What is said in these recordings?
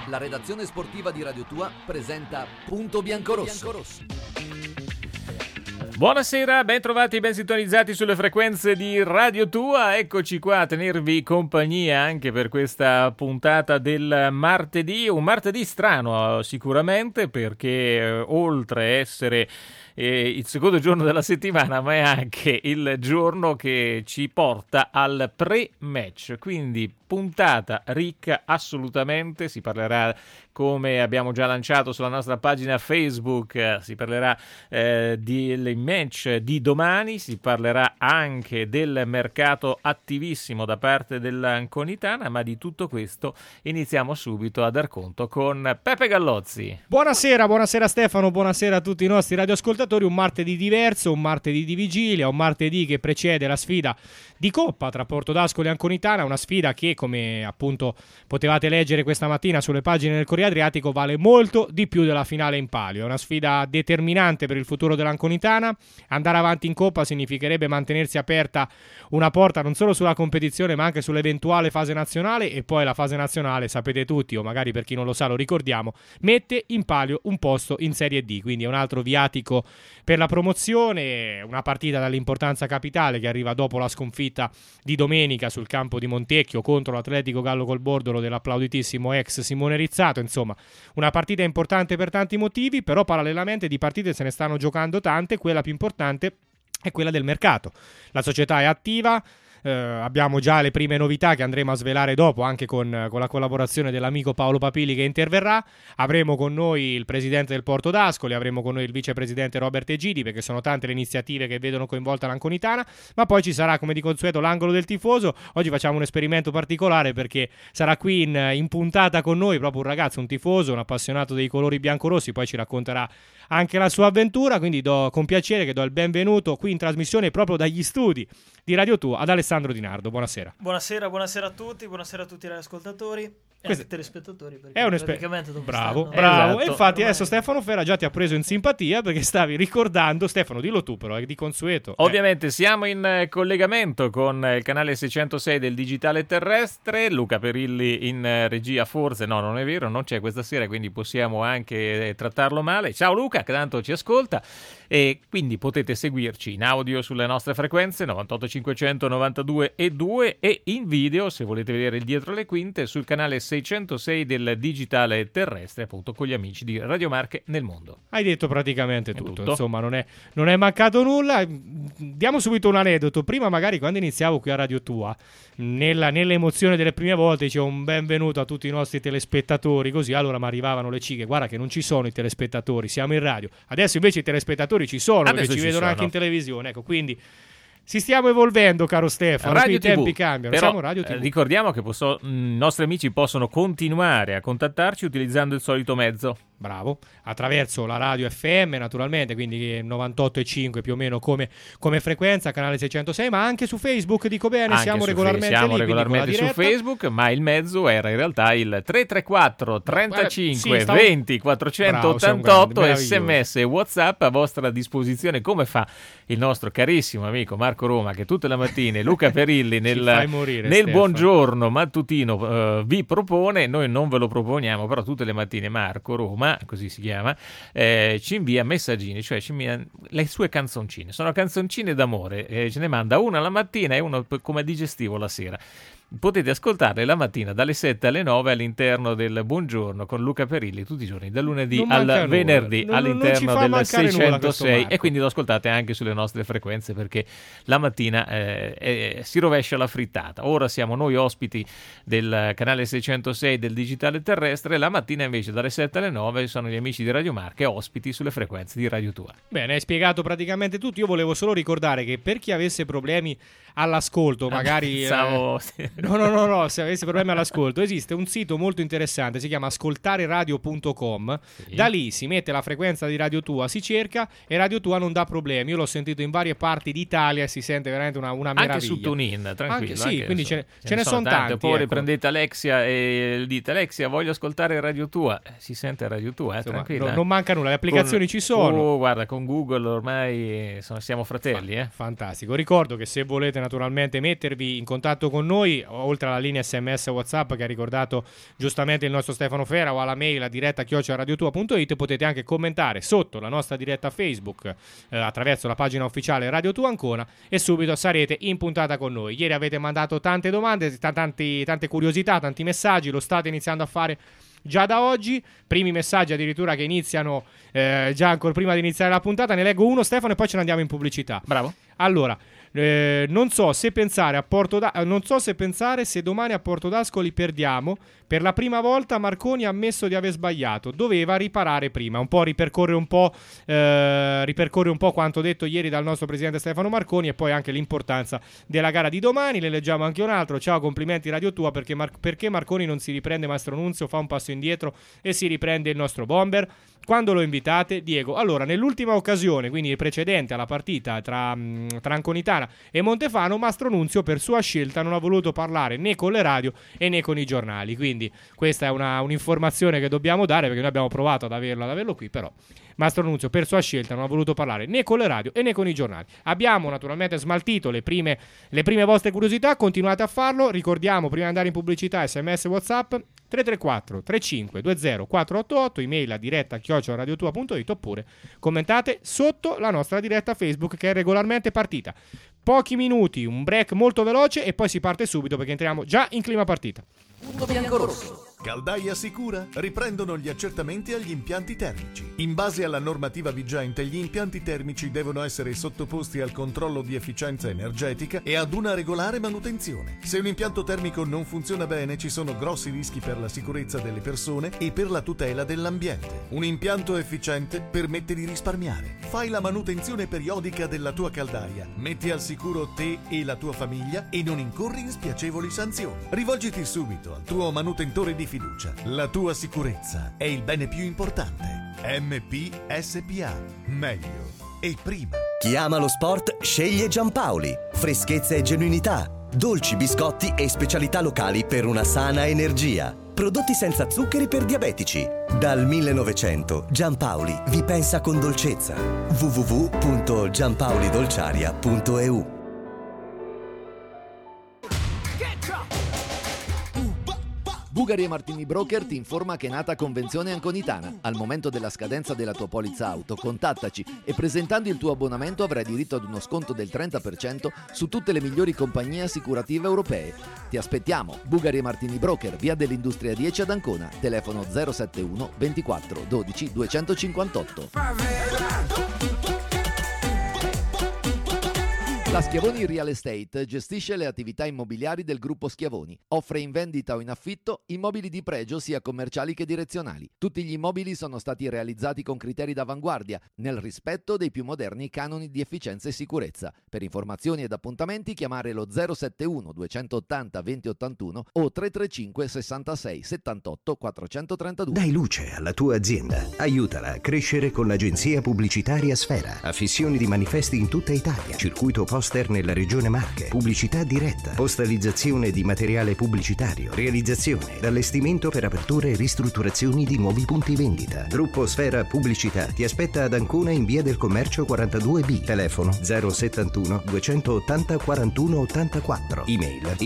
La redazione sportiva di Radio Tua presenta Punto Biancorosso. Buonasera, ben trovati, ben sintonizzati sulle frequenze di Radio Tua. Eccoci qua a tenervi compagnia anche per questa puntata del martedì. Un martedì strano sicuramente, perché oltre a essere il secondo giorno della settimana, ma è anche il giorno che ci porta al pre-match, quindi puntata ricca assolutamente. Si parlerà, come abbiamo già lanciato sulla nostra pagina Facebook, si parlerà del match di domani, si parlerà anche del mercato attivissimo da parte dell'Anconitana, ma di tutto questo iniziamo subito a dar conto con Peppe Gallozzi. Buonasera Stefano, buonasera a tutti i nostri radioascoltatori. Un martedì diverso, un martedì di vigilia, un martedì che precede la sfida di Coppa tra Porto d'Ascoli e Anconitana, una sfida che, come appunto potevate leggere questa mattina sulle pagine del Corriere Adriatico, vale molto di più della finale in palio. È una sfida determinante per il futuro dell'Anconitana. Andare avanti in Coppa significherebbe mantenersi aperta una porta non solo sulla competizione ma anche sull'eventuale fase nazionale, e poi la fase nazionale, sapete tutti, o magari per chi non lo sa lo ricordiamo, mette in palio un posto in Serie D, quindi è un altro viatico per la promozione. Una partita dall'importanza capitale che arriva dopo la sconfitta di domenica sul campo di Montecchio contro l'Atletico Gallo Colbordolo dell'applauditissimo ex Simone Rizzato. Insomma, una partita importante per tanti motivi, però parallelamente di partite se ne stanno giocando tante. Quella più importante è quella del mercato. La società è attiva. Abbiamo già le prime novità che andremo a svelare dopo, anche con la collaborazione dell'amico Paolo Papili che interverrà. Avremo con noi il presidente del Porto d'Ascoli, avremo con noi il vicepresidente Robert Egidi, perché sono tante le iniziative che vedono coinvolta l'Anconitana, ma poi ci sarà, come di consueto, l'angolo del tifoso. Oggi facciamo un esperimento particolare perché sarà qui in puntata con noi proprio un ragazzo, un tifoso, un appassionato dei colori biancorossi, poi ci racconterà anche la sua avventura, quindi con piacere che do il benvenuto qui in trasmissione proprio dagli studi di Radio Tua ad Alessandro Di Nardo. Buonasera. Buonasera a tutti, buonasera a tutti gli ascoltatori e anche telespettatori, perché è un bravo. Esatto. E infatti adesso Stefano Ferra già ti ha preso in simpatia perché stavi ricordando, Stefano, dillo tu però, è di consueto. Ovviamente siamo in collegamento con il canale 606 del Digitale Terrestre, Luca Perilli in regia, forse no, non è vero, non c'è questa sera, quindi possiamo anche trattarlo male. Ciao Luca, che tanto ci ascolta, e quindi potete seguirci in audio sulle nostre frequenze 98 500 92 e 2 e in video, se volete vedere il dietro le quinte, sul canale 606 del Digitale Terrestre, appunto con gli amici di Radio Marche nel mondo. Hai detto praticamente tutto. Insomma, non è mancato nulla. Diamo subito un aneddoto. Prima, magari, quando iniziavo qui a Radio Tua, nell'emozione delle prime volte dicevo un benvenuto a tutti i nostri telespettatori, così allora mi arrivavano le cighe. Guarda che non ci sono i telespettatori, siamo in radio. Adesso invece i telespettatori ci sono, perché ci vedono anche in televisione, ecco, quindi si stiamo evolvendo, caro Stefano, i tempi cambiano, però, siamo Radio TV. Ricordiamo che i nostri amici possono continuare a contattarci utilizzando il solito mezzo. Bravo, attraverso la radio FM naturalmente, quindi 98,5 più o meno come frequenza, canale 606, ma anche su Facebook, dico bene, anche siamo regolarmente siamo lì, regolarmente su Facebook, ma il mezzo era in realtà il 334 35 20 488. Bravo, SMS e WhatsApp a vostra disposizione, come fa il nostro carissimo amico Marco Roma, che tutte le mattine Luca Perilli nel buongiorno mattutino vi propone. Noi non ve lo proponiamo, però tutte le mattine Marco Roma, così si chiama, ci invia messaggini, cioè ci invia le sue canzoncine. Sono canzoncine d'amore, ce ne manda una la mattina e una come digestivo la sera. Potete ascoltarle la mattina dalle 7 alle 9 all'interno del Buongiorno con Luca Perilli tutti i giorni, dal lunedì al venerdì all'interno del 606, e quindi lo ascoltate anche sulle nostre frequenze, perché la mattina si rovescia la frittata. Ora siamo noi ospiti del canale 606 del Digitale Terrestre, la mattina invece dalle 7 alle 9 sono gli amici di Radio Marche ospiti sulle frequenze di Radio Tua. Bene, hai spiegato praticamente tutto. Io volevo solo ricordare che per chi avesse problemi all'ascolto, magari no, se avesse problemi all'ascolto, esiste un sito molto interessante, si chiama ascoltareradio.com. Sì. Da lì si mette la frequenza di Radio Tua, si cerca e Radio Tua non dà problemi. Io l'ho sentito in varie parti d'Italia e si sente veramente una meraviglia. Anche su TuneIn, tranquillo. Sì, quindi ce ne sono tanti. Poi ecco. Prendete Alexia e dite: Alexia, voglio ascoltare Radio Tua. Si sente Radio Tua, insomma, tranquilla. Non manca nulla, le applicazioni ci sono. Guarda, con Google ormai siamo fratelli. Fantastico. Ricordo che se volete naturalmente mettervi in contatto con noi, oltre alla linea SMS WhatsApp che ha ricordato giustamente il nostro Stefano Fera, o alla mail a diretta@radiotua.it, potete anche commentare sotto la nostra diretta Facebook attraverso la pagina ufficiale Radio Tua Ancona, e subito sarete in puntata con noi. Ieri avete mandato tante domande, tante curiosità, tanti messaggi, lo state iniziando a fare già da oggi, primi messaggi addirittura che iniziano già ancora prima di iniziare la puntata. Ne leggo uno, Stefano, e poi ce ne andiamo in pubblicità. Bravo. Allora, non so se pensare se domani a Porto d'Ascoli perdiamo. Per la prima volta Marconi ha ammesso di aver sbagliato, doveva riparare prima. Ripercorre un po' quanto detto ieri dal nostro presidente Stefano Marconi, e poi anche l'importanza della gara di domani. Ne leggiamo anche un altro. Ciao, complimenti Radio Tua, perché Marconi non si riprende Mastro Nunzio, fa un passo indietro e si riprende il nostro bomber. Quando lo invitate, Diego? Allora, nell'ultima occasione, quindi precedente alla partita tra Anconitana e Montefano, Mastro Nunzio per sua scelta non ha voluto parlare né con le radio e né con i giornali, quindi questa è un'informazione che dobbiamo dare, perché noi abbiamo provato ad averlo qui, però Mastro Nunzio per sua scelta non ha voluto parlare né con le radio e né con i giornali. Abbiamo naturalmente smaltito le prime vostre curiosità, continuate a farlo. Ricordiamo, prima di andare in pubblicità, SMS WhatsApp 334 35 20 488, email a diretta@radiotua.it, oppure commentate sotto la nostra diretta Facebook che è regolarmente partita. Pochi minuti, un break molto veloce e poi si parte subito perché entriamo già in clima partita. Punto bianco-rosso. Caldaia Sicura riprendono gli accertamenti agli impianti termici. In base alla normativa vigente, gli impianti termici devono essere sottoposti al controllo di efficienza energetica e ad una regolare manutenzione. Se un impianto termico non funziona bene, ci sono grossi rischi per la sicurezza delle persone e per la tutela dell'ambiente. Un impianto efficiente permette di risparmiare. Fai la manutenzione periodica della tua caldaia, metti al sicuro te e la tua famiglia e non incorri in spiacevoli sanzioni. Rivolgiti subito al tuo manutentore di fiducia. La tua sicurezza è il bene più importante. MPSPA. Meglio e prima. Chi ama lo sport sceglie Giampaoli. Freschezza e genuinità, dolci, biscotti e specialità locali per una sana energia. Prodotti senza zuccheri per diabetici. Dal 1900 Giampaoli vi pensa con dolcezza. www.giampaolidolciaria.eu. Bugari e Martini Broker ti informa che è nata convenzione Anconitana. Al momento della scadenza della tua polizza auto, contattaci e presentando il tuo abbonamento avrai diritto ad uno sconto del 30% su tutte le migliori compagnie assicurative europee. Ti aspettiamo. Bugari e Martini Broker, via dell'Industria 10 ad Ancona, telefono 071 24 12 258. La Schiavoni Real Estate gestisce le attività immobiliari del gruppo Schiavoni. Offre in vendita o in affitto immobili di pregio sia commerciali che direzionali. Tutti gli immobili sono stati realizzati con criteri d'avanguardia, nel rispetto dei più moderni canoni di efficienza e sicurezza. Per informazioni ed appuntamenti chiamare lo 071 280 2081 o 335 66 78 432. Dai luce alla tua azienda. Aiutala a crescere con l'agenzia pubblicitaria Sfera. Affissioni di manifesti in tutta Italia. Circuito poster nella regione Marche, pubblicità diretta, postalizzazione di materiale pubblicitario, realizzazione, allestimento per aperture e ristrutturazioni di nuovi punti vendita. Gruppo Sfera Pubblicità ti aspetta ad Ancona in via del Commercio 42B, telefono 071 280 41 84, email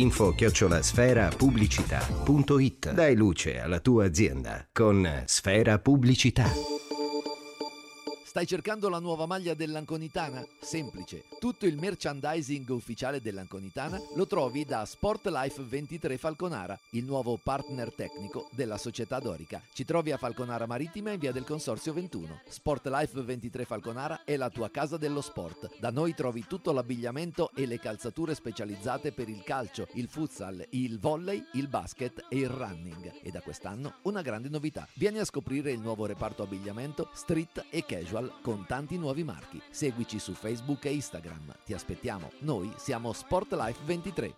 info@sferapubblicità.it. Dai luce alla tua azienda con Sfera Pubblicità. Stai cercando la nuova maglia dell'Anconitana? Semplice. Tutto il merchandising ufficiale dell'Anconitana lo trovi da Sportlife 23 Falconara, il nuovo partner tecnico della società dorica. Ci trovi a Falconara Marittima in via del Consorzio 21. Sportlife 23 Falconara è la tua casa dello sport. Da noi trovi tutto l'abbigliamento e le calzature specializzate per il calcio, il futsal, il volley, il basket e il running. E da quest'anno una grande novità. Vieni a scoprire il nuovo reparto abbigliamento street e casual con tanti nuovi marchi. Seguici su Facebook e Instagram. Ti aspettiamo. Noi siamo Sportlife 23.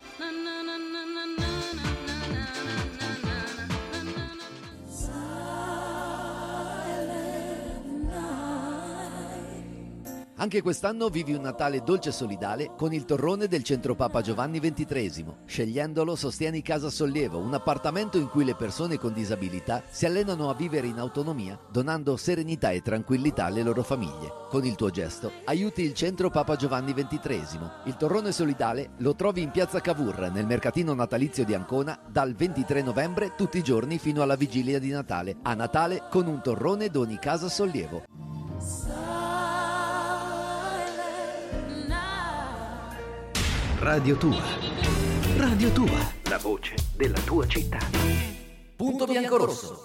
Anche quest'anno vivi un Natale dolce e solidale con il torrone del Centro Papa Giovanni XXIII. Scegliendolo sostieni Casa Sollievo, un appartamento in cui le persone con disabilità si allenano a vivere in autonomia, donando serenità e tranquillità alle loro famiglie. Con il tuo gesto aiuti il Centro Papa Giovanni XXIII. Il torrone solidale lo trovi in Piazza Cavour, nel mercatino natalizio di Ancona, dal 23 novembre tutti i giorni fino alla vigilia di Natale. A Natale con un torrone doni Casa Sollievo. Radio Tua. Radio Tua. La voce della tua città. Punto bianco-rosso.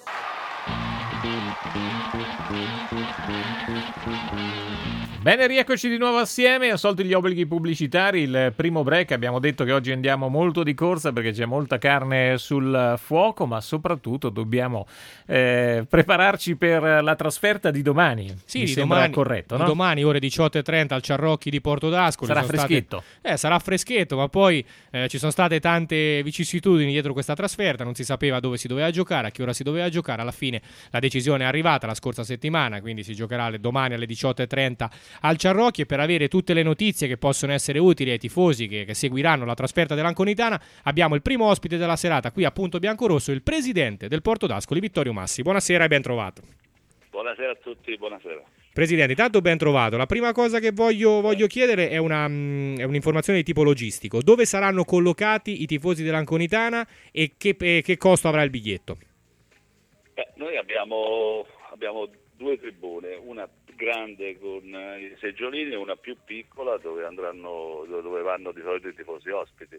Bene, rieccoci di nuovo assieme. Ho solto gli obblighi pubblicitari. Il primo break, abbiamo detto che oggi andiamo molto di corsa perché c'è molta carne sul fuoco, ma soprattutto dobbiamo prepararci per la trasferta di domani. Sì, mi di sembra domani, corretto, no? Domani ore 18:30 al Ciarrocchi di Porto d'Ascoli. Sarà freschetto. Sarà freschetto, ma poi ci sono state tante vicissitudini dietro questa trasferta. Non si sapeva dove si doveva giocare, a che ora si doveva giocare. Alla fine la decisione è arrivata la scorsa settimana, quindi si giocherà domani alle 18:30 al Ciarrocchi. E per avere tutte le notizie che possono essere utili ai tifosi che seguiranno la trasferta dell'Anconitana, abbiamo il primo ospite della serata qui a Punto Bianco-Rosso, il presidente del Porto d'Ascoli, Vittorio Massi. Buonasera e ben trovato. Buonasera a tutti, buonasera. Presidente, intanto ben trovato. La prima cosa che voglio chiedere è un'informazione di tipo logistico. Dove saranno collocati i tifosi dell'Anconitana e che costo avrà il biglietto? Noi abbiamo due tribune, una grande con i seggiolini e una più piccola dove vanno di solito i tifosi ospiti.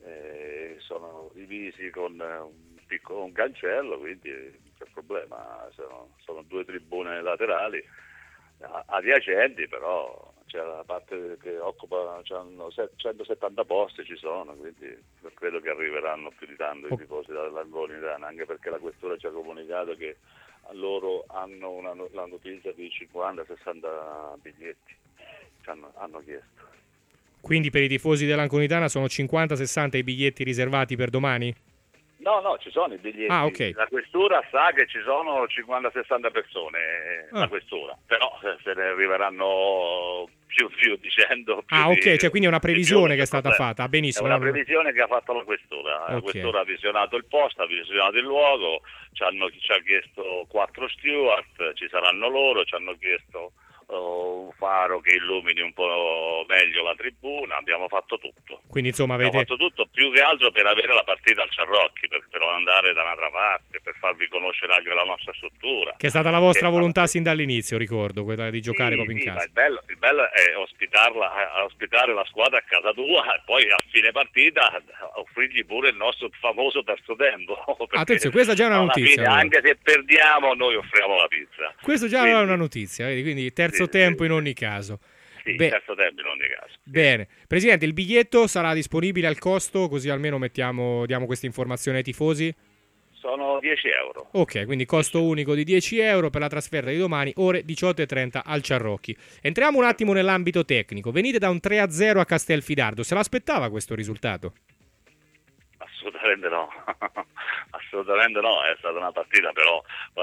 Sono divisi con un cancello, quindi non c'è problema. Sono due tribune laterali adiacenti, però c'è la parte che occupa, 170 posti ci sono, quindi credo che arriveranno più di tanto i tifosi dell'Anconitana, anche perché la questura ci ha comunicato che loro hanno la notizia di 50-60 biglietti, hanno chiesto. Quindi per i tifosi dell'Anconitana sono 50-60 i biglietti riservati per domani? No, ci sono i biglietti. Ok. La questura sa che ci sono 50-60 persone, la questura, però se ne arriveranno più dicendo. Ok, cioè quindi è una previsione che è stata fatta. Benissimo. È una previsione che ha fatto la questura. La questura ha visionato il posto, ha visionato il luogo, ci ha chiesto 4 steward, ci saranno loro, ci hanno chiesto un faro che illumini un po' meglio la tribuna, abbiamo fatto tutto. Quindi insomma abbiamo fatto tutto più che altro per avere la partita al Ciarrocchi, per non andare da un'altra parte, per farvi conoscere anche la nostra struttura. Che è stata la vostra volontà sin dall'inizio, ricordo, quella di giocare proprio in casa. Ma il bello è ospitare la squadra a casa tua e poi a fine partita offrirgli pure il nostro famoso terzo tempo. Attenzione, questa già è una notizia. Fine, anche se perdiamo noi offriamo la pizza. Questo già è una notizia, quindi terzo tempo in ogni caso. Terzo tempo in ogni caso. Bene. Presidente, il biglietto sarà disponibile al costo, così almeno diamo questa informazione ai tifosi? Sono 10 euro. Ok, quindi costo unico di 10 euro per la trasferta di domani, ore 18:30 al Ciarrocchi. Entriamo un attimo nell'ambito tecnico. Venite da un 3-0 a Castelfidardo. Se l'aspettava questo risultato? Assolutamente no. Assolutamente no. È stata una partita, però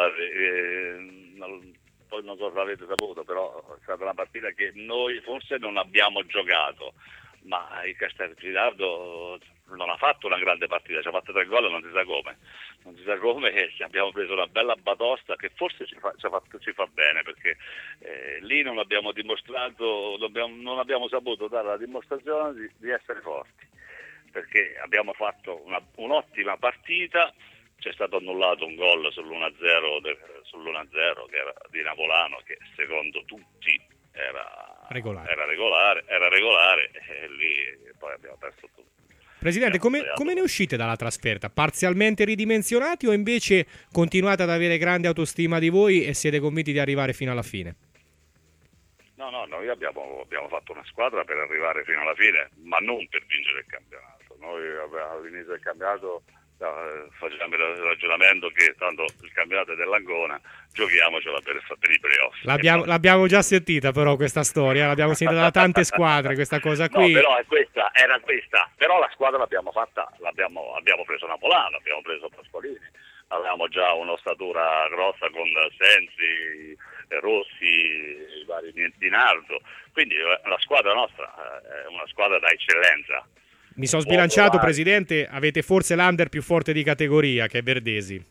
poi non so se l'avete saputo, però è stata una partita che noi forse non abbiamo giocato, ma il Castelfidardo non ha fatto una grande partita, ci ha fatto 3 gol, non si sa come, e abbiamo preso una bella batosta che forse ci fa bene, perché lì non abbiamo dimostrato, non abbiamo saputo dare la dimostrazione di essere forti, perché abbiamo fatto un'ottima partita. C'è stato annullato un gol sull'1-0 che era di Napolano, che secondo tutti era regolare e lì poi abbiamo perso tutto. Presidente, come ne uscite dalla trasferta? Parzialmente ridimensionati o invece continuate ad avere grande autostima di voi e siete convinti di arrivare fino alla fine? No, noi abbiamo fatto una squadra per arrivare fino alla fine, ma non per vincere il campionato. Noi all'inizio del campionato facciamo il ragionamento che tanto il campionato è dell'Ancona, giochiamocela per i playoff. L'abbiamo già sentita però questa storia, l'abbiamo sentita da tante squadre questa cosa qui. No, però era questa, però la squadra l'abbiamo fatta, abbiamo preso Napolano, abbiamo preso Pasqualini, avevamo già un'ossatura grossa con Sensi, Rossi, i vari Di Nardo, quindi la squadra nostra è una squadra da eccellenza. Mi sono sbilanciato, Presidente, avete forse l'under più forte di categoria, che è Verdesi.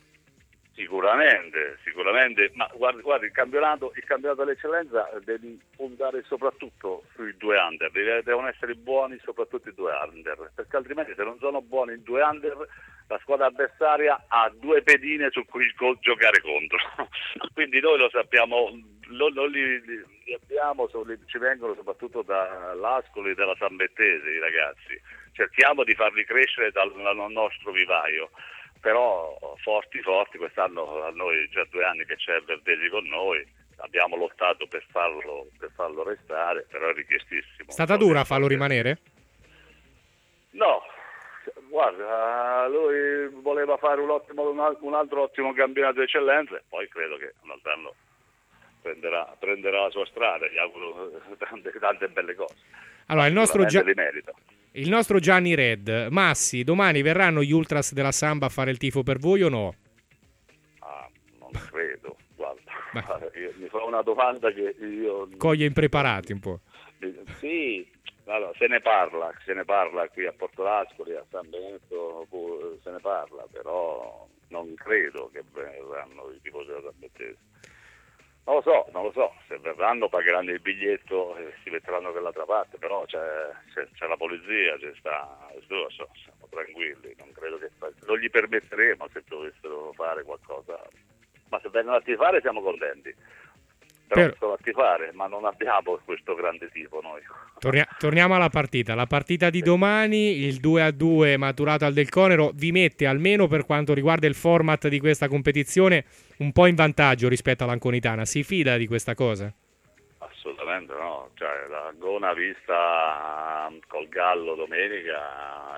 Sicuramente, ma guardi il campionato dell'eccellenza devi puntare soprattutto sui due under, devono essere buoni soprattutto i due under, perché altrimenti se non sono buoni i due under la squadra avversaria ha due pedine su cui giocare contro. Quindi noi lo sappiamo, li abbiamo, ci vengono soprattutto dall'Ascoli e dalla San Bettese i ragazzi, cerchiamo di farli crescere dal nostro vivaio. Però forti, quest'anno a noi già 2 anni che c'è Verdesi con noi, abbiamo lottato per farlo restare, però è richiestissimo. È stata dura farlo rimanere? No, guarda, lui voleva fare un altro ottimo campionato di eccellenza e poi credo che un altro anno prenderà la sua strada, gli auguro tante belle cose. Allora, il nostro Gianni Red, Massi, domani verranno gli ultras della Samba a fare il tifo per voi o no? Non credo, guarda, mi fa una domanda che io... Coglie impreparati un po'. Sì, allora, se ne parla qui a Porto Ascoli, a San Benedetto, se ne parla, però non credo che verranno i tifosi della San Bettese. Non lo so, se verranno pagheranno il biglietto e si metteranno dall'altra parte, però c'è la polizia, siamo tranquilli, non credo che non gli permetteremo se dovessero fare qualcosa, ma se vengono a tifare siamo contenti. Però sono a tifare, ma non abbiamo questo grande tifo noi. Torniamo alla partita. La partita di domani, il 2-2 maturato al Del Conero, vi mette, almeno per quanto riguarda il format di questa competizione, un po' in vantaggio rispetto all'Anconitana. Si fida di questa cosa? Assolutamente no. Cioè, la Gona vista col Gallo domenica,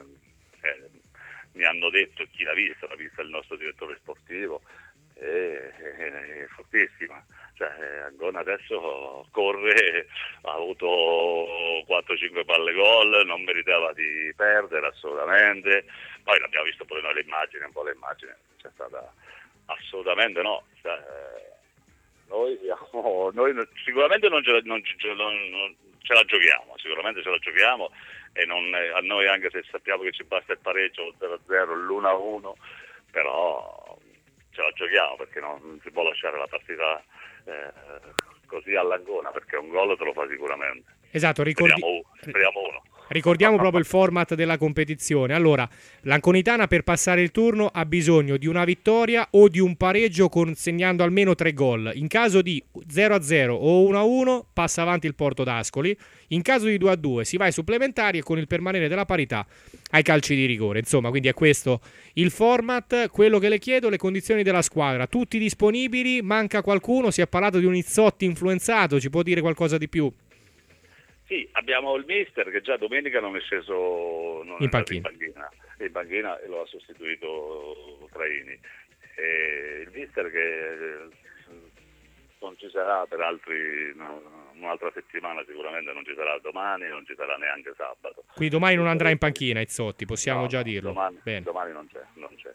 mi hanno detto chi l'ha vista il nostro direttore sportivo, è fortissima. Cioè, Angona adesso corre, ha avuto 4-5 palle gol, non meritava di perdere assolutamente. Poi l'abbiamo visto pure noi l'immagine, c'è stata assolutamente no. Cioè, noi sicuramente non ce la giochiamo, e a noi, anche se sappiamo che ci basta il pareggio, il 0-0, l'1-1, però ce la giochiamo perché non si può lasciare la partita così all'Angona, perché un gol te lo fa sicuramente. Esatto, speriamo uno. Ricordiamo proprio il format della competizione. Allora, l'Anconitana per passare il turno ha bisogno di una vittoria o di un pareggio consegnando almeno 3 gol. In caso di 0-0 o 1-1 passa avanti il Porto d'Ascoli. In caso di 2-2 si va ai supplementari e con il permanere della parità ai calci di rigore. Insomma, quindi è questo il format. Quello che le chiedo, le condizioni della squadra. Tutti disponibili? Manca qualcuno? Si è parlato di un Izzotti influenzato, ci può dire qualcosa di più? Sì, abbiamo il mister che già domenica non è sceso in panchina e lo ha sostituito Traini. Il mister che non ci sarà per un'altra settimana, sicuramente non ci sarà domani, non ci sarà neanche sabato. Quindi domani non andrà in panchina Izzotti, possiamo già dirlo. Domani non c'è.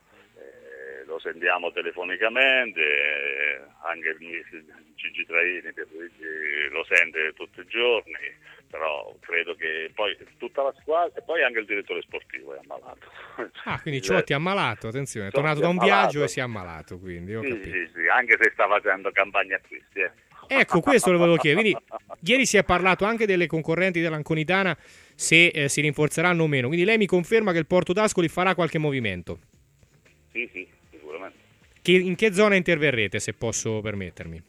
Lo sentiamo telefonicamente, anche il Gigi Traini lo sente tutti i giorni, però credo che poi tutta la squadra e poi anche il direttore sportivo è ammalato. Quindi Ciotti è ammalato, attenzione, è tornato da un viaggio e si è ammalato, quindi sì, anche se sta facendo campagna acquisti. Ecco, questo lo volevo chiedere. Quindi ieri si è parlato anche delle concorrenti dell'Anconitana, se si rinforzeranno o meno, quindi lei mi conferma che il Porto d'Ascoli farà qualche movimento? Sì, sicuramente. In che zona interverrete, se posso permettermi?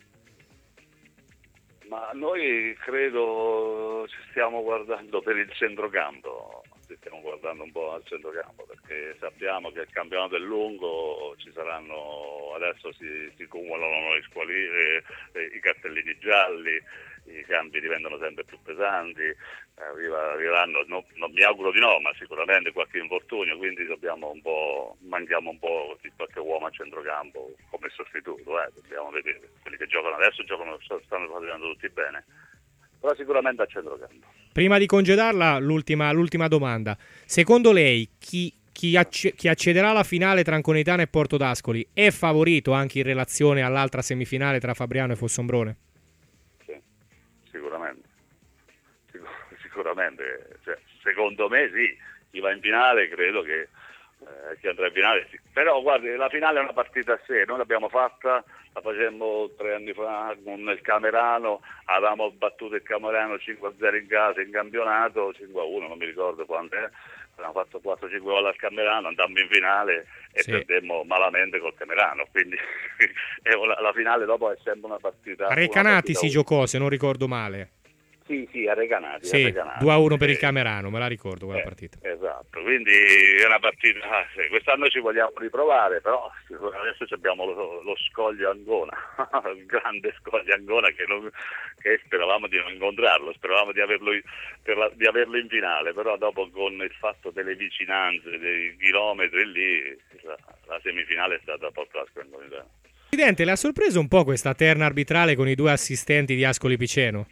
Ma noi credo ci stiamo guardando per il centrocampo, stiamo guardando un po' al centrocampo, perché sappiamo che il campionato è lungo, ci saranno, adesso si cumulano le squalifiche, i cartellini gialli, i campi diventano sempre più pesanti, arriveranno, non mi auguro di no, ma sicuramente qualche infortunio, quindi manchiamo un po' di qualche uomo a centrocampo come sostituto, dobbiamo vedere. Quelli che giocano adesso stanno facendo tutti bene, però sicuramente a centrocampo. Prima di congedarla, l'ultima domanda. Secondo lei chi chi accederà alla finale tra Anconitana e Porto d'Ascoli è favorito anche in relazione all'altra semifinale tra Fabriano e Fossombrone? Sì, sicuramente. Cioè, secondo me sì, chi va in finale credo che chi andrà in finale sì. Però guardi, la finale è una partita a sé, noi l'abbiamo fatta, la facemmo 3 anni fa con il Camerano, avevamo battuto il Camerano 5-0 in casa in campionato, 5-1 non mi ricordo quando è, abbiamo fatto 4-5 gol al Camerano, andammo in finale e perdemmo malamente col Camerano, quindi la finale dopo è sempre una partita. A Recanati si giocò, se non ricordo male. Sì, a Recanati. Sì, 2-1 per il Camerano, me la ricordo quella partita. Esatto, quindi è una partita, quest'anno ci vogliamo riprovare, però adesso abbiamo lo Scoglio Ancona, il grande Scoglio Ancona che speravamo di non incontrarlo, speravamo di averlo in finale, però dopo con il fatto delle vicinanze, dei chilometri lì, la semifinale è stata Porto Ascoli Anconitana. Presidente, le ha sorpreso un po' questa terna arbitrale con i 2 assistenti di Ascoli Piceno?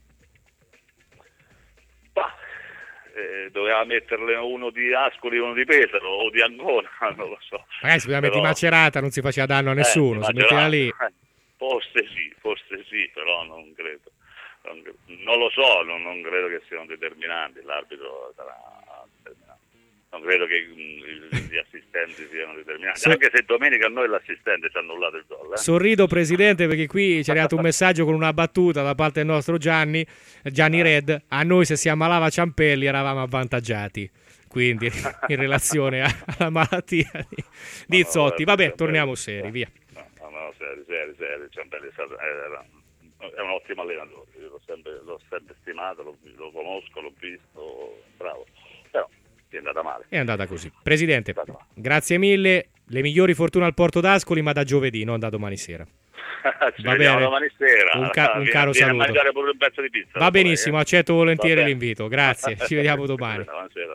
Doveva metterle uno di Ascoli e uno di Pesaro o di Ancona, non lo so. Magari si poteva mettere Macerata, non si faceva danno a nessuno, si metteva lì. Forse sì, però non credo. Non lo so, non credo che siano determinanti, l'arbitro sarà determinante. Non credo che gli assistenti siano determinanti, anche se domenica a noi l'assistente ci ha annullato il gol. Sorrido, Presidente, perché qui ci è arrivato un messaggio con una battuta da parte del nostro Gianni Red. A noi se si ammalava Ciampelli eravamo avvantaggiati, quindi in relazione alla malattia di Zotti. Vabbè, torniamo seri, via. No, seri. Ciampelli è un ottimo allenatore, io l'ho sempre stimato, lo conosco, l'ho visto, bravo, però è andata male. È andata così. Presidente, grazie mille, le migliori fortune al Porto d'Ascoli, ma da giovedì, non da domani sera. Ci vediamo domani sera. Un caro saluto. A mangiare pure un pezzo di pizza. Va benissimo, accetto volentieri l'invito. Grazie, ci vediamo domani. Buonasera.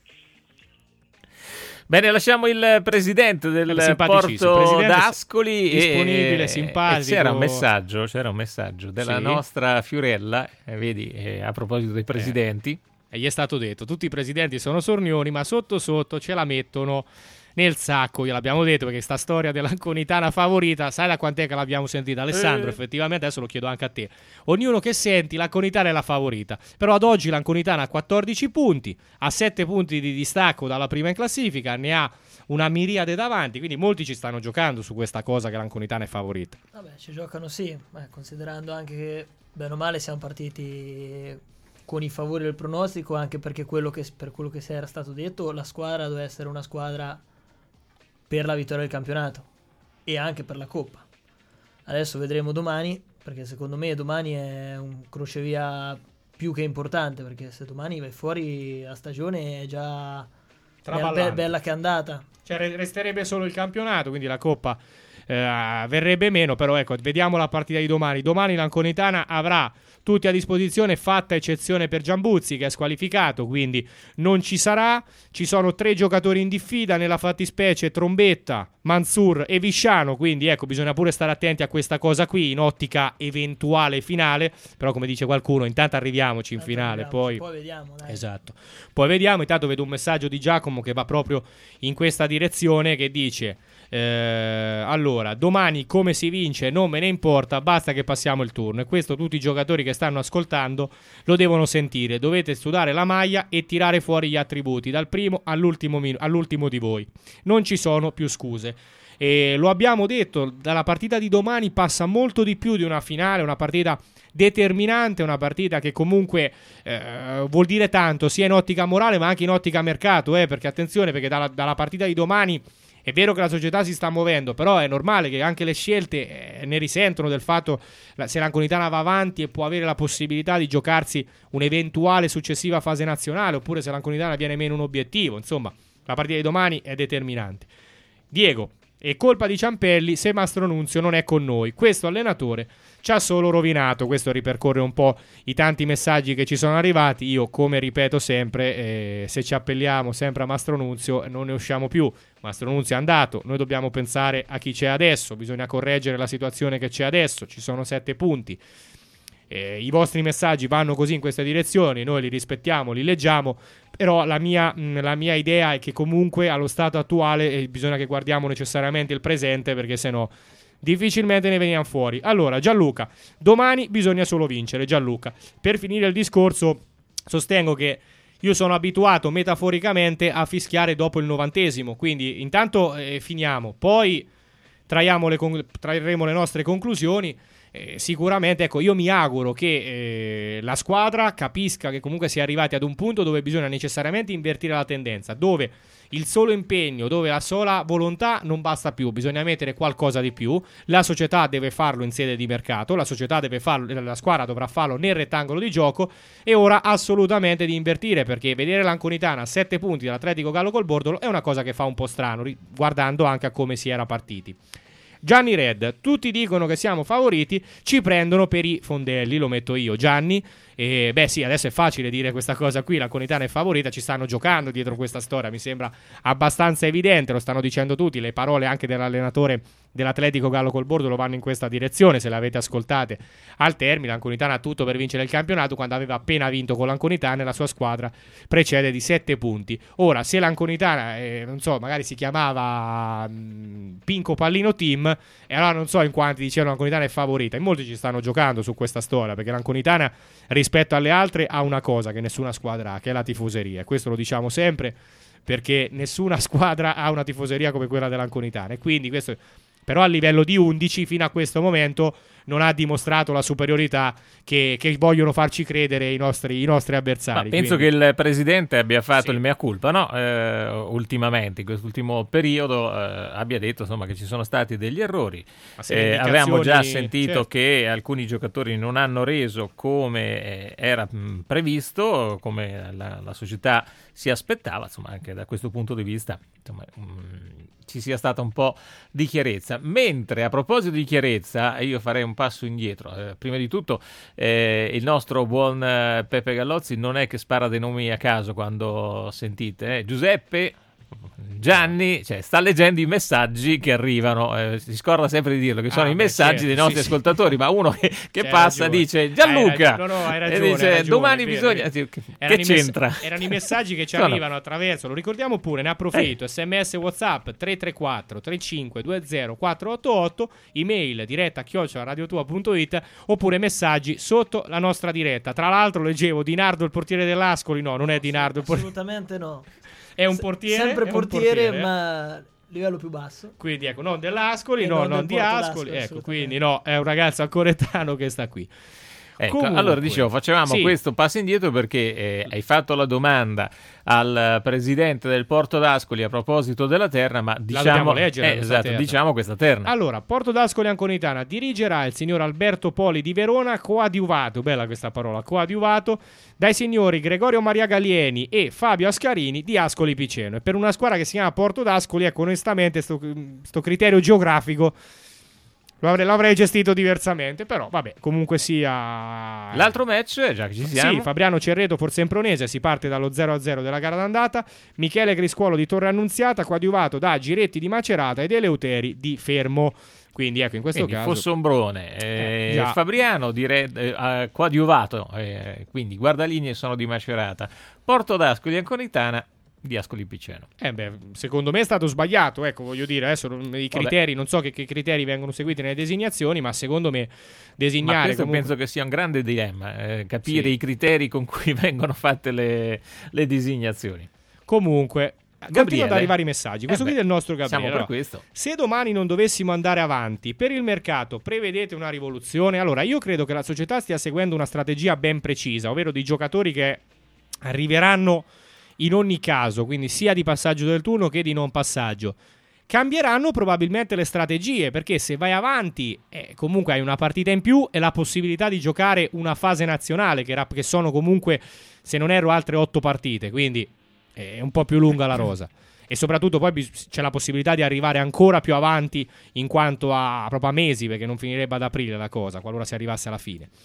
Bene, lasciamo il presidente del Porto d'Ascoli disponibile, simpatico. C'era un messaggio della nostra Fiorella, vedi, a proposito dei presidenti. E gli è stato detto, tutti i presidenti sono sornioni, ma sotto ce la mettono nel sacco, gliel'abbiamo detto, perché sta storia dell'Anconitana favorita, sai da quant'è che l'abbiamo sentita, Alessandro? Effettivamente adesso lo chiedo anche a te. Ognuno che senti, l'Anconitana è la favorita, però ad oggi l'Anconitana ha 14 punti, ha 7 punti di distacco dalla prima in classifica, ne ha una miriade davanti, quindi molti ci stanno giocando su questa cosa che l'Anconitana è favorita. Vabbè, ci giocano sì, considerando anche che bene o male siamo partiti con i favori del pronostico, anche perché per quello che si era stato detto, la squadra doveva essere una squadra per la vittoria del campionato e anche per la Coppa. Adesso vedremo domani, perché secondo me domani è un crocevia più che importante, perché se domani vai fuori la stagione è già bella che è andata. Cioè resterebbe solo il campionato, quindi la Coppa verrebbe meno, però ecco, vediamo la partita di domani. Domani l'Anconitana avrà tutti a disposizione, fatta eccezione per Giambuzzi che è squalificato, quindi non ci sarà. Ci sono 3 giocatori in diffida, nella fattispecie Trombetta, Mansour e Visciano, quindi ecco, bisogna pure stare attenti a questa cosa qui in ottica eventuale finale, però come dice qualcuno intanto arriviamoci in finale, poi vediamo, dai. Esatto, poi vediamo. Intanto vedo un messaggio di Giacomo che va proprio in questa direzione, che dice allora, domani come si vince non me ne importa, basta che passiamo il turno, e questo tutti i giocatori che stanno ascoltando lo devono sentire. Dovete sudare la maglia e tirare fuori gli attributi dal primo all'ultimo di voi, non ci sono più scuse. E lo abbiamo detto, dalla partita di domani passa molto di più di una finale, una partita determinante, una partita che comunque vuol dire tanto sia in ottica morale ma anche in ottica mercato, perché attenzione, perché dalla partita di domani è vero che la società si sta muovendo, però è normale che anche le scelte ne risentono del fatto se l'Anconitana va avanti e può avere la possibilità di giocarsi un'eventuale successiva fase nazionale, oppure se l'Anconitana viene meno un obiettivo. Insomma, la partita di domani è determinante. Diego, è colpa di Ciampelli se Mastro Nunzio non è con noi. Questo allenatore ci ha solo rovinato. Questo ripercorre un po' i tanti messaggi che ci sono arrivati. Io, come ripeto sempre, se ci appelliamo sempre a Mastro Nunzio non ne usciamo più. Mastro Nunzio è andato, noi dobbiamo pensare a chi c'è adesso, bisogna correggere la situazione che c'è adesso, ci sono 7 punti. I vostri messaggi vanno così in questa direzione, noi li rispettiamo, li leggiamo, però la mia idea è che comunque allo stato attuale bisogna che guardiamo necessariamente il presente, perché sennò difficilmente ne veniamo fuori. Allora, Gianluca, domani bisogna solo vincere. Gianluca, per finire il discorso, sostengo che io sono abituato metaforicamente a fischiare dopo il 90°, quindi intanto finiamo, poi trarremo le nostre conclusioni. Sicuramente, ecco, io mi auguro che la squadra capisca che comunque si è arrivati ad un punto dove bisogna necessariamente invertire la tendenza, dove il solo impegno, dove la sola volontà non basta più, bisogna mettere qualcosa di più. La società deve farlo in sede di mercato, la società deve farlo, la squadra dovrà farlo nel rettangolo di gioco. E ora assolutamente di invertire, perché vedere l'Anconitana a 7 punti dall'Atletico Gallo Colbordolo è una cosa che fa un po' strano, guardando anche a come si era partiti. Gianni Red, tutti dicono che siamo favoriti, ci prendono per i fondelli, lo metto io. Gianni, beh sì, adesso è facile dire questa cosa qui, l'Anconitana è favorita, ci stanno giocando dietro questa storia, mi sembra abbastanza evidente, lo stanno dicendo tutti, le parole anche dell'allenatore dell'Atletico Gallo Colbordolo vanno in questa direzione, se le avete ascoltate al termine. L'Anconitana ha tutto per vincere il campionato, quando aveva appena vinto con l'Anconitana e la sua squadra precede di 7 punti. Ora, se l'Anconitana non so, magari si chiamava Pinco Pallino Team, e allora non so in quanti dicevano l'Anconitana è favorita, in molti ci stanno giocando su questa storia, perché l'Anconitana rispetto alle altre ha una cosa che nessuna squadra ha, che è la tifoseria, e questo lo diciamo sempre, perché nessuna squadra ha una tifoseria come quella dell'Anconitana, e quindi questo. Però a livello di 11 fino a questo momento non ha dimostrato la superiorità che vogliono farci credere i nostri avversari. Ma penso che il presidente abbia fatto il mea culpa, no? Ultimamente, in quest'ultimo periodo, abbia detto insomma che ci sono stati degli errori. Avevamo già sentito che alcuni giocatori non hanno reso come era previsto, come la società si aspettava, insomma anche da questo punto di vista insomma, ci sia stata un po' di chiarezza. Mentre a proposito di chiarezza io farei un passo indietro. Prima di tutto il nostro buon Peppe Gallozzi non è che spara dei nomi a caso quando sentite. Giuseppe, Gianni, cioè, sta leggendo i messaggi che arrivano, si scorda sempre di dirlo, che sono i messaggi dei nostri ascoltatori, ma uno che passa ragione. Dice Gianluca hai ragione, e dice ragione, domani bisogna che c'entra? Erano i messaggi che ci arrivano attraverso, lo ricordiamo pure, ne approfitto, sms WhatsApp 334 35 20 488, email diretta@radiotua.it, oppure messaggi sotto la nostra diretta. Tra l'altro leggevo Dinardo il portiere dell'Ascoli, no, non è Dinardo il portiere, assolutamente no. È un portiere, sempre portiere, ma livello più basso. Quindi ecco, non dell'Ascoli, non di Ascoli, ecco, quindi no, è un ragazzo alcoretano che sta qui. Ecco, Comunque, allora dicevo, facevamo questo passo indietro perché hai fatto la domanda al presidente del Porto d'Ascoli a proposito della terna, ma diciamo, diciamo questa terna. Allora, Porto d'Ascoli Anconitana dirigerà il signor Alberto Poli di Verona, coadiuvato, bella questa parola, coadiuvato dai signori Gregorio Maria Gallieni e Fabio Ascarini di Ascoli Piceno. E per una squadra che si chiama Porto d'Ascoli, ecco, onestamente sto criterio geografico l'avrei gestito diversamente, però vabbè, comunque sia. L'altro match, già che ci siamo. Sì, Fabriano Cerreto, Forza Impronese, si parte dallo 0-0 della gara d'andata. Michele Griscuolo di Torre Annunziata, coadiuvato da Giretti di Macerata ed Eleuteri di Fermo. Quindi ecco, in questo caso Fossombrone, Fabriano coadiuvato, quindi guardalinee sono di Macerata, Porto d'Ascoli Anconitana di Ascoli Piceno. Secondo me è stato sbagliato, ecco, voglio dire, adesso i criteri, non so che criteri vengono seguiti nelle designazioni, ma secondo me designare ma questo comunque. Penso che sia un grande dilemma, capire i criteri con cui vengono fatte le designazioni. Comunque continuano ad arrivare i messaggi. Questo qui è il nostro Gabriele. Siamo per questo. Se domani non dovessimo andare avanti per il mercato, prevedete una rivoluzione? Allora, io credo che la società stia seguendo una strategia ben precisa, ovvero di giocatori che arriveranno in ogni caso, quindi sia di passaggio del turno che di non passaggio. Cambieranno probabilmente le strategie, perché se vai avanti comunque hai una partita in più e la possibilità di giocare una fase nazionale, che sono comunque, se non erro, altre 8 partite, quindi è un po' più lunga la rosa. E soprattutto poi c'è la possibilità di arrivare ancora più avanti in quanto a proprio a mesi, perché non finirebbe ad aprile la cosa, qualora si arrivasse alla fine.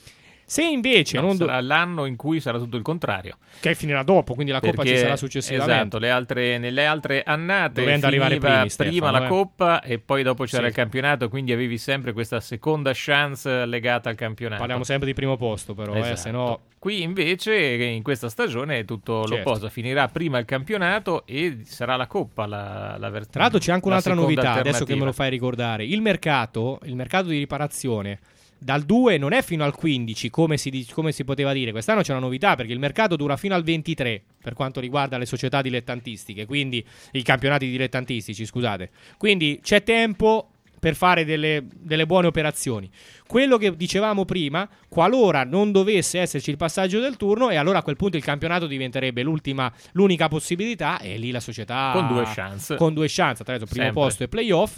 Se invece sarà l'anno in cui sarà tutto il contrario, che finirà dopo, quindi la Coppa ci sarà successivamente. Esatto, nelle altre annate dovendo arrivare prima Stefano, la Coppa e poi dopo c'era il campionato, quindi avevi sempre questa seconda chance legata al campionato. Parliamo sempre di primo posto però, esatto. Se no... Qui invece in questa stagione è tutto l'opposto, finirà prima il campionato e sarà la Coppa la versione. Tra l'altro c'è anche un'altra novità, adesso che me lo fai ricordare, il mercato di riparazione dal 2 non è fino al 15 come si poteva dire. Quest'anno c'è una novità, perché il mercato dura fino al 23 per quanto riguarda le società dilettantistiche, quindi i campionati dilettantistici, scusate. Quindi c'è tempo per fare delle buone operazioni. Quello che dicevamo prima, qualora non dovesse esserci il passaggio del turno, e allora a quel punto il campionato diventerebbe l'unica possibilità, e lì la società con due chance attraverso primo posto e playoff.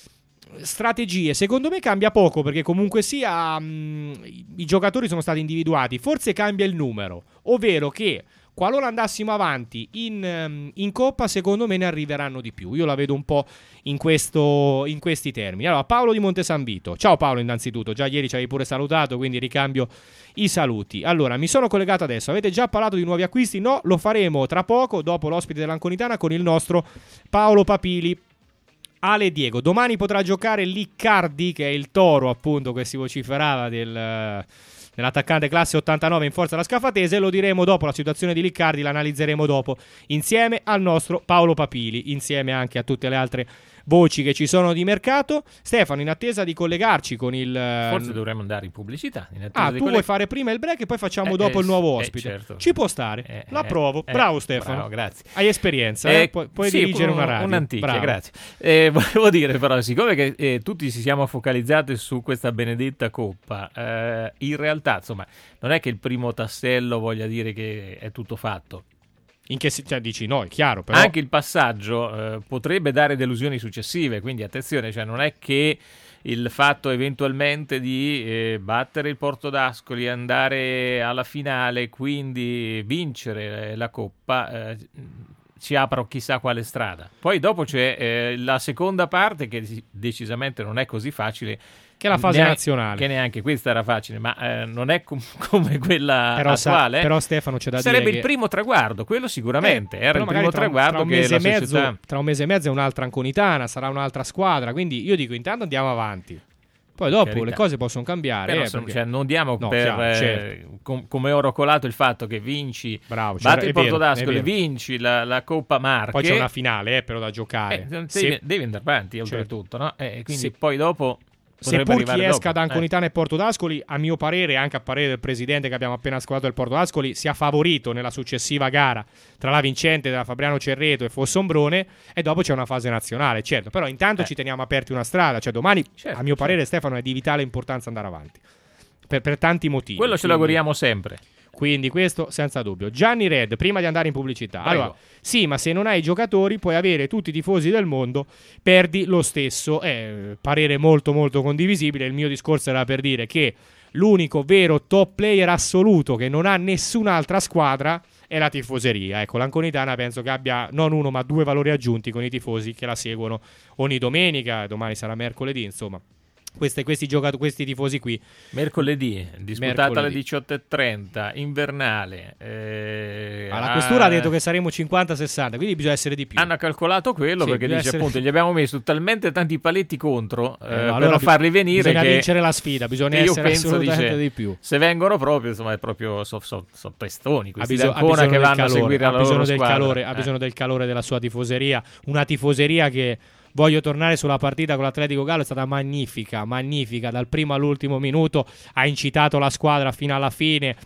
Strategie, secondo me cambia poco, perché comunque sia i giocatori sono stati individuati. Forse cambia il numero, ovvero che qualora andassimo avanti in Coppa, secondo me ne arriveranno di più. Io la vedo un po' in questi termini. Allora, Paolo di Montesambito. Ciao Paolo, innanzitutto, già ieri ci avevi pure salutato, quindi ricambio i saluti. Allora, mi sono collegato adesso. Avete già parlato di nuovi acquisti? No, lo faremo tra poco, dopo l'ospite dell'Anconitana, con il nostro Paolo Papili. Ale Diego, domani potrà giocare Liccardi, che è il toro appunto che si vociferava dell'attaccante classe 89 in forza alla Scafatese. Lo diremo dopo, la situazione di Liccardi l'analizzeremo dopo insieme al nostro Paolo Papili, insieme anche a tutte le altre voci che ci sono di mercato. Stefano, in attesa di collegarci con il... Forse dovremmo andare in pubblicità. Vuoi fare prima il break e poi facciamo dopo il nuovo ospite? Certo. Ci può stare, l'approvo. Bravo Stefano, bravo, grazie. Hai esperienza, puoi dirigere una radio. Un'antica, grazie. Volevo dire però, siccome che tutti ci siamo focalizzati su questa benedetta Coppa, in realtà insomma non è che il primo tassello voglia dire che è tutto fatto. Dici no, è chiaro, però anche il passaggio potrebbe dare delusioni successive, quindi attenzione, cioè non è che il fatto eventualmente di battere il Porto d'Ascoli, andare alla finale, quindi vincere la Coppa, ci apra chissà quale strada. Poi dopo c'è la seconda parte, che decisamente non è così facile, che è la fase nazionale, che neanche questa era facile, ma non è come quella attuale. Però Stefano, c'è da sarebbe dire il primo traguardo, quello sicuramente era il primo traguardo che la società... Tra un mese e mezzo è un'altra Anconitana, sarà un'altra squadra, quindi io dico intanto andiamo avanti. Poi dopo le cose possono cambiare. Però non diamo come oro colato il fatto che vinci, batti il Porto d'Ascoli, vinci la Coppa Marche. Poi c'è una finale però da giocare. Devi andare avanti oltretutto, no? Quindi poi dopo... Seppur chi esca da Anconitana e Porto d'Ascoli, a mio parere e anche a parere del presidente che abbiamo appena ascoltato del Porto d'Ascoli, sia favorito nella successiva gara tra la vincente della Fabriano Cerreto e Fossombrone, e dopo c'è una fase nazionale, certo, però intanto ci teniamo aperti una strada, cioè domani a mio parere Stefano è di vitale importanza andare avanti per tanti motivi. Quello ce lo auguriamo sempre. Quindi questo senza dubbio. Gianni Red, prima di andare in pubblicità. Allora, sì, ma se non hai i giocatori puoi avere tutti i tifosi del mondo, perdi lo stesso. Parere molto molto condivisibile. Il mio discorso era per dire che l'unico vero top player assoluto che non ha nessun'altra squadra è la tifoseria. Ecco, l'Anconitana penso che abbia non uno ma due valori aggiunti con i tifosi che la seguono ogni domenica, domani sarà mercoledì, insomma. Questi tifosi qui. Mercoledì, disputata alle 18:30, invernale. La questura ha detto che saremo 50-60, quindi bisogna essere di più. Hanno calcolato quello, perché dice appunto gli abbiamo messo talmente tanti paletti contro per non farli venire. Bisogna vincere la sfida, bisogna essere assolutamente di più. Se vengono proprio, insomma, è proprio sono testoni questi ancora che vanno a seguire la loro squadra. Ha bisogno del calore della sua tifoseria, una tifoseria che... Voglio tornare sulla partita con l'Atletico Gallo, è stata magnifica, dal primo all'ultimo minuto, ha incitato la squadra fino alla fine,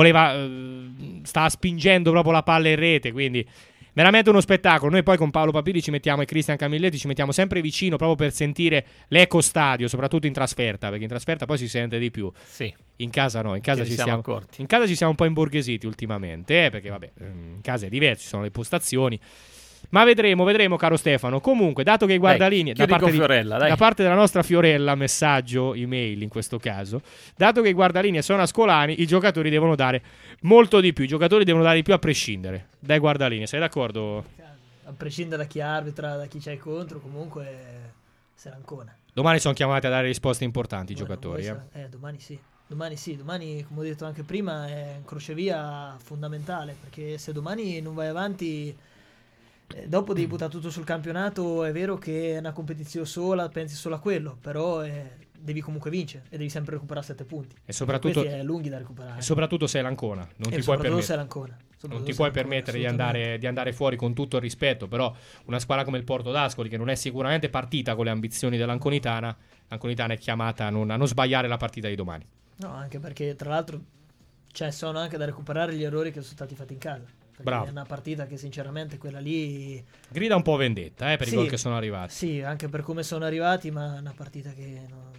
stava spingendo proprio la palla in rete, quindi veramente uno spettacolo. Noi poi con Paolo Papili ci mettiamo e Cristian Camilletti ci mettiamo sempre vicino proprio per sentire l'eco stadio, soprattutto in trasferta, perché in trasferta poi si sente di più. Sì. In casa no, in casa ci siamo accorti. In casa ci siamo un po' imborghesiti ultimamente, perché vabbè, in casa è diverso, ci sono le postazioni. Ma vedremo caro Stefano. Comunque, dato che i guardalinee da parte della nostra Fiorella, messaggio, email in questo caso, dato che i guardalinee sono ascolani, i giocatori devono dare molto di più. I giocatori devono dare di più a prescindere dai guardalinee. Sei d'accordo? A prescindere da chi arbitra, da chi c'hai contro, comunque sarà Ancona. Domani sono chiamati a dare risposte importanti i giocatori. Domani sì. Domani, come ho detto anche prima, è un crocevia fondamentale, perché se domani non vai avanti, dopo devi buttare tutto sul campionato. È vero che è una competizione sola, pensi solo a quello, però devi comunque vincere e devi sempre recuperare 7 punti. E soprattutto questi è lunghi da recuperare. E soprattutto sei l'Ancona, non ti puoi permettere di andare fuori, con tutto il rispetto, però una squadra come il Porto d'Ascoli, che non è sicuramente partita con le ambizioni dell'Anconitana, l'Anconitana è chiamata a non sbagliare la partita di domani. No, anche perché tra l'altro sono anche da recuperare gli errori che sono stati fatti in casa. Bravo. È una partita che sinceramente quella lì grida un po' vendetta per i gol che sono arrivati. Sì, anche per come sono arrivati, ma è una partita che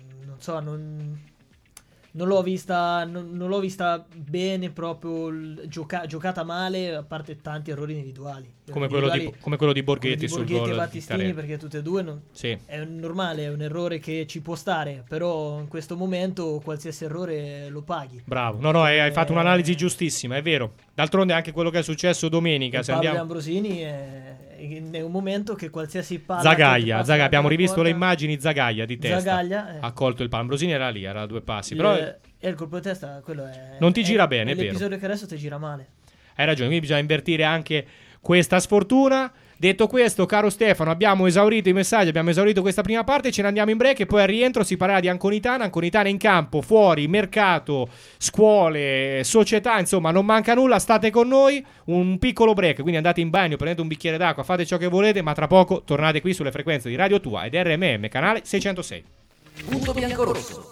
non l'ho vista bene, proprio giocata male, a parte tanti errori individuali. Come quello di Borghetti sul gol e Battistini, perché tutte e due è normale, è un errore che ci può stare, però in questo momento qualsiasi errore lo paghi. Bravo, hai fatto un'analisi giustissima, è vero. D'altronde anche quello che è successo domenica, se Pablo Ambrosini è un momento che qualsiasi palla Zagaglia, abbiamo rivisto le immagini, Zagaglia di testa ha colto il palo. Ambrosini era lì, era a 2 passi, però il colpo di testa, quello non ti gira bene, è vero. L'episodio che adesso ti gira male. Hai ragione, quindi bisogna invertire anche questa sfortuna. Detto questo, caro Stefano, abbiamo esaurito i messaggi, abbiamo esaurito questa prima parte, ce ne andiamo in break e poi al rientro si parlerà di Anconitana in campo, fuori, mercato, scuole, società, insomma non manca nulla, state con noi, un piccolo break, quindi andate in bagno, prendete un bicchiere d'acqua, fate ciò che volete, ma tra poco tornate qui sulle frequenze di Radio Tua ed RMM, canale 606. Punto bianco-rosso.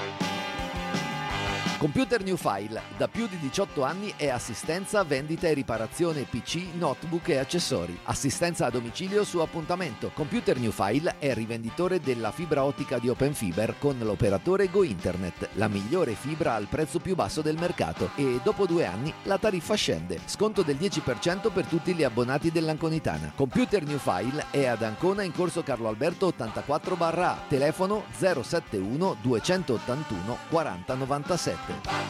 Computer New File, da più di 18 anni è assistenza, vendita e riparazione PC, notebook e accessori. Assistenza a domicilio su appuntamento. Computer New File è rivenditore della fibra ottica di Open Fiber con l'operatore Go Internet, la migliore fibra al prezzo più basso del mercato, e dopo 2 anni la tariffa scende. Sconto del 10% per tutti gli abbonati dell'Anconitana. Computer New File è ad Ancona in corso Carlo Alberto 84/A, telefono 071 281 4097.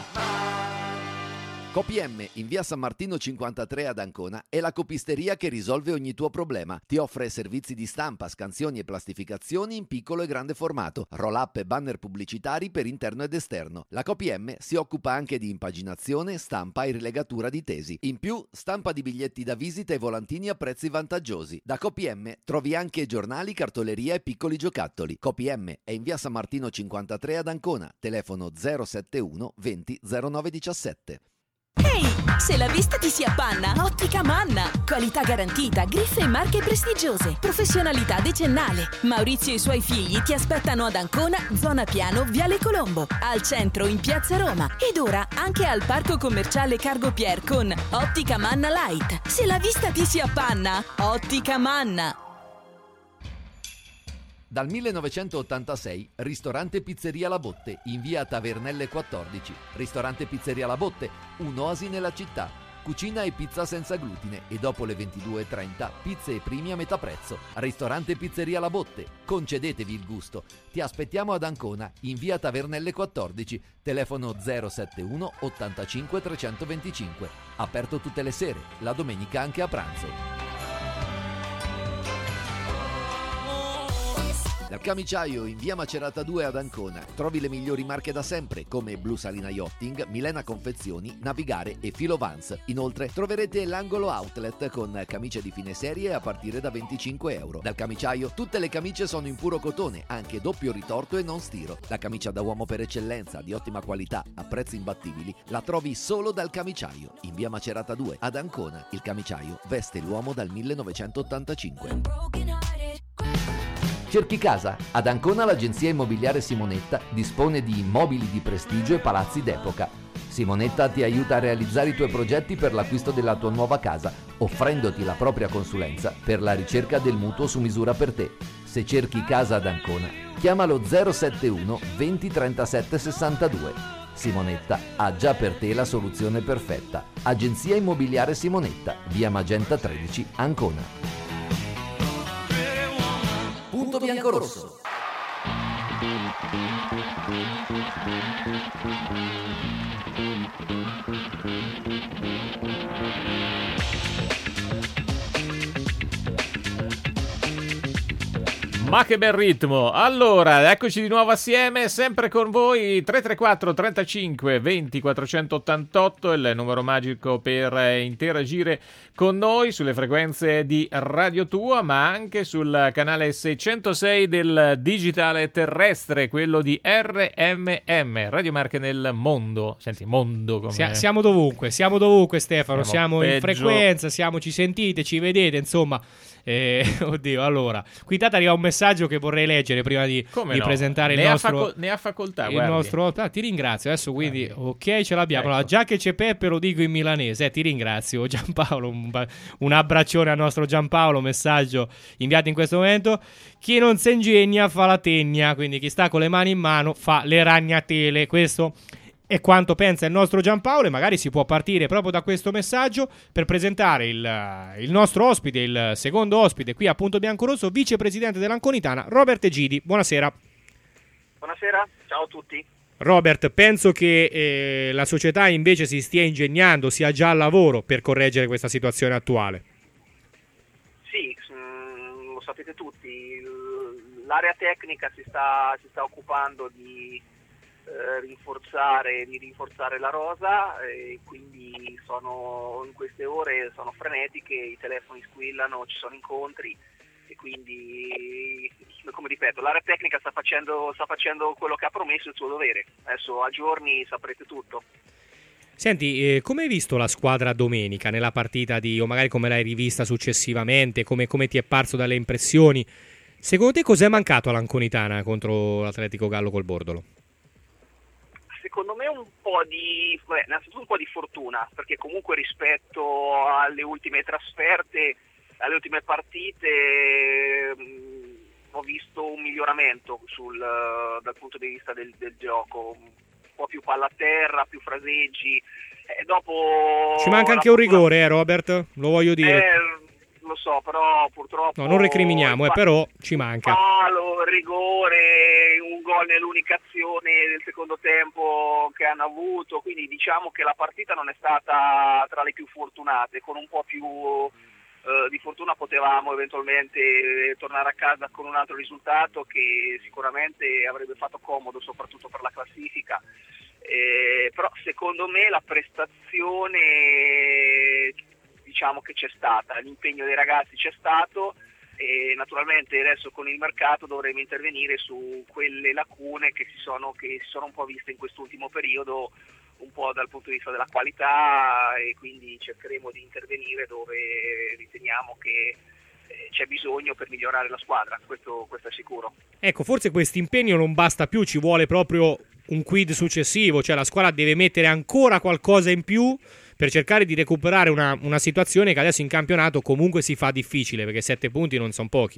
CoPM in via San Martino 53 ad Ancona è la copisteria che risolve ogni tuo problema. Ti offre servizi di stampa, scansioni e plastificazioni in piccolo e grande formato, roll-up e banner pubblicitari per interno ed esterno. La CoPM si occupa anche di impaginazione, stampa e rilegatura di tesi. In più, stampa di biglietti da visita e volantini a prezzi vantaggiosi. Da CoPM trovi anche giornali, cartoleria e piccoli giocattoli. CoPM è in via San Martino 53 ad Ancona, telefono 071 20 09 17. Ehi, se la vista ti si appanna, Ottica Manna. Qualità garantita, griffe e marche prestigiose, professionalità decennale. Maurizio e i suoi figli ti aspettano ad Ancona, zona Piano, Viale Colombo, al centro in Piazza Roma ed ora anche al parco commerciale Cargo Pier con Ottica Manna Light. Se la vista ti si appanna, Ottica Manna. Dal 1986, ristorante Pizzeria La Botte, in via Tavernelle 14. Ristorante Pizzeria La Botte, un'oasi nella città. Cucina e pizza senza glutine e dopo le 22:30 pizze e primi a metà prezzo. Ristorante Pizzeria La Botte, concedetevi il gusto. Ti aspettiamo ad Ancona, in via Tavernelle 14, telefono 071 85 325. Aperto tutte le sere, la domenica anche a pranzo. Dal Camiciaio in via Macerata 2 ad Ancona trovi le migliori marche da sempre come Blu Salina Yachting, Milena Confezioni, Navigare e Filo Vans. Inoltre troverete l'angolo outlet con camicie di fine serie a partire da €25. Dal Camiciaio tutte le camicie sono in puro cotone, anche doppio ritorto e non stiro. La camicia da uomo per eccellenza, di ottima qualità, a prezzi imbattibili, la trovi solo dal Camiciaio in via Macerata 2 ad Ancona. Il Camiciaio veste l'uomo dal 1985. Cerchi casa? Ad Ancona l'agenzia immobiliare Simonetta dispone di immobili di prestigio e palazzi d'epoca. Simonetta ti aiuta a realizzare i tuoi progetti per l'acquisto della tua nuova casa, offrendoti la propria consulenza per la ricerca del mutuo su misura per te. Se cerchi casa ad Ancona, chiamalo 071 20 37 62. Simonetta ha già per te la soluzione perfetta. Agenzia immobiliare Simonetta, via Magenta 13, Ancona. Punto bianco-rosso. Ma che bel ritmo. Allora, eccoci di nuovo assieme, sempre con voi. 334 35 20 488 il numero magico per interagire con noi sulle frequenze di Radio Tua, ma anche sul canale 606 del digitale terrestre, quello di RMM, Radio Marche nel mondo. Senti, mondo come... Siamo dovunque Stefano, siamo in frequenza, ci sentite, ci vedete, insomma. Oddio, allora, qui intanto arriva un messaggio che vorrei leggere prima di presentare il nostro. Ne ha facoltà, il nostro. Ti ringrazio. Adesso quindi, ok, ce l'abbiamo. Allora, già che c'è Peppe, lo dico in milanese. Ti ringrazio, Giampaolo. Un abbraccione al nostro Giampaolo. Messaggio inviato in questo momento. Chi non si ingegna fa la tegna. Quindi chi sta con le mani in mano fa le ragnatele. Questo è quanto pensa il nostro Giampaolo, e magari si può partire proprio da questo messaggio per presentare il nostro ospite, il secondo ospite qui a Punto Bianco-Rosso, vicepresidente dell'Anconitana, Robert Egidi. Buonasera. Buonasera, ciao a tutti. Robert, penso che la società invece si stia ingegnando, sia già al lavoro per correggere questa situazione attuale. Sì, lo sapete tutti, l'area tecnica si sta occupando di rinforzare la rosa, e quindi in queste ore sono frenetiche, i telefoni squillano, ci sono incontri, e quindi, come ripeto, l'area tecnica sta facendo quello che ha promesso, il suo dovere. Adesso a giorni saprete tutto. Senti, come hai visto la squadra domenica nella partita o magari come l'hai rivista successivamente, come ti è parso dalle impressioni? Secondo te cos'è mancato all'Anconitana contro l'Atletico Gallo col Bordolo? Secondo me innanzitutto un po' di fortuna, perché comunque rispetto alle ultime trasferte, alle ultime partite, ho visto un miglioramento dal punto di vista del gioco, un po' più palla a terra, più fraseggi. Dopo ci manca anche un rigore, Robert, lo voglio dire. Lo so, però purtroppo... No, non recriminiamo, però ci manca. Palo, rigore, un gol nell'unica azione del secondo tempo che hanno avuto, quindi diciamo che la partita non è stata tra le più fortunate. Con un po' più di fortuna potevamo eventualmente tornare a casa con un altro risultato che sicuramente avrebbe fatto comodo, soprattutto per la classifica. Però secondo me la prestazione... diciamo che c'è stata, l'impegno dei ragazzi c'è stato, e naturalmente adesso con il mercato dovremo intervenire su quelle lacune che si sono un po' viste in quest'ultimo periodo, un po' dal punto di vista della qualità, e quindi cercheremo di intervenire dove riteniamo che c'è bisogno per migliorare la squadra, questo è sicuro. Ecco, forse questo impegno non basta più, ci vuole proprio un quid successivo, cioè la squadra deve mettere ancora qualcosa in più per cercare di recuperare una situazione che adesso in campionato comunque si fa difficile, perché 7 punti non sono pochi.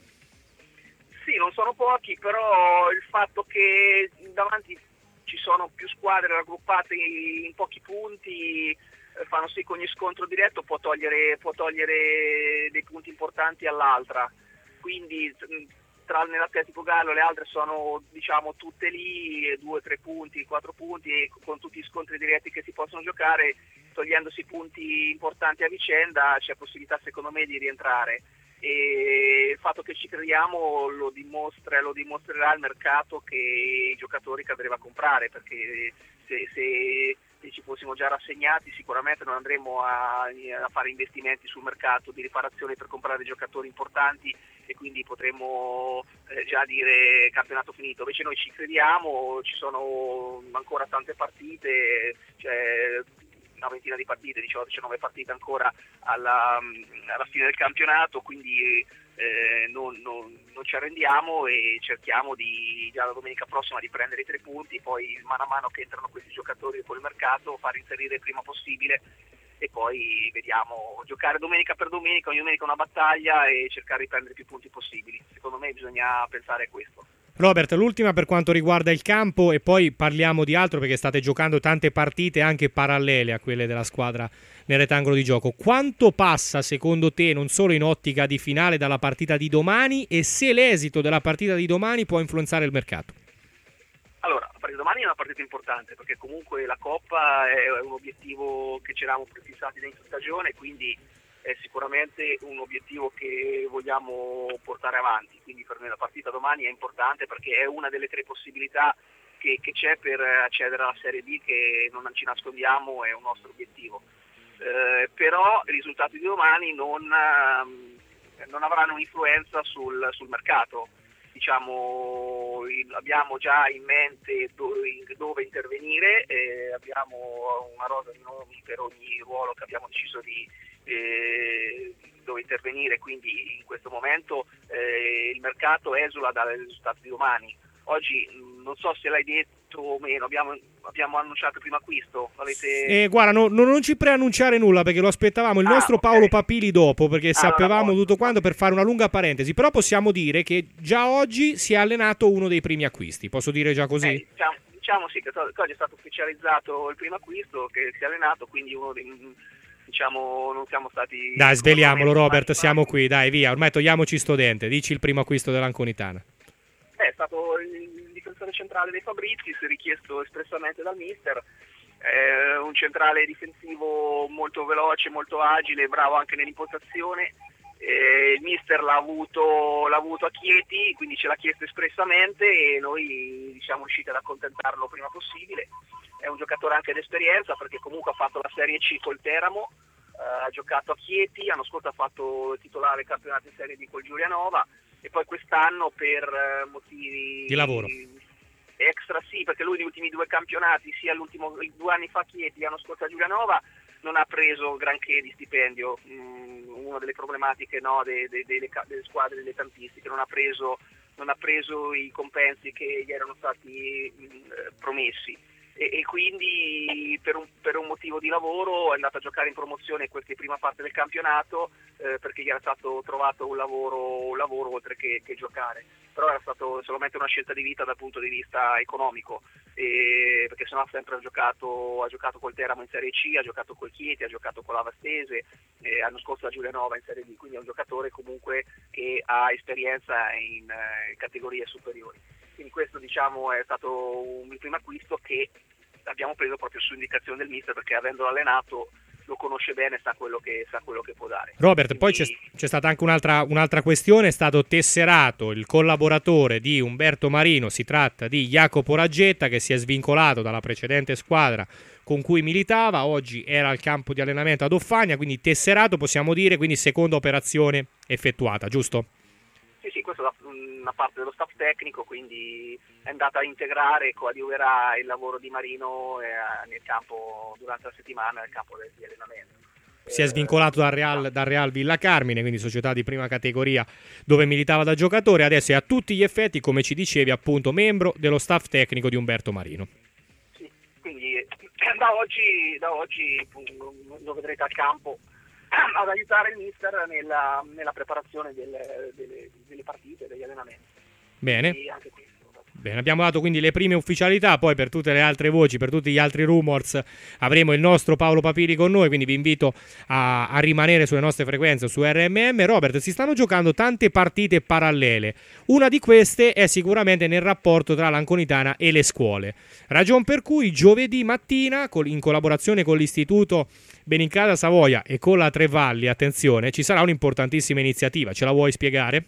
Sì, non sono pochi, però il fatto che davanti ci sono più squadre raggruppate in pochi punti fanno sì che ogni scontro diretto può togliere dei punti importanti all'altra, quindi tranne l'Atletico Gallo le altre sono diciamo tutte lì, 2-3 punti, 4 punti, e con tutti gli scontri diretti che si possono giocare, togliendosi punti importanti a vicenda, c'è possibilità secondo me di rientrare, e il fatto che ci crediamo lo dimostrerà il mercato che i giocatori cadremo a comprare, perché se ci fossimo già rassegnati sicuramente non andremo a fare investimenti sul mercato di riparazione per comprare giocatori importanti, e quindi potremmo già dire campionato finito. Invece noi ci crediamo, ci sono ancora tante partite, cioè una ventina di partite, 18-19 partite ancora alla fine del campionato, quindi non ci arrendiamo e cerchiamo già la domenica prossima di prendere i 3 punti, poi mano a mano che entrano questi giocatori con il mercato far inserire il prima possibile, e poi vediamo, giocare domenica per domenica, ogni domenica una battaglia, e cercare di prendere più punti possibili. Secondo me bisogna pensare a questo. Robert, l'ultima per quanto riguarda il campo, e poi parliamo di altro perché state giocando tante partite anche parallele a quelle della squadra nel rettangolo di gioco. Quanto passa secondo te, non solo in ottica di finale, dalla partita di domani, e se l'esito della partita di domani può influenzare il mercato? Allora, la partita di domani è una partita importante, perché comunque la Coppa è un obiettivo che ci eravamo prefissati dentro stagione, quindi è sicuramente un obiettivo che vogliamo portare avanti, quindi per me la partita domani è importante perché è una delle 3 possibilità che c'è per accedere alla Serie B, che non ci nascondiamo è un nostro obiettivo. Però i risultati di domani non avranno un'influenza sul mercato. Diciamo, abbiamo già in mente dove intervenire, abbiamo una rosa di nomi per ogni ruolo che abbiamo deciso di dove intervenire, quindi in questo momento il mercato esula dai risultati di domani. Oggi non so se l'hai detto o meno, abbiamo annunciato il primo acquisto. Guarda, non ci preannunciare nulla perché lo aspettavamo il nostro Paolo Papili dopo, perché sapevamo tutto quanto, per fare una lunga parentesi. Però possiamo dire che già oggi si è allenato uno dei primi acquisti, posso dire già così? Diciamo sì, che oggi è stato ufficializzato il primo acquisto, che si è allenato, quindi uno dei... Diciamo, non siamo stati... Dai, sveliamolo Robert, siamo qui, dai, via, ormai togliamoci sto dente, dici il primo acquisto dell'Anconitana. È stato il difensore centrale dei Fabrizi, richiesto espressamente dal mister, un centrale difensivo molto veloce, molto agile, bravo anche nell'impostazione. Il mister l'ha avuto a Chieti, quindi ce l'ha chiesto espressamente e noi siamo riusciti ad accontentarlo il prima possibile. È un giocatore anche d'esperienza perché comunque ha fatto la Serie C col Teramo, ha giocato a Chieti, l'anno scorso ha fatto titolare campionato in Serie D col Giulianova e poi quest'anno per motivi di lavoro extra, sì, perché lui negli ultimi 2 campionati, sia 2 anni fa a Chieti, l'anno scorso a Giulianova, non ha preso granché di stipendio. Una delle problematiche delle squadre dilettantistiche, non ha preso i compensi che gli erano stati promessi. E quindi per un motivo di lavoro è andato a giocare in promozione in questa prima parte del campionato perché gli era stato trovato un lavoro oltre che giocare, però era stato solamente una scelta di vita dal punto di vista economico, perché sennò sempre ha giocato col Teramo in Serie C, ha giocato col Chieti, ha giocato con l'Avastese, l'anno scorso a Giulianova in Serie D, quindi è un giocatore comunque che ha esperienza in categorie superiori. Quindi questo diciamo è stato il primo acquisto che abbiamo preso proprio su indicazione del mister, perché avendolo allenato lo conosce bene, sa quello che può dare. Robert, quindi... poi c'è stata anche un'altra questione, è stato tesserato il collaboratore di Umberto Marino, si tratta di Jacopo Raggetta, che si è svincolato dalla precedente squadra con cui militava, oggi era al campo di allenamento ad Offagna, quindi tesserato possiamo dire, quindi seconda operazione effettuata, giusto? Sì, questo è una parte dello staff tecnico, quindi è andata a integrare, coadiuverà il lavoro di Marino nel campo durante la settimana, nel campo di allenamento. Si è svincolato dal Real Villa Carmine, quindi società di prima categoria dove militava da giocatore, adesso è a tutti gli effetti, come ci dicevi, appunto membro dello staff tecnico di Umberto Marino. Sì, quindi da oggi lo vedrete al campo ad aiutare il mister nella preparazione delle partite, degli allenamenti. Bene. Bene, abbiamo dato quindi le prime ufficialità, poi per tutte le altre voci, per tutti gli altri rumors avremo il nostro Paolo Papiri con noi, quindi vi invito a rimanere sulle nostre frequenze su RMM. Robert, si stanno giocando tante partite parallele, una di queste è sicuramente nel rapporto tra l'Anconitana e le scuole, ragion per cui giovedì mattina in collaborazione con l'Istituto Benincasa Savoia e con la Tre Valli, attenzione, ci sarà un'importantissima iniziativa, ce la vuoi spiegare?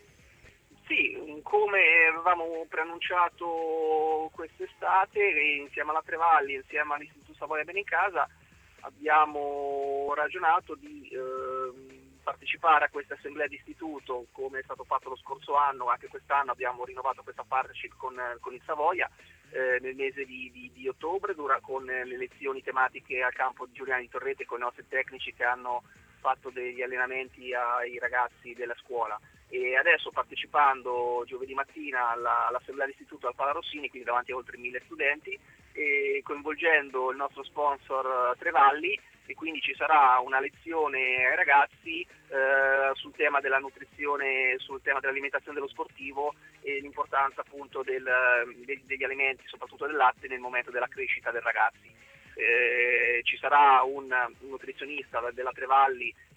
Sì, come avevamo preannunciato quest'estate, insieme alla Tre Valli, insieme all'Istituto Savoia Benincasa, abbiamo ragionato di partecipare a questa assemblea di istituto, come è stato fatto lo scorso anno. Anche quest'anno abbiamo rinnovato questa partnership con il Savoia nel mese di ottobre, con le lezioni tematiche al campo di Giuliano di Torrete, con i nostri tecnici che hanno fatto degli allenamenti ai ragazzi della scuola. E adesso, partecipando giovedì mattina all'assemblea d'istituto al Pala Rossini, quindi davanti a oltre 1000 studenti, e coinvolgendo il nostro sponsor Tre Valli, e quindi ci sarà una lezione ai ragazzi sul tema della nutrizione, sul tema dell'alimentazione dello sportivo e l'importanza appunto degli alimenti, soprattutto del latte, nel momento della crescita dei ragazzi. Ci sarà un nutrizionista della Tre Valli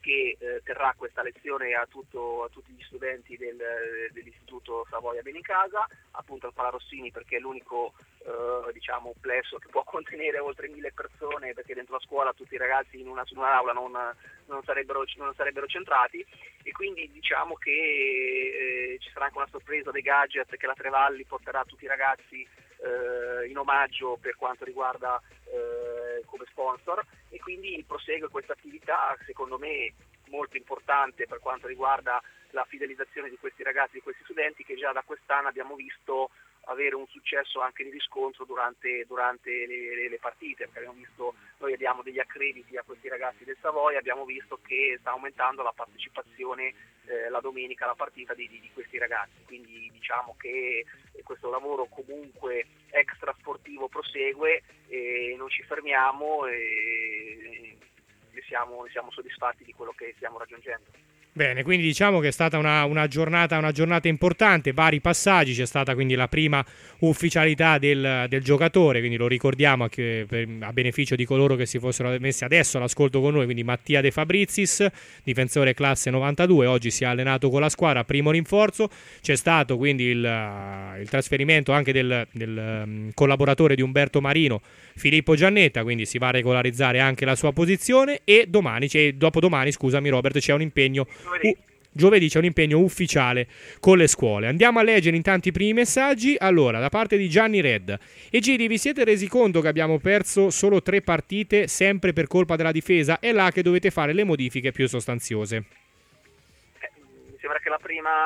che terrà questa lezione a tutti gli studenti dell'Istituto Savoia Benincasa, appunto al Palarossini, perché è l'unico plesso che può contenere oltre 1000 persone, perché dentro la scuola tutti i ragazzi in un'aula non sarebbero centrati, e quindi diciamo che ci sarà anche una sorpresa dei gadget che la Trevalli porterà a tutti i ragazzi in omaggio per quanto riguarda come sponsor, e quindi prosegue questa attività secondo me molto importante per quanto riguarda la fidelizzazione di questi ragazzi, di questi studenti, che già da quest'anno abbiamo visto avere un successo anche di riscontro durante le partite, perché noi abbiamo degli accrediti a questi ragazzi del Savoia, abbiamo visto che sta aumentando la partecipazione la domenica alla partita di questi ragazzi, quindi diciamo che questo lavoro comunque extra sportivo prosegue e non ci fermiamo e siamo soddisfatti di quello che stiamo raggiungendo. Bene, quindi diciamo che è stata una giornata importante, vari passaggi, c'è stata quindi la prima ufficialità del giocatore, quindi lo ricordiamo anche a beneficio di coloro che si fossero messi adesso all'ascolto con noi, quindi Mattia De Fabrizis, difensore classe 92, oggi si è allenato con la squadra, primo rinforzo, c'è stato quindi il trasferimento anche del collaboratore di Umberto Marino, Filippo Giannetta, quindi si va a regolarizzare anche la sua posizione, e dopodomani, scusami Robert, c'è un impegno giovedì c'è un impegno ufficiale con le scuole. Andiamo a leggere intanto i primi messaggi. Allora, da parte di Gianni Red: Egidi, vi siete resi conto che abbiamo perso solo 3 partite sempre per colpa della difesa? È là che dovete fare le modifiche più sostanziose. Mi sembra che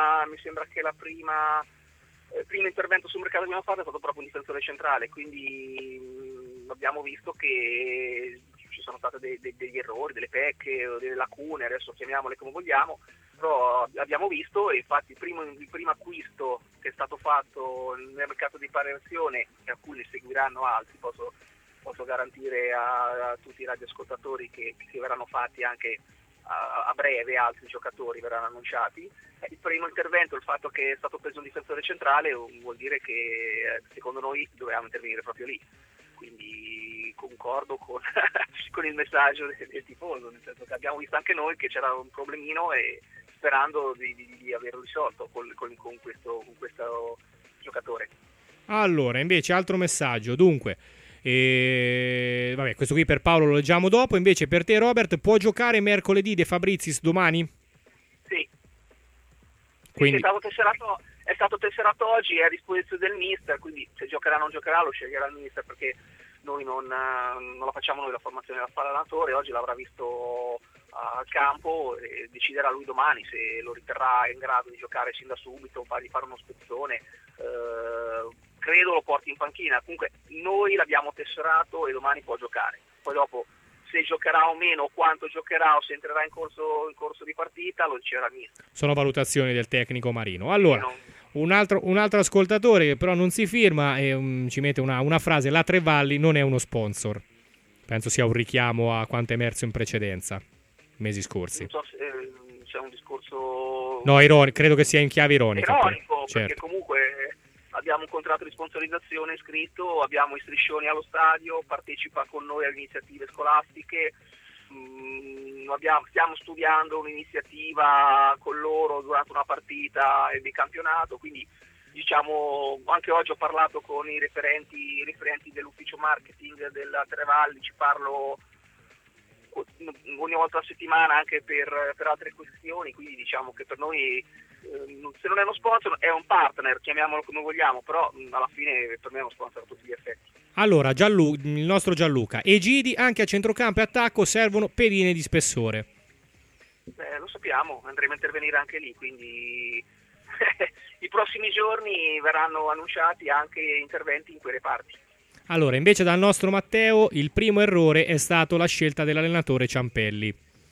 il primo intervento sul mercato che abbiamo fatto è stato proprio un difensore centrale, quindi abbiamo visto che ci sono stati degli errori, delle pecche, delle lacune, adesso chiamiamole come vogliamo, però abbiamo visto, e infatti il primo acquisto che è stato fatto nel mercato di variazione, e a cui ne seguiranno altri, posso garantire a tutti i radioascoltatori che verranno fatti anche a breve, altri giocatori verranno annunciati. Il primo intervento, il fatto che è stato preso un difensore centrale, vuol dire che secondo noi dovevamo intervenire proprio lì, quindi concordo con il messaggio del tifoso, nel senso che abbiamo visto anche noi che c'era un problemino e sperando di averlo risolto con questo giocatore. Allora, invece altro messaggio, dunque questo qui per Paolo lo leggiamo dopo. Invece per te Robert, può giocare mercoledì De Fabrizis domani? Sì. Quindi... È stato tesserato oggi, è a disposizione del mister, quindi se giocherà o non giocherà lo sceglierà il mister, perché noi non la facciamo noi la formazione da fare allenatore, oggi l'avrà visto al campo e deciderà lui domani se lo riterrà in grado di giocare sin da subito, fargli fare uno spezzone, credo lo porti in panchina. Comunque noi l'abbiamo tesserato e domani può giocare, poi dopo se giocherà o meno, quanto giocherà o se entrerà in corso di partita lo deciderà il mister. Sono valutazioni del tecnico Marino. Allora, un altro ascoltatore che però non si firma e ci mette una frase: la Trevalli non è uno sponsor. Penso sia un richiamo a quanto è emerso in precedenza, mesi scorsi. Non so se c'è un discorso... No, credo che sia in chiave ironica. Ironico, certo. Perché comunque abbiamo un contratto di sponsorizzazione scritto, abbiamo i striscioni allo stadio, partecipa con noi alle iniziative scolastiche, stiamo studiando un'iniziativa con loro durante una partita di campionato, quindi diciamo anche oggi ho parlato con i referenti dell'ufficio marketing della Trevalli, ci parlo ogni volta a settimana anche per altre questioni, quindi diciamo che per noi se non è uno sponsor è un partner, chiamiamolo come vogliamo, però alla fine per me è uno sponsor a tutti gli effetti. Allora, il nostro Gianluca: Egidi, anche a centrocampo e attacco servono pedine di spessore. Lo sappiamo, andremo a intervenire anche lì, quindi i prossimi giorni verranno annunciati anche interventi in quei reparti. Allora, invece dal nostro Matteo, il primo errore è stato la scelta dell'allenatore Ciampelli.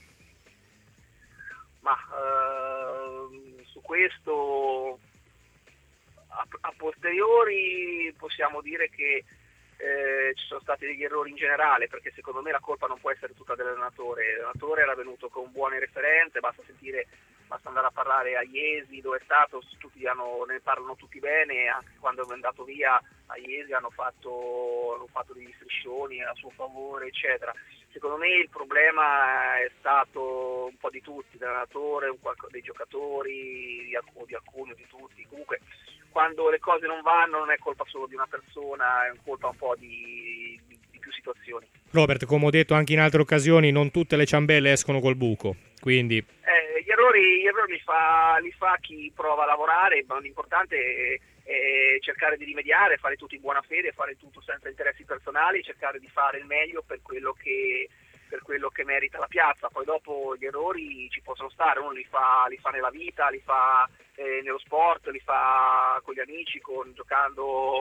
Ma su questo a posteriori possiamo dire che ci sono stati degli errori in generale, perché secondo me la colpa non può essere tutta dell'allenatore. L'allenatore era venuto con buone referenze, basta sentire basta andare a parlare a Iesi, dove è stato, ne parlano tutti bene, anche quando è andato via a Iesi hanno fatto degli striscioni a suo favore, eccetera. Secondo me il problema è stato un po' di tutti, dell'allenatore, dei giocatori, di alcuni, di tutti. Comunque quando le cose non vanno non è colpa solo di una persona, è colpa un po' di più situazioni. Robert, come ho detto anche in altre occasioni, non tutte le ciambelle escono col buco, quindi... Gli errori li fa chi prova a lavorare, ma l'importante è cercare di rimediare, fare tutto in buona fede, fare tutto senza interessi personali, cercare di fare il meglio per quello che merita la piazza. Poi dopo gli errori ci possono stare, uno li fa nella vita, li fa nello sport, li fa con gli amici, giocando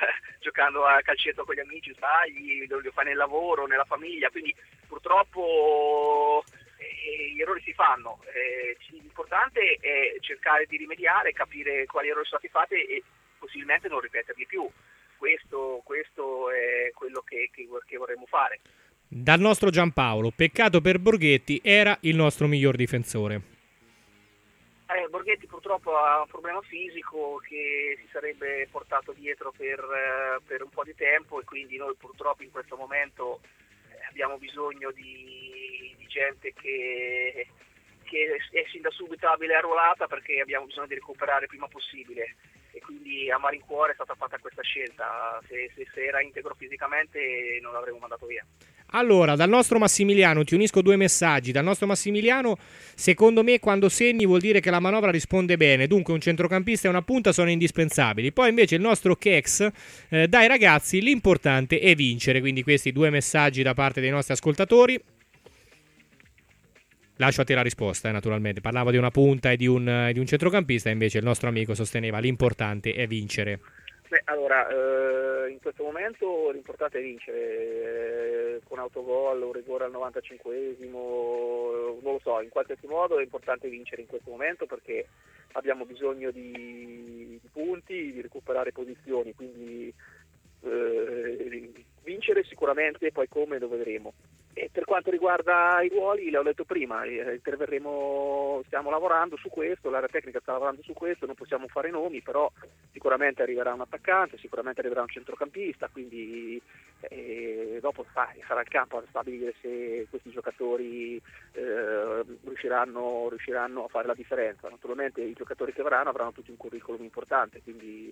a calcetto con gli amici, sbagli, li fa nel lavoro, nella famiglia, quindi purtroppo gli errori si fanno. L'importante è cercare di rimediare, capire quali errori sono stati fatti e possibilmente non ripeterli più. Questo è quello che vorremmo fare. Dal nostro Giampaolo, peccato per Borghetti, era il nostro miglior difensore. Borghetti purtroppo ha un problema fisico che si sarebbe portato dietro per un po' di tempo, e quindi noi purtroppo in questo momento abbiamo bisogno di gente che è sin da subito abile e arruolata, perché abbiamo bisogno di recuperare il prima possibile, e quindi a malincuore è stata fatta questa scelta. Se era integro fisicamente non l'avremmo mandato via. Allora, dal nostro Massimiliano ti unisco due messaggi. Dal nostro Massimiliano, secondo me quando segni vuol dire che la manovra risponde bene, dunque un centrocampista e una punta sono indispensabili. Poi invece il nostro Kex, dai ragazzi, l'importante è vincere. Quindi questi due messaggi da parte dei nostri ascoltatori. Lascio a te la risposta, naturalmente. Parlava di una punta e di un centrocampista, invece il nostro amico sosteneva l'importante è vincere. Beh, allora, in questo momento l'importante è vincere, con autogol o rigore al 95esimo, non lo so, in qualsiasi modo è importante vincere in questo momento, perché abbiamo bisogno di punti, di recuperare posizioni, quindi vincere sicuramente, poi come lo vedremo. E per quanto riguarda i ruoli, l'ho detto prima, stiamo lavorando su questo, l'area tecnica sta lavorando su questo, non possiamo fare nomi, però sicuramente arriverà un attaccante, sicuramente arriverà un centrocampista, quindi dopo sarà il campo a stabilire se questi giocatori riusciranno a fare la differenza. Naturalmente i giocatori che avranno tutti un curriculum importante, quindi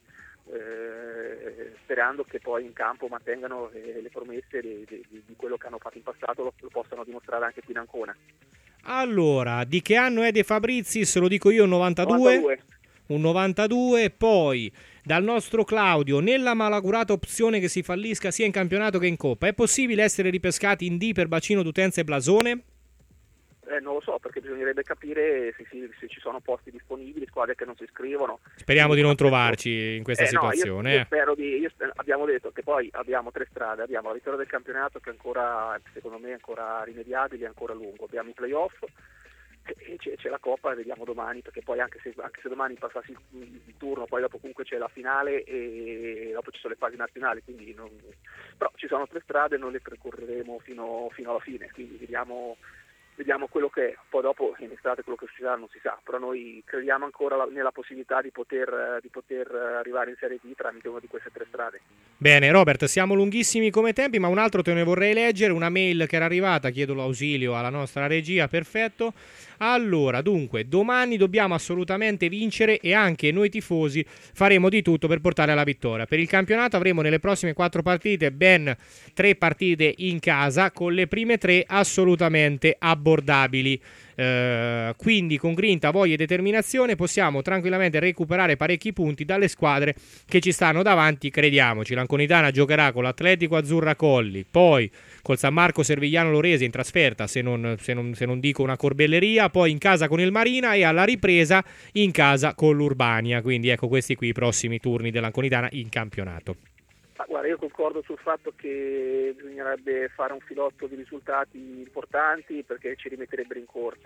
sperando che poi in campo mantengano le promesse di quello che hanno fatto in passato, lo possano dimostrare anche qui in Ancona. Allora, di che anno è De Fabrizis? Lo dico io, 92. Un 92. Poi dal nostro Claudio, nella malaugurata opzione che si fallisca sia in campionato che in Coppa, è possibile essere ripescati in D per bacino d'utenza e blasone? Non lo so, perché bisognerebbe capire se ci sono posti disponibili, squadre che non si iscrivono. Speriamo di non trovarci in questa situazione. Io abbiamo detto che poi abbiamo tre strade: abbiamo la vittoria del campionato, che ancora, secondo me, è ancora rimediabile, è ancora lungo, abbiamo i playoff e c'è la Coppa, vediamo domani, perché poi anche se domani passassi il turno, poi dopo comunque c'è la finale e dopo ci sono le fasi nazionali, quindi però ci sono tre strade, noi le percorreremo fino alla fine, quindi vediamo quello che è. Poi dopo in estate quello che succederà non si sa, però noi crediamo ancora nella possibilità di poter arrivare in Serie D tramite una di queste tre strade. Bene Robert, siamo lunghissimi come tempi, ma un altro te ne vorrei leggere, una mail che era arrivata, chiedo l'ausilio alla nostra regia. Perfetto. Allora, dunque, domani dobbiamo assolutamente vincere e anche noi tifosi faremo di tutto per portare alla vittoria. Per il campionato avremo nelle prossime 4 partite ben 3 partite in casa, con le prime 3 assolutamente abbordabili. Quindi con grinta, voglia e determinazione possiamo tranquillamente recuperare parecchi punti dalle squadre che ci stanno davanti, crediamoci. L'Anconitana giocherà con l'Atletico Azzurra Colli, poi col San Marco Servigliano Lorese in trasferta, se non dico una corbelleria, poi in casa con il Marina e alla ripresa in casa con l'Urbania. Quindi ecco questi qui i prossimi turni dell'Anconitana in campionato. Guarda, io concordo sul fatto che bisognerebbe fare un filotto di risultati importanti, perché ci rimetterebbero in corsa.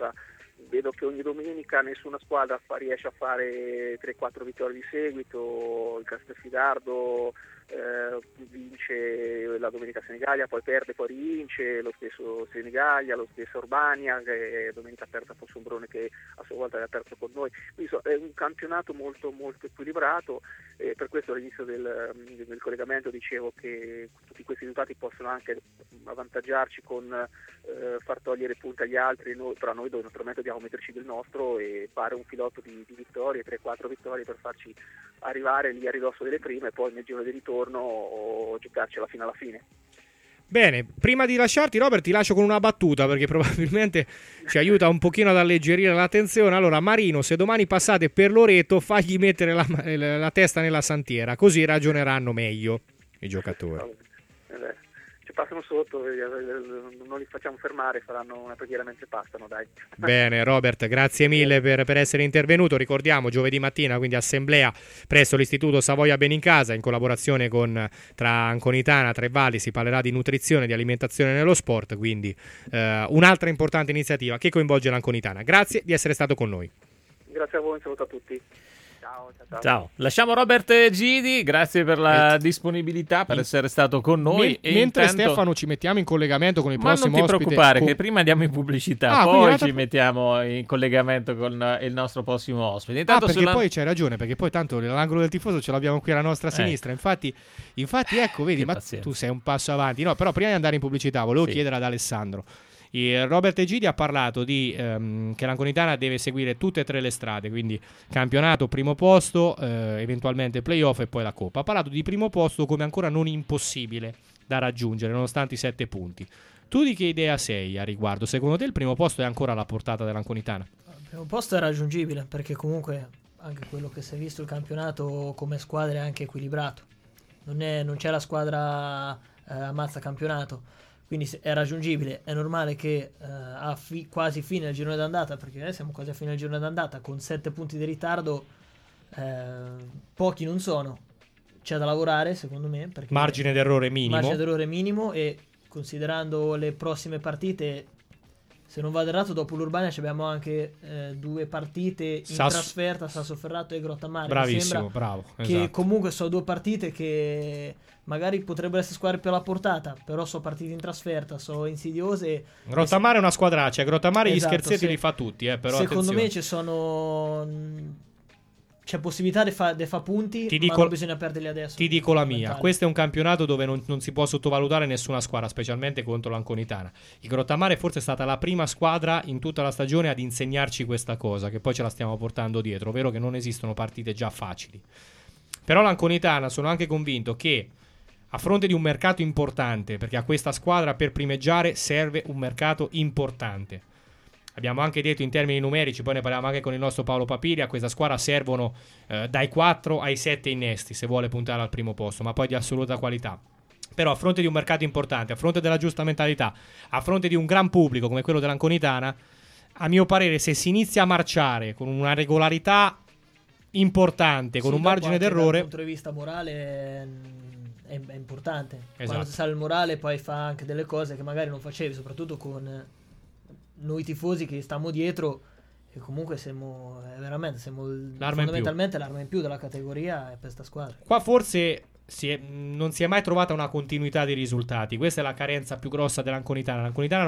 vedo che ogni domenica nessuna squadra riesce a fare 3-4 vittorie di seguito. Il Castelfidardo vince la domenica Senigallia, poi perde, poi rivince, lo stesso Senigallia, lo stesso Urbania, che domenica ha perso a Fossombrone, che a sua volta ha perso con noi. Quindi è un campionato molto molto equilibrato, per questo all'inizio del collegamento dicevo che tutti questi risultati possono anche avvantaggiarci con far togliere punti agli altri, però noi naturalmente dobbiamo metterci del nostro e fare un filotto di vittorie, 3-4 vittorie, per farci arrivare lì a ridosso delle prime e poi nel giro di ritorno o giocarcela fino alla fine. Bene, prima di lasciarti, Robert, ti lascio con una battuta perché probabilmente ci aiuta un pochino ad alleggerire la tensione. Allora, Marino, se domani passate per Loreto, fagli mettere la testa nella santiera, così ragioneranno meglio i giocatori. Ci passano sotto, non li facciamo fermare, faranno una preghiera mentre passano, dai. Bene, Robert, grazie mille per essere intervenuto. Ricordiamo, giovedì mattina, quindi assemblea presso l'Istituto Savoia Benincasa, in collaborazione tra Anconitana, Tre Valli. Si parlerà di nutrizione, di alimentazione nello sport, quindi un'altra importante iniziativa che coinvolge l'Anconitana. Grazie di essere stato con noi. Grazie a voi, un saluto a tutti. Ciao. Lasciamo Robert Gidi, grazie per la disponibilità, per essere stato con noi. Mentre Stefano ci mettiamo in collegamento con il prossimo ospite. Ma non ti preoccupare, che prima andiamo in pubblicità, poi ci mettiamo in collegamento con il nostro prossimo ospite. Intanto perché poi c'hai ragione, perché poi tanto l'angolo del tifoso ce l'abbiamo qui alla nostra sinistra. Infatti ecco, vedi, ma tu sei un passo avanti. No, però prima di andare in pubblicità volevo chiedere ad Alessandro. Robert Egidi ha parlato che l'Anconitana deve seguire tutte e tre le strade, quindi campionato, primo posto, eventualmente playoff e poi la Coppa. Ha parlato di primo posto come ancora non impossibile da raggiungere, nonostante i 7 punti. Tu di che idea sei a riguardo? Secondo te il primo posto è ancora alla portata dell'Anconitana? Il primo posto è raggiungibile, perché comunque anche quello che si è visto il campionato come squadra è anche equilibrato. Non c'è la squadra ammazza campionato. Quindi è raggiungibile. È normale che a quasi fine del girone d'andata, perché siamo quasi a fine del girone d'andata, con 7 punti di ritardo, pochi non sono. C'è da lavorare, secondo me. Perché margine d'errore minimo, e considerando le prossime partite, se non vado errato, dopo l'Urbania abbiamo anche 2 partite in trasferta, Sassoferrato e Grottammare. Bravissimo, bravo. Che esatto. Comunque sono 2 partite che magari potrebbero essere squadre più alla portata, però sono partite in trasferta, sono insidiose. Grottammare è una squadraccia, Grottammare esatto, gli scherzetti li fa tutti, però secondo attenzione. Me c'è possibilità di fa punti, ma non bisogna perderli adesso. Ti dico la mia, questo è un campionato dove non si può sottovalutare nessuna squadra, specialmente contro l'Anconitana. Il Grottammare forse è stata la prima squadra in tutta la stagione ad insegnarci questa cosa, che poi ce la stiamo portando dietro, ovvero che non esistono partite già facili. Però l'Anconitana sono anche convinto che a fronte di un mercato importante, perché a questa squadra per primeggiare serve un mercato importante. Abbiamo anche detto in termini numerici, poi ne parliamo anche con il nostro Paolo Papiri, a questa squadra servono dai 4 ai 7 innesti se vuole puntare al primo posto, ma poi di assoluta qualità. Però a fronte di un mercato importante, a fronte della giusta mentalità, a fronte di un gran pubblico come quello dell'Anconitana, a mio parere se si inizia a marciare con una regolarità importante, con un margine d'errore... Dal punto di vista morale è importante. Esatto. Quando si sale il morale poi fa anche delle cose che magari non facevi, soprattutto con noi tifosi che stiamo dietro, e comunque siamo fondamentalmente l'arma in più della categoria per questa squadra. Qua forse non si è mai trovata una continuità di risultati. Questa è la carenza più grossa dell'Anconitana. L'Anconitana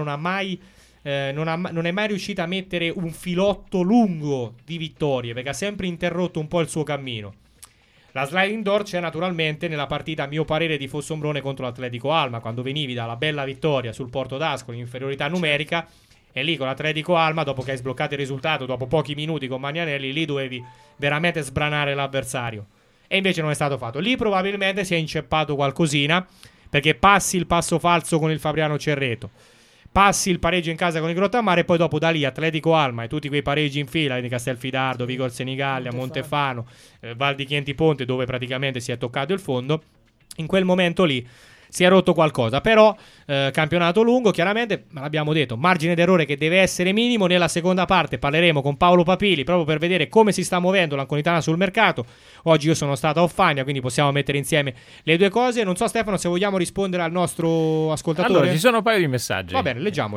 non è mai riuscita a mettere un filotto lungo di vittorie, perché ha sempre interrotto un po' il suo cammino. La sliding door c'è naturalmente nella partita, a mio parere, di Fossombrone contro l'Atletico Alma, quando venivi dalla bella vittoria sul Porto d'Ascoli in inferiorità numerica, e lì con l'Atletico Alma, dopo che hai sbloccato il risultato, dopo pochi minuti con Magnanelli, lì dovevi veramente sbranare l'avversario. E invece non è stato fatto. Lì probabilmente si è inceppato qualcosina, perché passi il passo falso con il Fabriano Cerreto, passi il pareggio in casa con il Grottammare, e poi dopo da lì Atletico Alma e tutti quei pareggi in fila di Castelfidardo, Vigor Senigallia, Montefano, Val di Chienti Ponte, dove praticamente si è toccato il fondo. In quel momento lì si è rotto qualcosa, però campionato lungo, chiaramente, ma l'abbiamo detto, margine d'errore che deve essere minimo. Nella seconda parte parleremo con Paolo Papili proprio per vedere come si sta muovendo l'Anconitana sul mercato. Oggi io sono stato a Offagna, quindi possiamo mettere insieme le due cose. Non so, Stefano, se vogliamo rispondere al nostro ascoltatore. Allora, ci sono un paio di messaggi. Va bene, leggiamoli.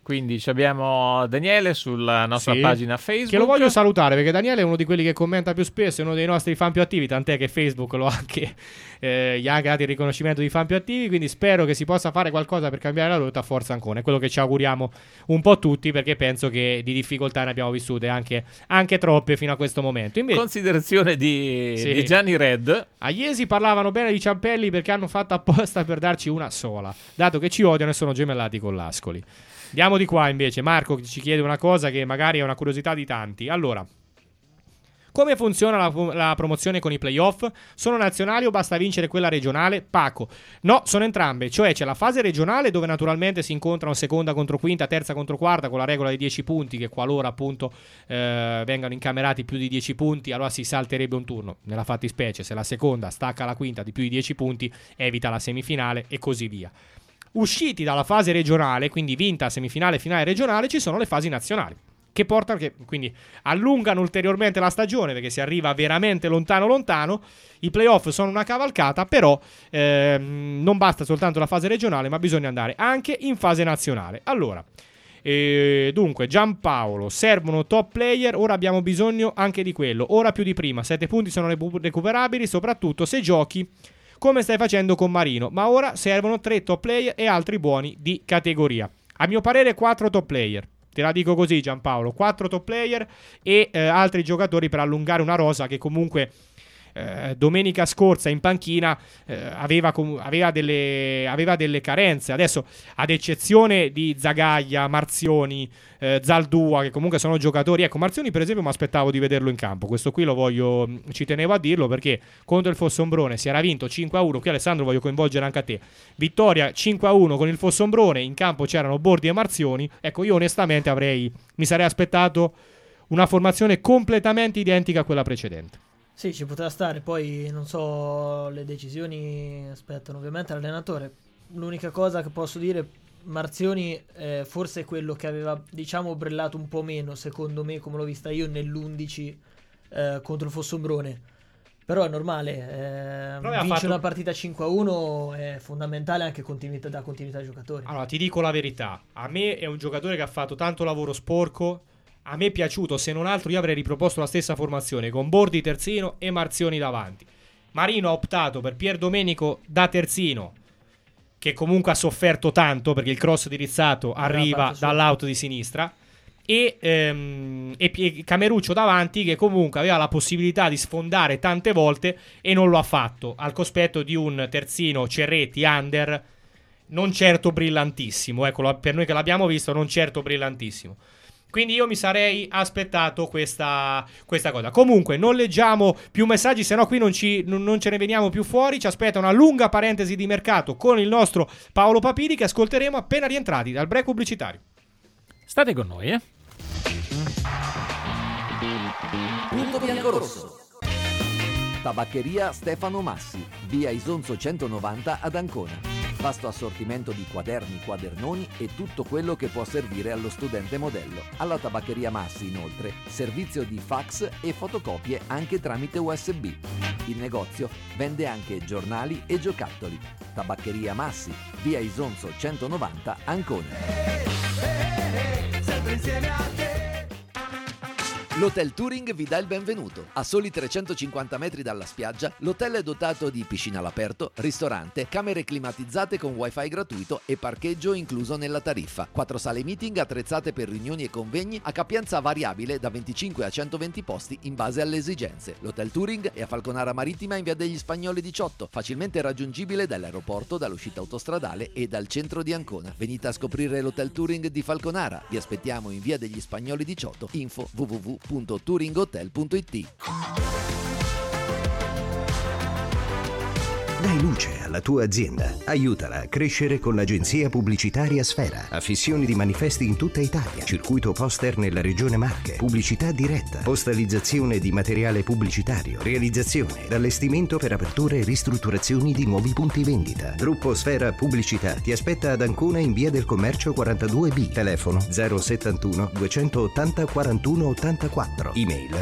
Quindi abbiamo Daniele sulla nostra pagina Facebook. Che lo voglio salutare perché Daniele è uno di quelli che commenta più spesso, è uno dei nostri fan più attivi, tant'è che Facebook lo anche, gli ha anche dato il riconoscimento di fan più attivi, quindi spero che si possa fare qualcosa per cambiare la rotta a Forza Ancona. È quello che ci auguriamo un po' tutti, perché penso che di difficoltà ne abbiamo vissute anche troppe fino a questo momento. Invece, considerazione di Gianni Red. A Iesi parlavano bene di Ciampelli perché hanno fatto apposta per darci una sola, dato che ci odiano e sono gemellati con l'Ascoli. Andiamo di qua invece. Marco ci chiede una cosa che magari è una curiosità di tanti. Allora, come funziona la promozione con i playoff? Sono nazionali o basta vincere quella regionale? Paco: no, sono entrambe. Cioè c'è la fase regionale dove naturalmente si incontrano seconda contro quinta, terza contro quarta, con la regola dei 10 punti, che qualora appunto vengano incamerati più di 10 punti allora si salterebbe un turno. Nella fattispecie, se la seconda stacca la quinta di più di 10 punti, evita la semifinale e così via. Usciti dalla fase regionale, quindi vinta semifinale, finale regionale, ci sono le fasi nazionali, che quindi allungano ulteriormente la stagione, perché si arriva veramente lontano. I playoff sono una cavalcata, però non basta soltanto la fase regionale, ma bisogna andare anche in fase nazionale. Allora, dunque, Giampaolo: servono top player, ora abbiamo bisogno anche di quello, ora più di prima. 7 punti sono recuperabili, soprattutto se giochi come stai facendo con Marino, ma ora servono 3 top player e altri buoni di categoria. A mio parere 4 top player, te la dico così Giampaolo, 4 top player e altri giocatori per allungare una rosa che comunque domenica scorsa in panchina aveva delle carenze. Adesso, ad eccezione di Zagaglia, Marzioni, Zaldua, che comunque sono giocatori, ecco, Marzioni per esempio mi aspettavo di vederlo in campo, questo qui ci tenevo a dirlo, perché contro il Fossombrone si era vinto 5-1, qui Alessandro voglio coinvolgere anche a te, vittoria 5-1 con il Fossombrone, in campo c'erano Bordi e Marzioni. Ecco, io onestamente mi sarei aspettato una formazione completamente identica a quella precedente. Sì, ci poteva stare, poi non so, le decisioni aspettano ovviamente l'allenatore. L'unica cosa che posso dire, Marzioni forse è quello che aveva, diciamo, brillato un po' meno, secondo me, come l'ho vista io nell'11 contro il Fossombrone. Però è normale, vincere una partita 5-1 è fondamentale anche da continuità ai giocatori. Allora, ti dico la verità, a me è un giocatore che ha fatto tanto lavoro sporco. A me è piaciuto, se non altro io avrei riproposto la stessa formazione con Bordi terzino e Marzioni davanti. Marino ha optato per Pierdomenico da terzino, che comunque ha sofferto tanto perché il cross di Rizzato arriva dall'auto di sinistra, e Cameruccio davanti, che comunque aveva la possibilità di sfondare tante volte e non lo ha fatto, al cospetto di un terzino Cerretti under non certo brillantissimo, ecco, per noi che l'abbiamo visto non certo brillantissimo. Quindi io mi sarei aspettato questa cosa. Comunque non leggiamo più messaggi, sennò qui non ce ne veniamo più fuori. Ci aspetta una lunga parentesi di mercato con il nostro Paolo Papiri, che ascolteremo appena rientrati dal break pubblicitario. State con noi, Punto biancorosso. Tabaccheria Stefano Massi, via Isonzo 190 ad Ancona. Vasto assortimento di quaderni, quadernoni e tutto quello che può servire allo studente modello. Alla Tabaccheria Massi, inoltre, servizio di fax e fotocopie anche tramite USB. Il negozio vende anche giornali e giocattoli. Tabaccheria Massi, via Isonzo 190, Ancona. Sempre insieme a te. L'Hotel Touring vi dà il benvenuto. A soli 350 metri dalla spiaggia, l'hotel è dotato di piscina all'aperto, ristorante, camere climatizzate con wifi gratuito e parcheggio incluso nella tariffa. 4 sale meeting attrezzate per riunioni e convegni a capienza variabile da 25 a 120 posti in base alle esigenze. L'Hotel Touring è a Falconara Marittima in via degli Spagnoli 18, facilmente raggiungibile dall'aeroporto, dall'uscita autostradale e dal centro di Ancona. Venite a scoprire l'Hotel Touring di Falconara. Vi aspettiamo in via degli Spagnoli 18. Info www.touringhotel.it. Dai luce alla tua azienda. Aiutala a crescere con l'agenzia pubblicitaria Sfera. Affissioni di manifesti in tutta Italia. Circuito poster nella regione Marche. Pubblicità diretta. Postalizzazione di materiale pubblicitario. Realizzazione ed allestimento per aperture e ristrutturazioni di nuovi punti vendita. Gruppo Sfera Pubblicità ti aspetta ad Ancona in via del Commercio 42B. Telefono 071 280 41 84. Email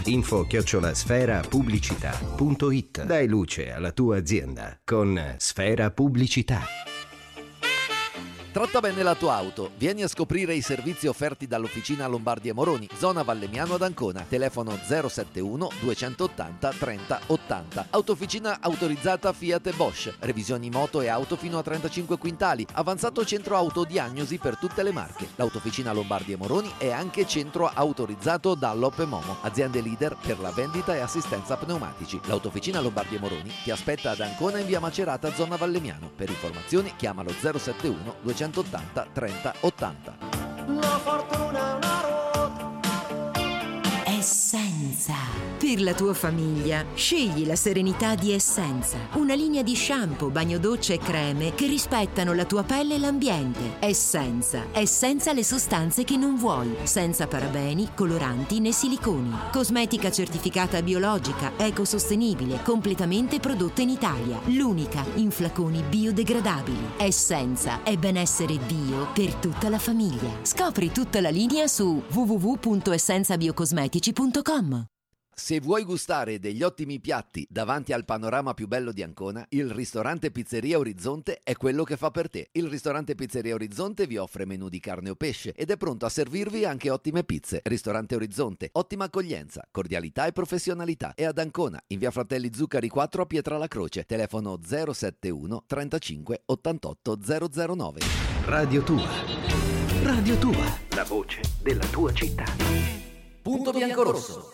info@sferapubblicità.it. Dai luce alla tua azienda con Sfera Pubblicità. Tratta bene la tua auto. Vieni a scoprire i servizi offerti dall'Officina Lombardi e Moroni, zona Vallemmiano ad Ancona. Telefono 071 280 30 80. Autofficina autorizzata Fiat e Bosch. Revisioni moto e auto fino a 35 quintali. Avanzato centro autodiagnosi per tutte le marche. L'Autofficina Lombardi e Moroni è anche centro autorizzato Dunlop e Momo, aziende leader per la vendita e assistenza pneumatici. L'Autofficina Lombardi e Moroni ti aspetta ad Ancona in via Macerata, zona Vallemmiano. Per informazioni chiamalo 071 280 30 80. La fortuna è una ruota. Essenza. Per la tua famiglia, scegli la serenità di Essenza. Una linea di shampoo, bagno doccia e creme che rispettano la tua pelle e l'ambiente. Essenza. Essenza le sostanze che non vuoi. Senza parabeni, coloranti né siliconi. Cosmetica certificata biologica, ecosostenibile, completamente prodotta in Italia. L'unica in flaconi biodegradabili. Essenza è benessere bio per tutta la famiglia. Scopri tutta la linea su www.essenzabiocosmetici.com. Se vuoi gustare degli ottimi piatti davanti al panorama più bello di Ancona, il ristorante Pizzeria Orizzonte è quello che fa per te. Il ristorante Pizzeria Orizzonte vi offre menù di carne o pesce ed è pronto a servirvi anche ottime pizze. Ristorante Orizzonte, ottima accoglienza, cordialità e professionalità. È ad Ancona, in via Fratelli Zuccari 4 a Pietralacroce. Telefono 071 35 88 009. Radio Tua. Radio Tua. La voce della tua città. Punto bianco-rosso.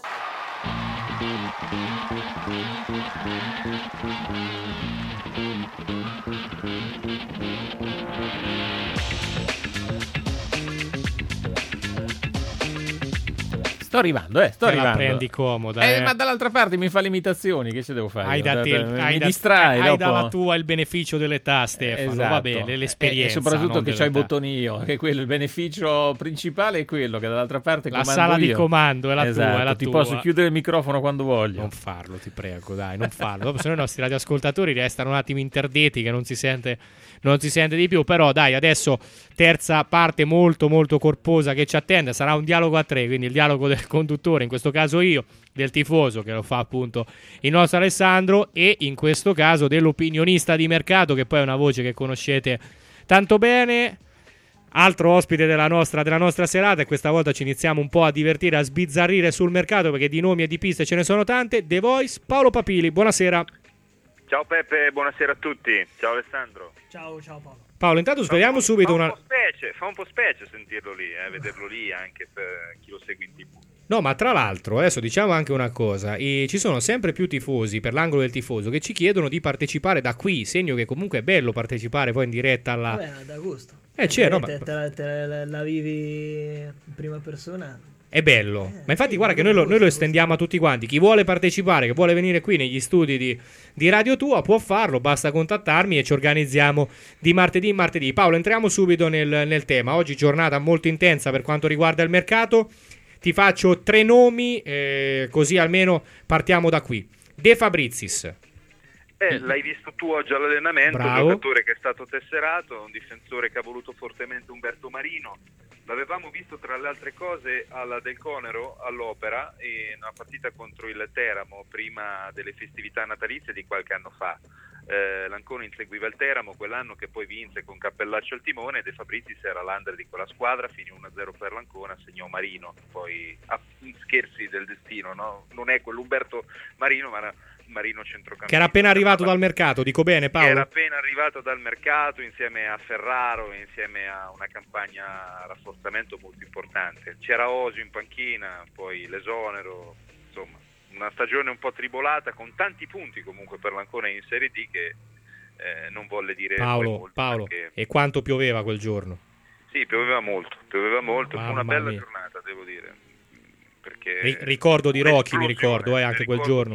Sto arrivando. La prendi comoda. Ma dall'altra parte mi fa le imitazioni, che ci devo fare? Hai dalla tua il beneficio dell'età, Stefano. Esatto. Vabbè, l'esperienza. E soprattutto che c'hai i bottoni io, che quello, il beneficio principale è quello, che dall'altra parte la comando sala io. di comando è la esatto, tua, è la ti tua. posso chiudere il microfono quando voglio. Non farlo, ti prego, dai, non farlo. Dopo se no i nostri radioascoltatori restano un attimo interdetti, che non si sente di più. Però dai, adesso terza parte molto molto corposa che ci attende. Sarà un dialogo a tre, quindi il dialogo del conduttore, in questo caso io, del tifoso, che lo fa appunto il nostro Alessandro, e in questo caso dell'opinionista di mercato, che poi è una voce che conoscete tanto bene. Altro ospite della nostra serata, e questa volta ci iniziamo un po' a divertire, a sbizzarrire sul mercato, perché di nomi e di piste ce ne sono tante. The Voice, Paolo Papili, buonasera. Ciao Peppe, buonasera a tutti. Ciao Alessandro. Ciao Paolo. Paolo, intanto sveliamo subito fa un po' specie sentirlo lì, vederlo lì, anche per chi lo segue in TV. No, ma tra l'altro, adesso diciamo anche una cosa, ci sono sempre più tifosi per l'angolo del tifoso che ci chiedono di partecipare da qui, segno che comunque è bello partecipare poi in diretta alla... Vabbè, da gusto. C'è, te la vivi in prima persona. È bello, ma infatti guarda che noi lo estendiamo a tutti quanti. Chi vuole partecipare, che vuole venire qui negli studi di Radio Tua, può farlo, basta contattarmi e ci organizziamo di martedì in martedì. Paolo, entriamo subito nel tema. Oggi giornata molto intensa per quanto riguarda il mercato. Ti faccio 3 nomi, così almeno partiamo da qui. De Fabrizis. L'hai visto tu oggi all'allenamento, un giocatore che è stato tesserato, un difensore che ha voluto fortemente Umberto Marino. L'avevamo visto tra le altre cose alla Del Conero all'Opera, in una partita contro il Teramo prima delle festività natalizie di qualche anno fa. L'Ancona inseguiva il Teramo quell'anno, che poi vinse con Cappellaccio al timone. De Fabrizis era l'under di quella squadra, finì 1-0 per l'Ancona, segnò Marino, poi scherzi del destino, no? Non è quell'Umberto Marino, ma era Marino centrocampista. Che era appena arrivato dal mercato, dico bene Paolo? Era appena arrivato dal mercato insieme a Ferraro, insieme a una campagna a rafforzamento molto importante. C'era Osio in panchina, poi l'esonero, insomma una stagione un po' tribolata, con tanti punti comunque per l'Ancona in Serie D, che non volle dire Paolo, perché... E quanto pioveva quel giorno? Sì, pioveva molto, fu una bella giornata, devo dire, perché ricordo di Rocchi, mi ricordo anche quel giorno.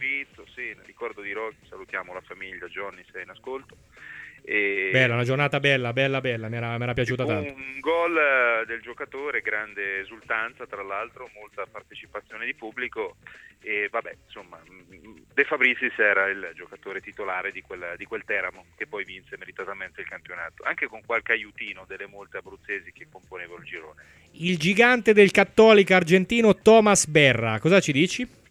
Ricordo di Rocchi, salutiamo la famiglia, Johnny, sei in ascolto. Bella, una giornata bella, mi era piaciuta tanto. Un gol del giocatore, grande esultanza, tra l'altro, molta partecipazione di pubblico, e vabbè, insomma, De Fabrizis era il giocatore titolare di quel Teramo, che poi vinse meritatamente il campionato, anche con qualche aiutino delle molte abruzzesi che componevano il girone. Il gigante del Cattolica argentino Thomas Berra, cosa ci dici?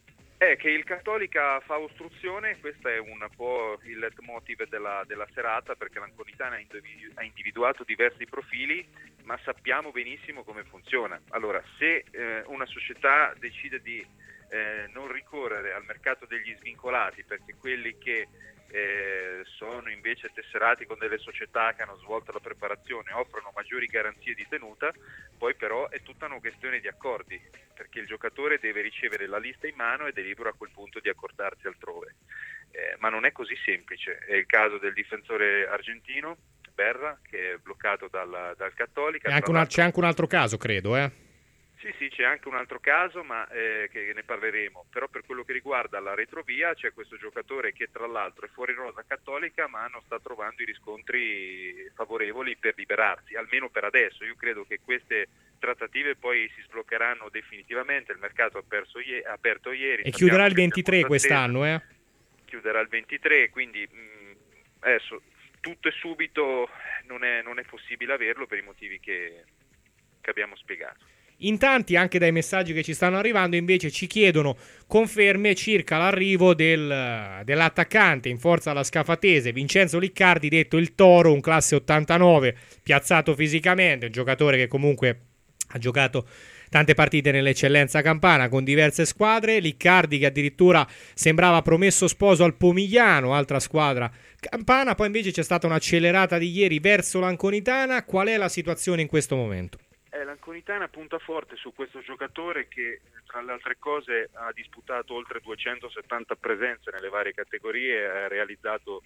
Che il Cattolica fa ostruzione, questo è un po' il leitmotiv della serata, perché l'Anconitana ha individuato diversi profili, ma sappiamo benissimo come funziona. Allora, se una società decide di non ricorrere al mercato degli svincolati, perché quelli che sono invece tesserati con delle società che hanno svolto la preparazione offrono maggiori garanzie di tenuta, poi però è tutta una questione di accordi, perché il giocatore deve ricevere la lista in mano ed è libero a quel punto di accordarsi altrove, ma non è così semplice. È il caso del difensore argentino Berra, che è bloccato dal Cattolica. C'è anche un altro caso, credo, Sì, c'è anche un altro caso, ma che ne parleremo. Però per quello che riguarda la retrovia c'è questo giocatore che tra l'altro è fuori rosa Cattolica, ma non sta trovando i riscontri favorevoli per liberarsi, almeno per adesso. Io credo che queste trattative poi si sbloccheranno definitivamente. Il mercato ha aperto ieri. E chiuderà il 23 quest'anno, Chiuderà il 23, quindi adesso tutto e subito non è possibile averlo per i motivi che abbiamo spiegato. In tanti, anche dai messaggi che ci stanno arrivando, invece ci chiedono conferme circa l'arrivo dell'attaccante in forza alla Scafatese, Vincenzo Liccardi, detto il Toro, un classe 89, piazzato fisicamente, un giocatore che comunque ha giocato tante partite nell'eccellenza campana con diverse squadre. Liccardi che addirittura sembrava promesso sposo al Pomigliano, altra squadra campana. Poi invece c'è stata un'accelerata di ieri verso l'Anconitana. Qual è la situazione in questo momento? L'Anconitana punta forte su questo giocatore che, tra le altre cose, ha disputato oltre 270 presenze nelle varie categorie, ha realizzato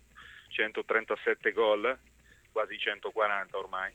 137 gol, quasi 140 ormai,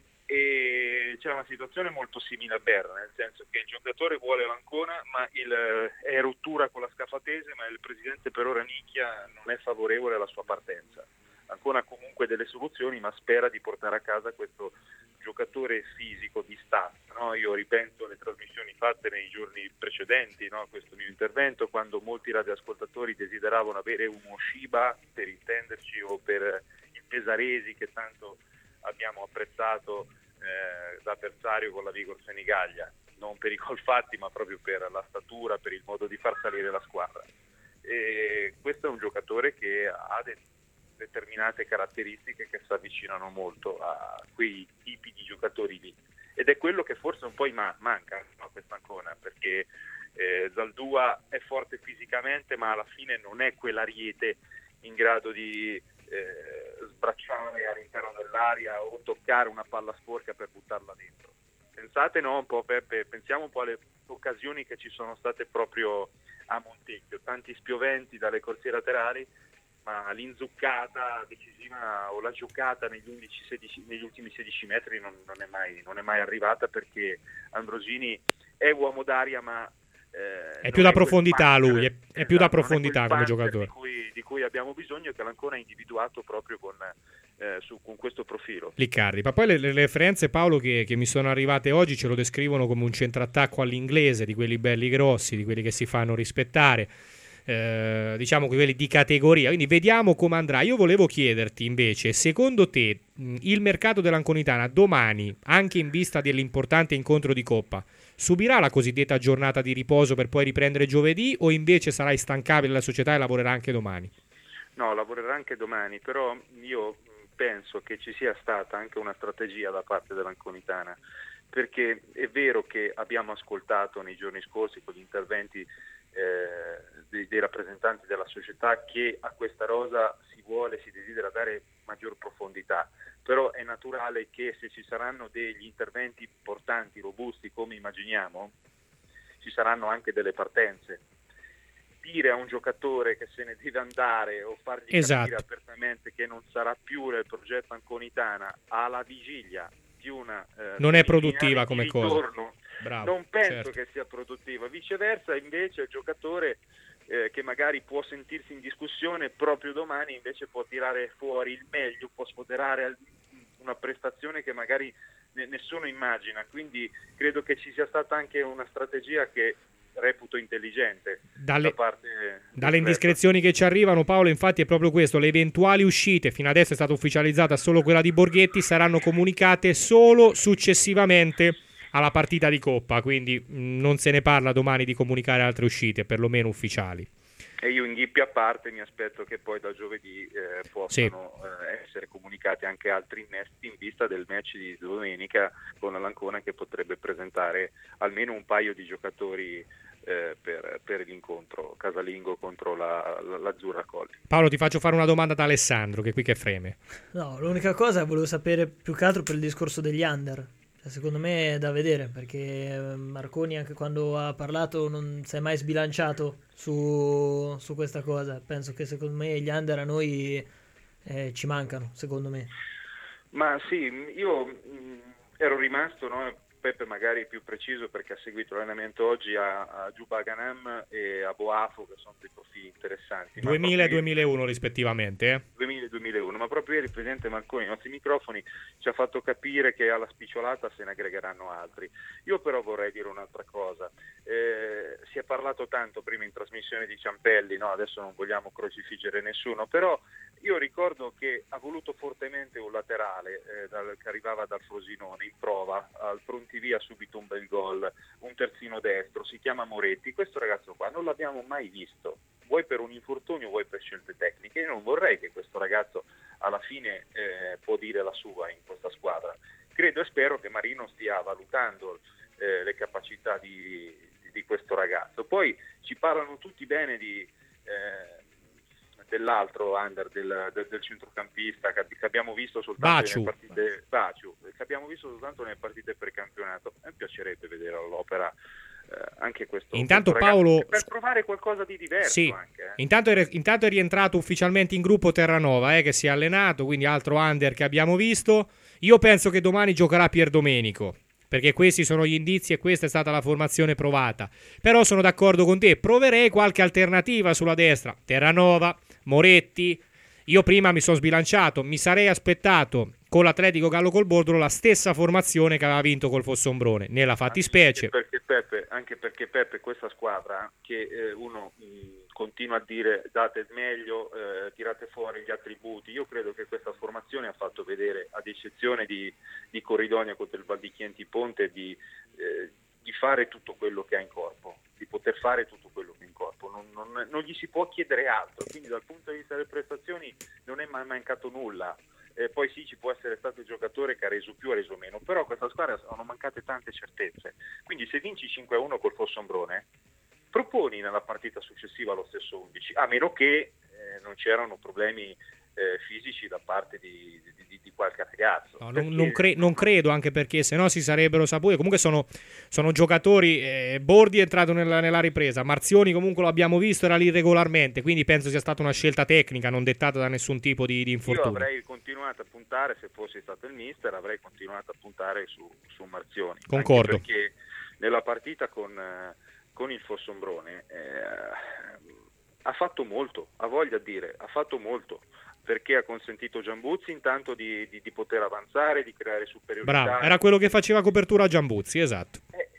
e c'è una situazione molto simile a Berra, nel senso che il giocatore vuole l'Ancona, ma è rottura con la Scafatese, ma il presidente per ora Nicchia non è favorevole alla sua partenza. Ancona ha comunque delle soluzioni, ma spera di portare a casa questo giocatore fisico di staff, no? Io ripenso alle trasmissioni fatte nei giorni precedenti, no? Questo mio intervento, quando molti radioascoltatori desideravano avere uno Shiba, per intenderci, o per il Pesaresi che tanto abbiamo apprezzato da avversario con la Vigor Senigallia, non per i gol fatti ma proprio per la statura, per il modo di far salire la squadra. E questo è un giocatore che ha determinate caratteristiche che si avvicinano molto a quei tipi di giocatori lì, ed è quello che forse un po' manca a questa Ancona, perché Zaldua è forte fisicamente, ma alla fine non è quell'ariete in grado di sbracciare all'interno dell'aria o toccare una palla sporca per buttarla dentro. Pensate, no, un po' Peppe, pensiamo un po' alle occasioni che ci sono state proprio a Montecchio, tanti spioventi dalle corsie laterali, ma l'inzuccata decisiva o la giocata negli ultimi 16 metri non è mai arrivata, perché Ambrosini è uomo d'aria, ma è più da profondità lui, è più da profondità come giocatore di cui abbiamo bisogno, che l'Ancona ha individuato proprio con questo profilo. Liccardi. Ma poi le referenze, Paolo, che mi sono arrivate oggi ce lo descrivono come un centrattacco all'inglese, di quelli belli grossi, di quelli che si fanno rispettare, diciamo quelli di categoria, quindi vediamo come andrà. Io volevo chiederti invece, secondo te il mercato dell'Anconitana domani, anche in vista dell'importante incontro di Coppa, subirà la cosiddetta giornata di riposo per poi riprendere giovedì, o invece sarà instancabile la società e lavorerà anche domani? No, lavorerà anche domani, però io penso che ci sia stata anche una strategia da parte dell'Anconitana, perché è vero che abbiamo ascoltato nei giorni scorsi con gli interventi dei rappresentanti della società che a questa rosa si desidera dare maggior profondità, però è naturale che se ci saranno degli interventi importanti, robusti come immaginiamo, ci saranno anche delle partenze. Dire a un giocatore che se ne deve andare o fargli capire apertamente che non sarà più nel progetto Anconitana alla vigilia di una non è produttiva come cosa. Bravo, non penso che sia produttiva. Viceversa, invece, il giocatore che magari può sentirsi in discussione proprio domani invece può tirare fuori il meglio, può sfoderare una prestazione che magari nessuno immagina. Quindi credo che ci sia stata anche una strategia che reputo intelligente dalle indiscrezioni che ci arrivano, Paolo. Infatti è proprio questo: le eventuali uscite, fino adesso è stata ufficializzata solo quella di Borghetti, saranno comunicate solo successivamente alla partita di Coppa, quindi non se ne parla domani di comunicare altre uscite, perlomeno ufficiali. E io, inghippi a parte, mi aspetto che poi da giovedì possano essere comunicati anche altri innesti in vista del match di domenica con l'Ancona, che potrebbe presentare almeno un paio di giocatori per l'incontro casalingo contro l'Azzurra Colli. Paolo, ti faccio fare una domanda da Alessandro, che è qui che freme. No, l'unica cosa volevo sapere più che altro per il discorso degli under. Secondo me è da vedere, perché Marconi, anche quando ha parlato, non si è mai sbilanciato su questa cosa. Penso che secondo me gli under a noi ci mancano, secondo me. Ma sì, io ero rimasto, no? Peppe magari più preciso, perché ha seguito l'allenamento oggi a Juba Ghanem e a Boafo, che sono dei profili interessanti. 2000 e 2001 rispettivamente. 2000 e 2001, ma proprio ieri il presidente Marconi ai nostri microfoni ci ha fatto capire che alla spicciolata se ne aggregheranno altri. Io però vorrei dire un'altra cosa. Si è parlato tanto prima in trasmissione di Ciampelli, no? Adesso non vogliamo crocifiggere nessuno, però io ricordo che ha voluto fortemente un laterale che arrivava dal Frosinone in prova, al Prontivia subito un bel gol, un terzino destro, si chiama Moretti. Questo ragazzo qua non l'abbiamo mai visto, vuoi per un infortunio, vuoi per scelte tecniche. Io non vorrei che questo ragazzo alla fine può dire la sua in questa squadra. Credo e spero che Marino stia valutando le capacità di questo ragazzo. Poi ci parlano tutti bene dell'altro under del centrocampista che abbiamo visto soltanto nelle partite Baciu, che abbiamo visto soltanto nelle partite per campionato. A me piacerebbe vedere all'opera anche questo. Intanto questo Paolo, per provare qualcosa di diverso, sì, anche. Intanto è rientrato ufficialmente in gruppo Terranova, che si è allenato, quindi altro under che abbiamo visto. Io penso che domani giocherà Pierdomenico, perché questi sono gli indizi e questa è stata la formazione provata. Però sono d'accordo con te, proverei qualche alternativa sulla destra. Terranova, Moretti. Io prima mi sono sbilanciato, mi sarei aspettato con l'Atletico Gallo Colbordolo la stessa formazione che aveva vinto col Fossombrone, nella fattispecie. Anche perché Peppe, questa squadra che uno continua a dire date il meglio, tirate fuori gli attributi, io credo che questa formazione ha fatto vedere, ad eccezione di Corridonia contro il Val di Chienti Ponte, di fare tutto quello che ha in corpo, di poter fare tutto quello che ha in corpo, non gli si può chiedere altro, quindi dal punto di vista delle prestazioni non è mai mancato nulla. Poi sì, ci può essere stato il giocatore che ha reso più o reso meno, però a questa squadra sono mancate tante certezze, quindi se vinci 5-1 col Fossombrone proponi nella partita successiva lo stesso 11, a meno che non c'erano problemi fisici da parte di qualche ragazzo. No, non credo, anche perché sennò si sarebbero saputi. Comunque sono giocatori. Bordi è entrato nella ripresa, Marzioni comunque lo abbiamo visto, era lì regolarmente, quindi penso sia stata una scelta tecnica, non dettata da nessun tipo di infortunio. Io avrei continuato a puntare, se fossi stato il mister, avrei continuato a puntare su Marzioni. Concordo. Anche perché nella partita con il Fossombrone ha fatto molto, ha voglia di dire, ha fatto molto, perché ha consentito Giambuzzi intanto di poter avanzare, di creare superiorità. Bravo, era quello che faceva copertura a Giambuzzi, esatto.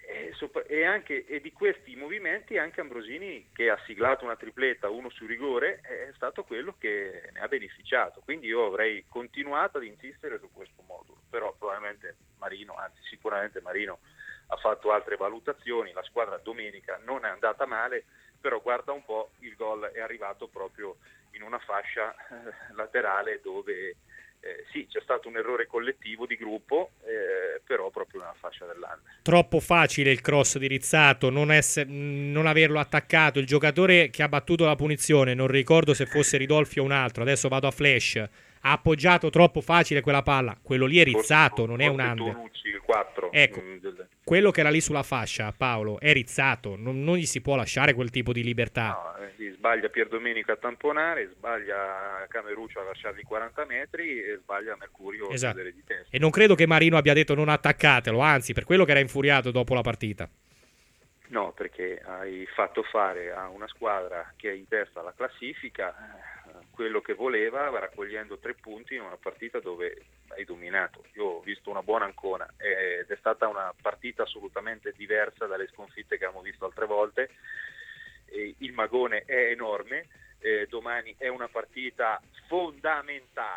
E di questi movimenti anche Ambrosini, che ha siglato una tripletta, uno su rigore, è stato quello che ne ha beneficiato. Quindi io avrei continuato ad insistere su questo modulo, però probabilmente sicuramente Marino ha fatto altre valutazioni. La squadra domenica non è andata male, però guarda un po', il gol è arrivato proprio in una fascia laterale dove sì, c'è stato un errore collettivo di gruppo, però proprio nella fascia dell'Under. Troppo facile il cross di Rizzato, non averlo attaccato. Il giocatore che ha battuto la punizione, non ricordo se fosse Ridolfi o un altro, adesso vado a flash, ha appoggiato troppo facile quella palla. Quello lì è Rizzato, non è un under. Tonucci, il 4. Ecco, quello che era lì sulla fascia, Paolo, è Rizzato, non gli si può lasciare quel tipo di libertà. No, sbaglia Pierdomenico a tamponare, sbaglia Cameruccio a lasciargli 40 metri e sbaglia Mercurio a chiudere di testa. E non credo che Marino abbia detto non attaccatelo, anzi, per quello che era infuriato dopo la partita. No, perché hai fatto fare a una squadra che è in testa alla classifica quello che voleva, raccogliendo 3 punti in una partita dove hai dominato. Io ho visto una buona Ancona ed è stata una partita assolutamente diversa dalle sconfitte che abbiamo visto altre volte. Il magone è enorme, domani è una partita fondamentale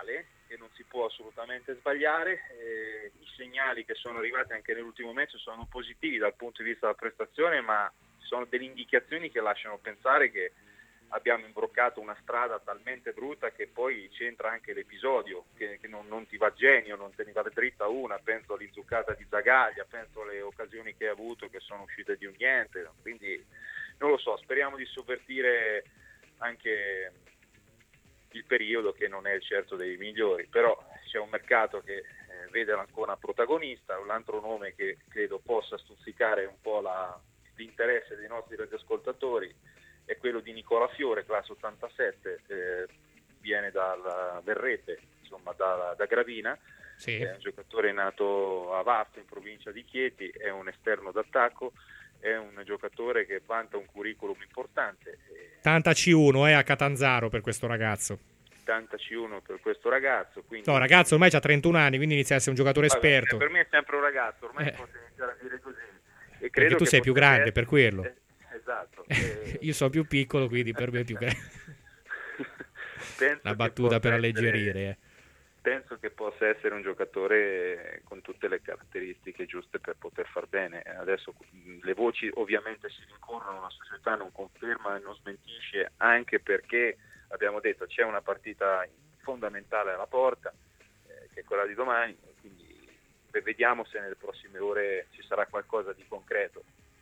e non si può assolutamente sbagliare. I segnali che sono arrivati anche nell'ultimo match sono positivi dal punto di vista della prestazione, ma sono delle indicazioni che lasciano pensare che abbiamo imbroccato una strada talmente brutta che poi c'entra anche l'episodio, che non ti va genio, non te ne va dritta una. Penso all'inzuccata di Zagaglia, penso alle occasioni che ha avuto che sono uscite di un niente, quindi non lo so, speriamo di sovvertire anche il periodo, che non è certo dei migliori, però c'è un mercato che vede l'Ancona protagonista. Un altro nome che credo possa stuzzicare un po' l'interesse dei nostri radioascoltatori è quello di Nicola Fiore, classe 87, verrebbe insomma da Gravina. Sì. È un giocatore nato a Vasto, in provincia di Chieti, è un esterno d'attacco, è un giocatore che vanta un curriculum importante. Tanta C1 a Catanzaro per questo ragazzo. Tanta C1 per questo ragazzo. Quindi... No, ragazzo ormai ha 31 anni, quindi inizia a essere un giocatore esperto. Per me è sempre un ragazzo, ormai posso iniziare a dire così. E perché tu sei più grande, per quello. Esatto. Io sono più piccolo, quindi per me è più grande. La battuta per alleggerire. Penso che possa essere un giocatore con tutte le caratteristiche giuste per poter far bene. Adesso le voci ovviamente si rincorrono, la società non conferma e non smentisce, anche perché abbiamo detto c'è una partita fondamentale alla porta, che è quella di domani, quindi vediamo se nelle prossime ore ci sarà qualcosa di concreto.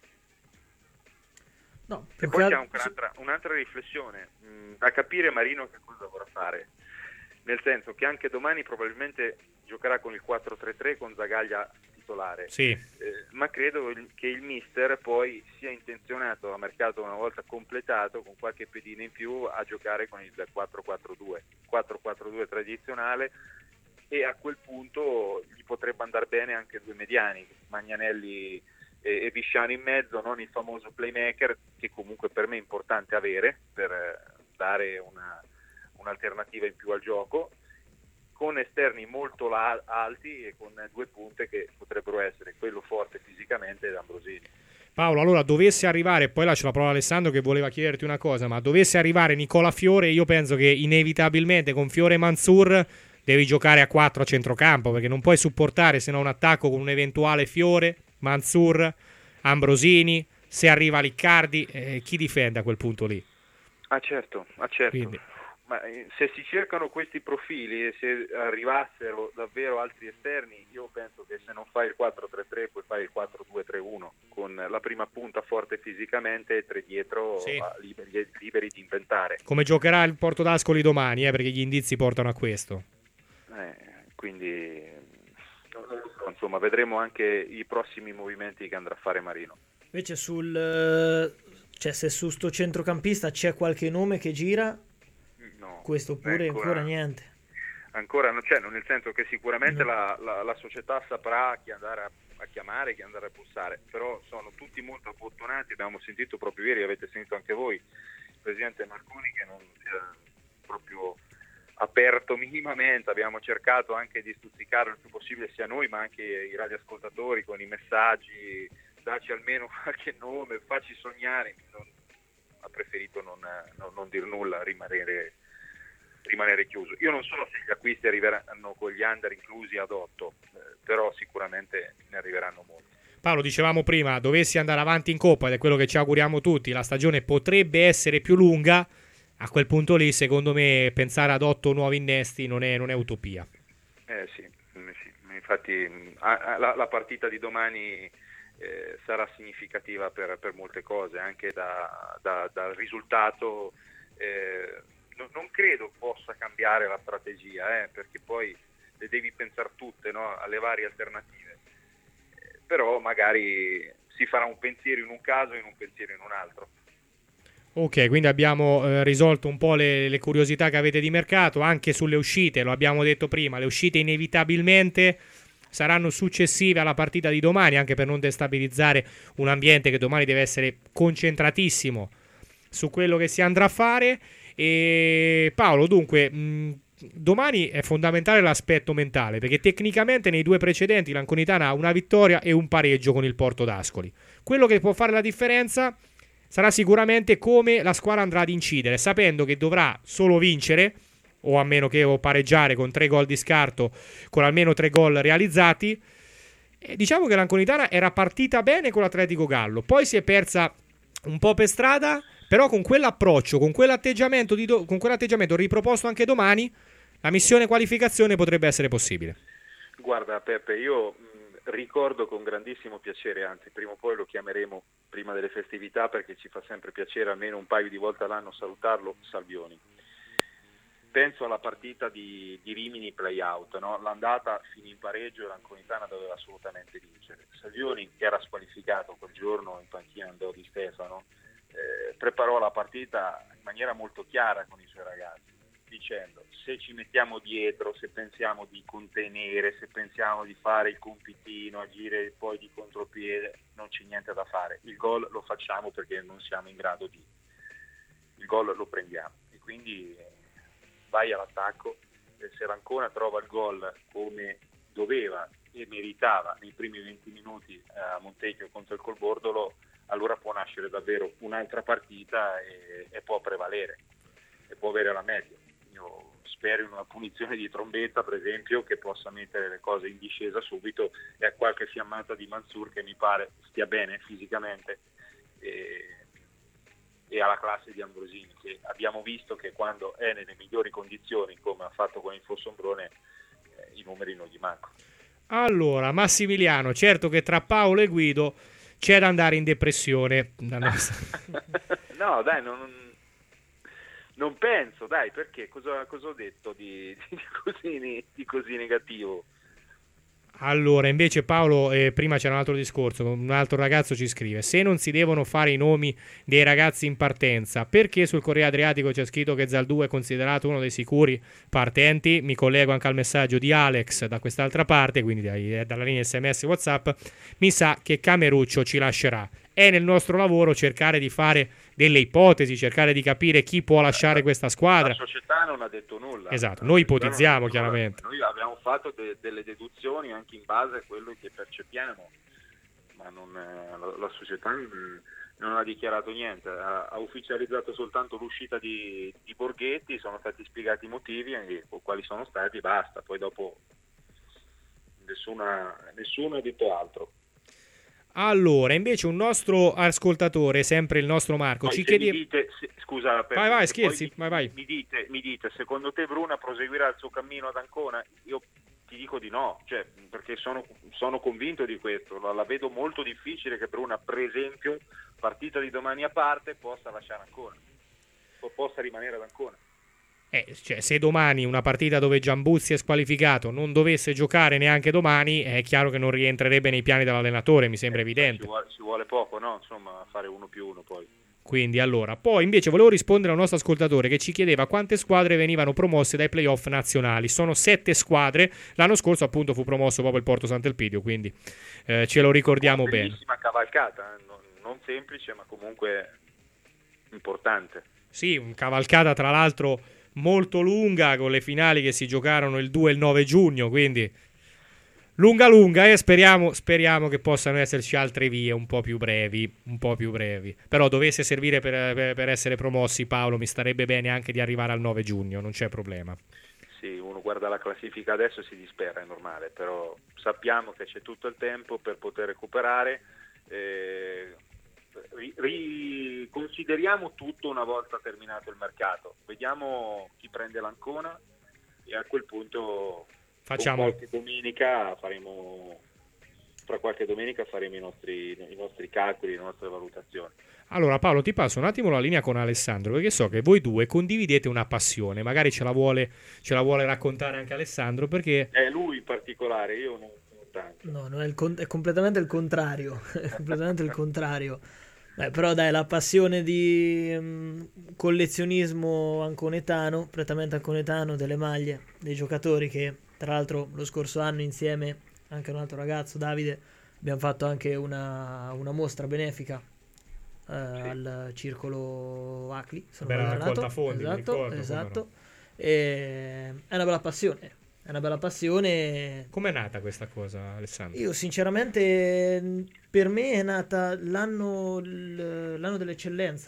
No, e poi c'è un'altra riflessione, da capire Marino che cosa vorrà fare, nel senso che anche domani probabilmente giocherà con il 4-3-3 con Zagaglia titolare, sì. Ma credo che il mister poi sia intenzionato a mercato, una volta completato, con qualche pedina in più, a giocare con il 4-4-2 tradizionale, e a quel punto gli potrebbe andare bene anche due mediani, Magnanelli e Bisciano in mezzo, non il famoso playmaker, che comunque per me è importante avere per dare un'alternativa in più al gioco, con esterni molto alti e con due punte che potrebbero essere quello forte fisicamente ed Ambrosini. Paolo, allora dovesse arrivare, poi lascio la parola a Alessandro che voleva chiederti una cosa, ma dovesse arrivare Nicola Fiore, io penso che inevitabilmente con Fiore e Mansour devi giocare a 4 a centrocampo, perché non puoi supportare se no un attacco con un eventuale Fiore, Mansour, Ambrosini, se arriva Liccardi, chi difende a quel punto lì? Certo. Quindi. Ma se si cercano questi profili e se arrivassero davvero altri esterni, io penso che se non fai il 4-3-3 puoi fare il 4-2-3-1 con la prima punta forte fisicamente e tre dietro, sì, liberi di inventare. Come giocherà il Porto d'Ascoli domani, perché gli indizi portano a questo. Quindi insomma vedremo anche i prossimi movimenti che andrà a fare Marino. Invece se su sto centrocampista c'è qualche nome che gira, no, questo oppure ancora niente. Ancora non c'è, nel senso che sicuramente la società saprà chi andare a chiamare, chi andare a bussare, però sono tutti molto abbottonati. Abbiamo sentito proprio ieri, avete sentito anche voi, il presidente Marconi che non si è proprio aperto minimamente. Abbiamo cercato anche di stuzzicarlo il più possibile, sia noi ma anche i radioascoltatori, con i messaggi, dacci almeno qualche nome, facci sognare. Ha preferito non dir nulla, rimanere chiuso. Io non so se gli acquisti arriveranno con gli under inclusi ad 8, però sicuramente ne arriveranno molti. Paolo, dicevamo prima, dovessi andare avanti in Coppa, ed è quello che ci auguriamo tutti, la stagione potrebbe essere più lunga. A quel punto lì, secondo me, pensare ad 8 nuovi innesti non è utopia. Sì. Infatti la partita di domani sarà significativa per molte cose, anche dal risultato. Non credo possa cambiare la strategia, perché poi le devi pensare tutte, no? Alle varie alternative, però magari si farà un pensiero in un caso e un pensiero in un altro. Ok, quindi abbiamo risolto un po' le curiosità che avete di mercato. Anche sulle uscite, lo abbiamo detto prima, le uscite inevitabilmente saranno successive alla partita di domani, anche per non destabilizzare un ambiente che domani deve essere concentratissimo su quello che si andrà a fare. E Paolo, dunque, domani è fondamentale l'aspetto mentale, perché tecnicamente nei due precedenti l'Anconitana ha una vittoria e un pareggio con il Porto d'Ascoli. Quello che può fare la differenza sarà sicuramente come la squadra andrà ad incidere, sapendo che dovrà solo vincere o a meno che o pareggiare con 3 gol di scarto, con almeno 3 gol realizzati. E diciamo che l'Anconitana era partita bene con l'Atletico Gallo, poi si è persa un po' per strada, però con quell'approccio, con quell'atteggiamento riproposto anche domani, la missione qualificazione potrebbe essere possibile. Guarda Peppe, io ricordo con grandissimo piacere, anzi prima o poi lo chiameremo prima delle festività perché ci fa sempre piacere almeno un paio di volte all'anno salutarlo, Salvioni. Penso alla partita di Rimini play-out, no? L'andata finì in pareggio e l'Anconitana doveva assolutamente vincere. Salvioni, che era squalificato quel giorno, in panchina andò Di Stefano, preparò la partita in maniera molto chiara con i suoi ragazzi, dicendo: se ci mettiamo dietro, se pensiamo di contenere, se pensiamo di fare il compitino, agire poi di contropiede, non c'è niente da fare. Il gol lo facciamo perché non siamo in grado di. Il gol lo prendiamo. E quindi vai all'attacco. Se l'Ancona trova il gol come doveva e meritava nei primi 20 minuti a Montecchio contro il Colbordolo, allora può nascere davvero un'altra partita e può prevalere e può avere la media. Io spero in una punizione di Trombetta, per esempio, che possa mettere le cose in discesa subito, e a qualche fiammata di Mansur che mi pare stia bene fisicamente, e alla classe di Ambrosini, che abbiamo visto che quando è nelle migliori condizioni, come ha fatto con il Fossombrone, i numeri non gli mancano. Allora, Massimiliano, certo che tra Paolo e Guido c'è da andare in depressione. No, dai, non penso, dai, perché cosa ho detto di così negativo? Allora, invece Paolo, prima c'era un altro discorso, un altro ragazzo ci scrive: se non si devono fare i nomi dei ragazzi in partenza, perché sul Corriere Adriatico c'è scritto che Zaldù è considerato uno dei sicuri partenti? Mi collego anche al messaggio di Alex da quest'altra parte, quindi dalla linea SMS WhatsApp. Mi sa che Cameruccio ci lascerà. È nel nostro lavoro cercare di fare delle ipotesi, cercare di capire chi può lasciare questa squadra. La società non ha detto nulla. Esatto, noi ipotizziamo chiaramente. Noi abbiamo fatto delle deduzioni anche in base a quello che percepiamo, ma la società non ha dichiarato niente, ha ufficializzato soltanto l'uscita di Borghetti, sono stati spiegati i motivi e quali sono stati, basta, poi dopo nessuno ha detto altro. Allora, invece un nostro ascoltatore, sempre il nostro Marco, ci chiede... Scusa, vai, scherzi, vai. Mi dite, secondo te Bruna proseguirà il suo cammino ad Ancona? Io ti dico di no, cioè, perché sono convinto di questo, la vedo molto difficile che Bruna, per esempio, partita di domani a parte, possa lasciare Ancona, o possa rimanere ad Ancona. Cioè, se domani una partita dove Giambuzzi è squalificato non dovesse giocare neanche domani, è chiaro che non rientrerebbe nei piani dell'allenatore, mi sembra evidente. Ci vuole poco, no? Insomma, fare 1+1 poi. Quindi allora, poi invece volevo rispondere al nostro ascoltatore che ci chiedeva quante squadre venivano promosse dai playoff nazionali. Sono 7 squadre, l'anno scorso appunto fu promosso proprio il Porto Sant'Elpidio, quindi ce lo ricordiamo bene. Bellissima cavalcata, non semplice ma comunque importante. Sì, un cavalcata tra l'altro molto lunga, con le finali che si giocarono il 2 e il 9 giugno, quindi lunga e speriamo che possano esserci altre vie un po' più brevi, però dovesse servire per essere promossi, Paolo, mi starebbe bene anche di arrivare al 9 giugno, non c'è problema. Sì, uno guarda la classifica adesso e si dispera, è normale, però sappiamo che c'è tutto il tempo per poter recuperare. Riconsideriamo tutto una volta terminato il mercato, vediamo chi prende l'Ancona e a quel punto facciamo qualche domenica faremo i nostri calcoli, le nostre valutazioni. Allora Paolo, ti passo un attimo la linea con Alessandro, perché so che voi due condividete una passione, magari ce la vuole raccontare anche Alessandro, perché è lui in particolare, io non tanto. No, non è completamente il contrario. È completamente il contrario. Però dai, la passione di collezionismo anconetano, prettamente anconetano, delle maglie, dei giocatori, che tra l'altro lo scorso anno insieme anche un altro ragazzo, Davide, abbiamo fatto anche una mostra benefica al circolo Acli, una raccolta fondi, esatto. È una bella passione. È una bella passione. Com'è nata questa cosa, Alessandro? Io sinceramente, per me è nata l'anno dell'eccellenza.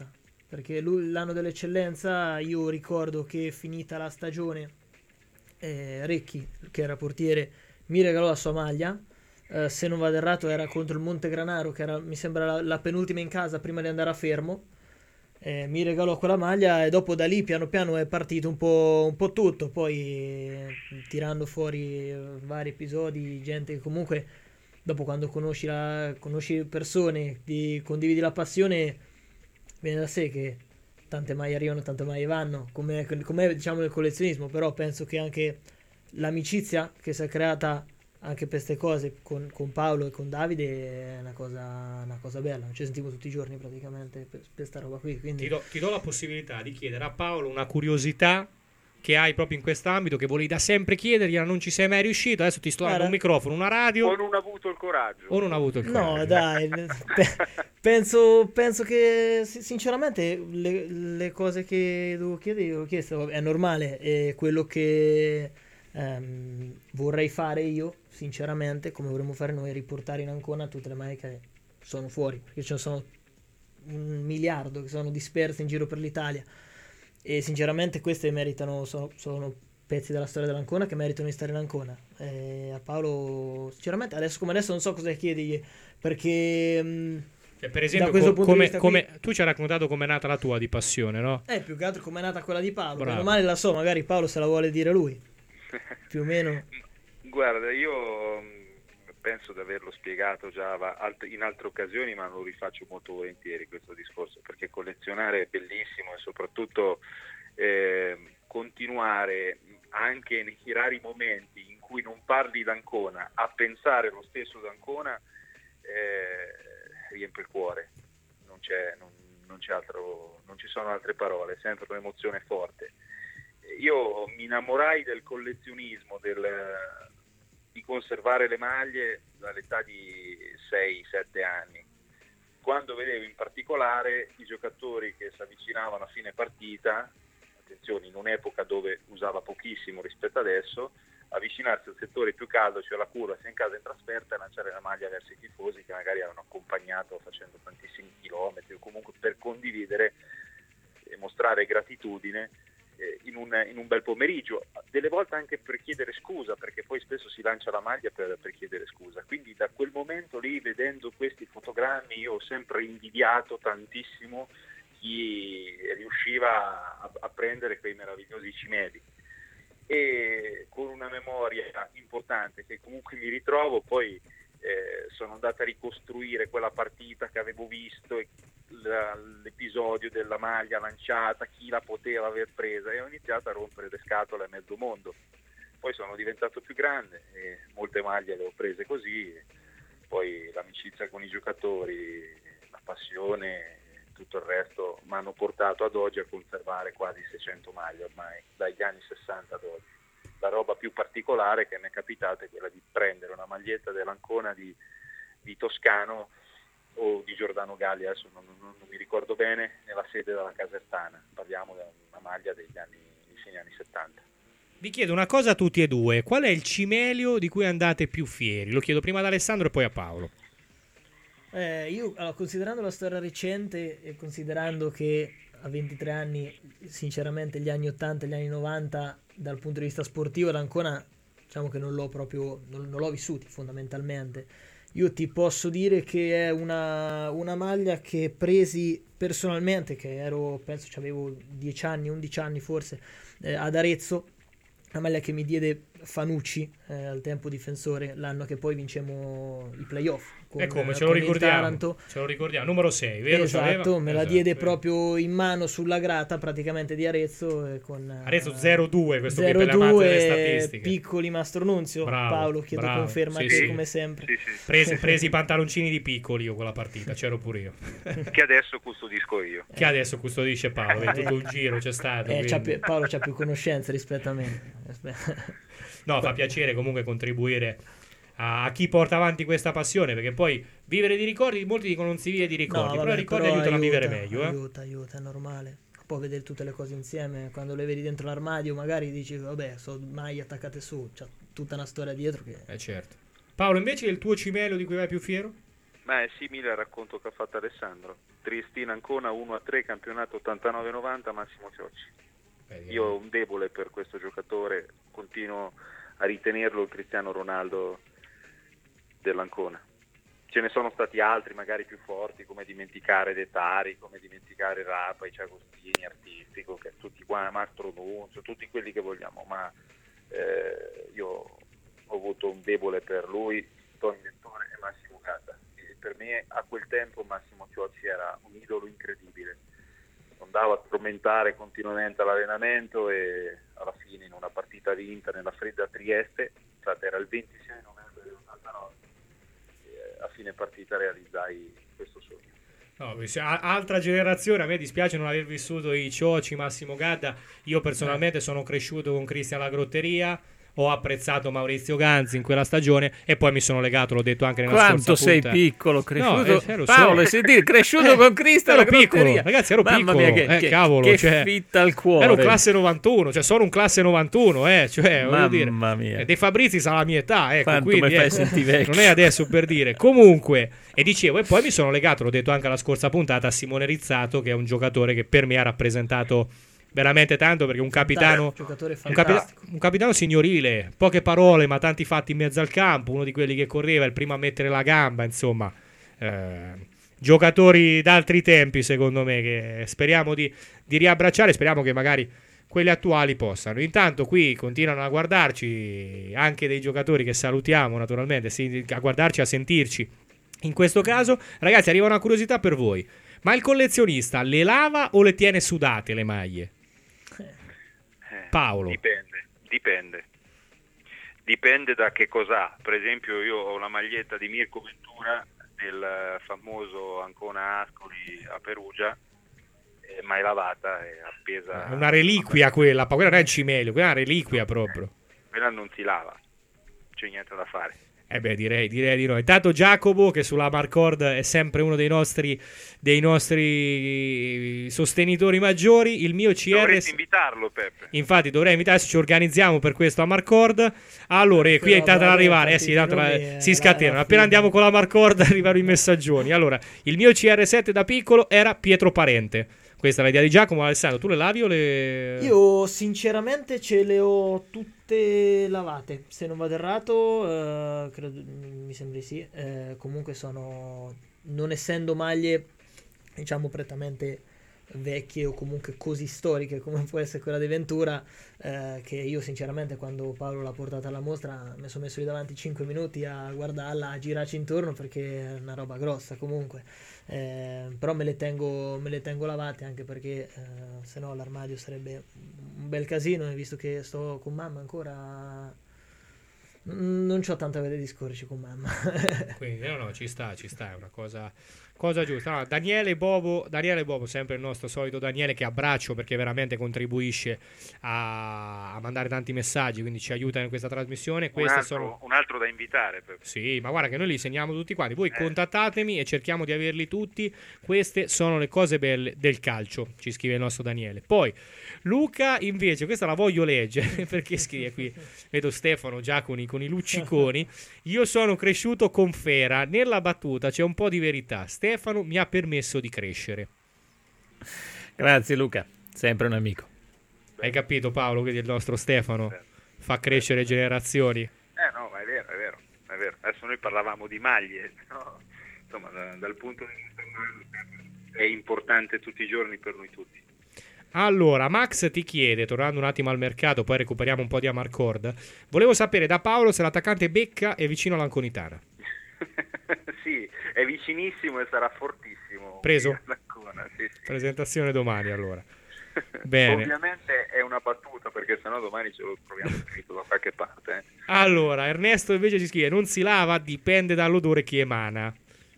perché l'anno dell'eccellenza, io ricordo che finita la stagione Recchi, che era portiere, mi regalò la sua maglia. Se non vado errato era contro il Montegranaro, che era, mi sembra, la penultima in casa prima di andare a Fermo. Mi regalò quella maglia e dopo da lì piano piano è partito un po' tutto, poi tirando fuori vari episodi, gente che comunque dopo, quando conosci persone, condividi la passione, viene da sé che tante maglie arrivano, tante maglie vanno, come diciamo nel collezionismo. Però penso che anche l'amicizia che si è creata anche per queste cose con Paolo e con Davide è una cosa bella. Ci sentiamo tutti i giorni praticamente per sta roba qui, quindi ti do la possibilità di chiedere a Paolo una curiosità che hai proprio in quest'ambito, che volevi da sempre chiedergliela, non ci sei mai riuscito. Adesso ti sto dando un microfono, una radio, o non ha avuto il coraggio. No, dai, penso che sinceramente le cose che devo chiedere, ho chiesto, è normale. È quello che vorrei fare io, sinceramente, come vorremmo fare noi, riportare in Ancona tutte le maglie che sono fuori, perché ce ne sono 1 miliardo che sono disperse in giro per l'Italia, e sinceramente queste meritano, sono pezzi della storia dell'Ancona che meritano di stare in Ancona. A Paolo sinceramente adesso non so cosa chiedergli, perché per esempio come tu ci hai raccontato com'è nata la tua di passione, no? Più che altro com'è nata quella di Paolo. Bravo. Meno male la so, magari Paolo se la vuole dire lui più o meno. Guarda, io penso di averlo spiegato già in altre occasioni, ma lo rifaccio molto volentieri questo discorso, perché collezionare è bellissimo, e soprattutto continuare anche nei rari momenti in cui non parli d'Ancona a pensare lo stesso d'Ancona riempie il cuore. Non ci sono altre parole, è sempre un'emozione forte. Io mi innamorai del collezionismo, di conservare le maglie dall'età di 6-7 anni, quando vedevo in particolare i giocatori che si avvicinavano a fine partita, attenzione, in un'epoca dove usava pochissimo rispetto adesso, avvicinarsi al settore più caldo, cioè la curva sia in casa in trasferta, e lanciare la maglia verso i tifosi che magari avevano accompagnato facendo tantissimi chilometri, o comunque per condividere e mostrare gratitudine in un bel pomeriggio, delle volte anche per chiedere scusa, perché poi spesso si lancia la maglia per chiedere scusa. Quindi da quel momento lì, vedendo questi fotogrammi, io ho sempre invidiato tantissimo chi riusciva a prendere quei meravigliosi cimeli, e con una memoria importante che comunque mi ritrovo. Poi sono andato a ricostruire quella partita che avevo visto, e l'episodio della maglia lanciata, chi la poteva aver presa, e ho iniziato a rompere le scatole a mezzo mondo. Poi sono diventato più grande e molte maglie le ho prese così, poi l'amicizia con i giocatori, la passione, tutto il resto mi hanno portato ad oggi a conservare quasi 600 maglie ormai, dagli anni 60 ad oggi. La roba più particolare che mi è capitata è quella di prendere una maglietta dell'Ancona di Toscano o di Giordano Galli, adesso non mi ricordo bene, nella sede della Casertana. Parliamo di una maglia degli fine anni 70. Vi chiedo una cosa a tutti e due: qual è il cimelio di cui andate più fieri? Lo chiedo prima ad Alessandro e poi a Paolo. Io, considerando la storia recente e considerando che a 23 anni, sinceramente, gli anni 80 e gli anni 90 dal punto di vista sportivo l'Ancona, diciamo che non l'ho vissuti fondamentalmente. Io ti posso dire che è una maglia che presi personalmente, che penso avevo 10 anni, 11 anni forse, ad Arezzo, una maglia che mi diede Fanucci, al tempo difensore, l'anno che poi vincemmo i playoff. Ce lo ricordiamo, numero 6, vero? Esatto, me la diede proprio in mano sulla grata praticamente di Arezzo, Arezzo 0-2, questo qui per le amate delle statistiche. Piccoli Mastro Nunzio. Paolo, chiedo conferma che come sempre. Sì. Presi i pantaloncini di piccoli io quella partita, c'ero pure io. Che adesso custodisco io. Che adesso custodisce Paolo, è tutto un giro c'è stato. Paolo c'ha più conoscenze rispetto a me. No, fa piacere comunque contribuire a chi porta avanti questa passione, perché poi vivere di ricordi, molti dicono non si vive di ricordi, però i ricordi aiutano a vivere meglio. Aiuta, è normale. Poi vedere tutte le cose insieme, quando le vedi dentro l'armadio magari dici vabbè, sono maglie attaccate su, c'è tutta una storia dietro che... Certo. Paolo, invece il tuo cimelio di cui vai più fiero? Ma è simile al racconto che ha fatto Alessandro. Triestina Ancona 1-3, campionato 89-90, Massimo Ciocci. Io ho un debole per questo giocatore, continuo a ritenerlo il Cristiano Ronaldo dell'Ancona. Ce ne sono stati altri magari più forti, come dimenticare De Tari, come dimenticare Rapa, Ciagostini, Artistico, che tutti qua, Mastro Nunzio, tutti quelli che vogliamo, ma io ho avuto un debole per lui, Tony Ventore e Massimo Gatta. E per me a quel tempo Massimo Ciocci era un idolo incredibile, andava a tormentare continuamente all'allenamento e alla fine in una partita vinta nella fredda Trieste, era il 26 novembre del 89, a fine partita realizzai questo sogno. No, altra generazione, a me dispiace non aver vissuto i Ciocci, Massimo Gadda. Io personalmente sono cresciuto con Cristian Lagrotteria, ho apprezzato Maurizio Ganzi in quella stagione e poi mi sono legato, l'ho detto anche nella quanto scorsa punta. Sei piccolo, cresciuto no, Paolo, sentire, cresciuto con Cristian ero piccolo, ragazzi, ero Mamma piccolo, mia, cavolo, che cioè, fitta al cuore. ero classe 91, cioè sono un classe 91, cioè, voglio dire, mamma mia. De Fabrizi sarà la mia età, ecco, Quanto quindi mi fai sentire vecchio. non è adesso per dire. Comunque, e dicevo, e poi mi sono legato, l'ho detto anche alla scorsa puntata, a Simone Rizzato, che è un giocatore che per me ha rappresentato veramente tanto, perché un capitano un capitano signorile, poche parole ma tanti fatti in mezzo al campo, uno di quelli che correva, il primo a mettere la gamba, insomma, giocatori d'altri tempi secondo me, che speriamo di riabbracciare, speriamo che magari quelli attuali possano. Intanto qui continuano a guardarci anche dei giocatori che salutiamo naturalmente, a guardarci, a sentirci. In questo caso, ragazzi, arriva una curiosità per voi: ma il collezionista le lava o le tiene sudate le maglie? Paolo. Dipende da che cos'ha. Per esempio io ho la maglietta di Mirko Ventura del famoso Ancona Ascoli a Perugia, mai lavata, è appesa. È una reliquia quella non è il cimelio, quella è una reliquia proprio. Quella non si lava, c'è niente da fare. Direi di no. Intanto Giacomo, che sulla Marcord è sempre uno dei nostri sostenitori maggiori, il mio CR... Dovresti invitarlo, Peppe. Infatti dovrei invitarsi, ci organizziamo per questo a Marcord. Allora, qui è intanto ad arrivare, si scatenano. Appena andiamo con la Marcord arrivano i messaggioni. Allora, il mio CR7 da piccolo era Pietro Parente. Questa è l'idea di Giacomo. Alessandro, tu le lavi o le... Io sinceramente ce le ho tutte lavate, se non vado errato, credo, mi sembri sì. Comunque sono, non essendo maglie diciamo prettamente vecchie o comunque così storiche come può essere quella di Ventura, che io sinceramente quando Paolo l'ha portata alla mostra mi sono messo lì davanti 5 minuti a guardarla, a girarci intorno, perché è una roba grossa comunque. Però me le tengo lavate, anche perché se no l'armadio sarebbe un bel casino, e visto che sto con mamma ancora non c'ho tanta voglia di discorrerci con mamma. Quindi no, ci sta, è una cosa giusta. No, Daniele Bobo, sempre il nostro solito Daniele, che abbraccio perché veramente contribuisce a mandare tanti messaggi, quindi ci aiuta in questa trasmissione. Un altro da invitare, Peppe. Sì, ma guarda che noi li segniamo tutti quanti. Voi contattatemi e cerchiamo di averli tutti. Queste sono le cose belle del calcio, ci scrive il nostro Daniele. Poi Luca invece, questa la voglio leggere perché scrive qui, vedo Stefano già con i lucciconi. Io sono cresciuto con Fera, nella battuta c'è un po' di verità. Stefano mi ha permesso di crescere. Grazie Luca, sempre un amico. Hai capito Paolo, che il nostro Stefano fa crescere generazioni? No, ma è vero. Adesso noi parlavamo di maglie, no? Insomma, dal punto di vista è importante tutti i giorni per noi tutti. Allora, Max ti chiede, tornando un attimo al mercato, poi recuperiamo un po' di Amarcord, volevo sapere da Paolo se l'attaccante Becca è vicino all'Anconitana. Sì, è vicinissimo e sarà fortissimo. Preso? Sì. Presentazione domani, allora. Bene. Ovviamente è una battuta, perché sennò domani ce lo troviamo scritto da qualche parte. Allora, Ernesto invece ci scrive: non si lava, dipende dall'odore che emana.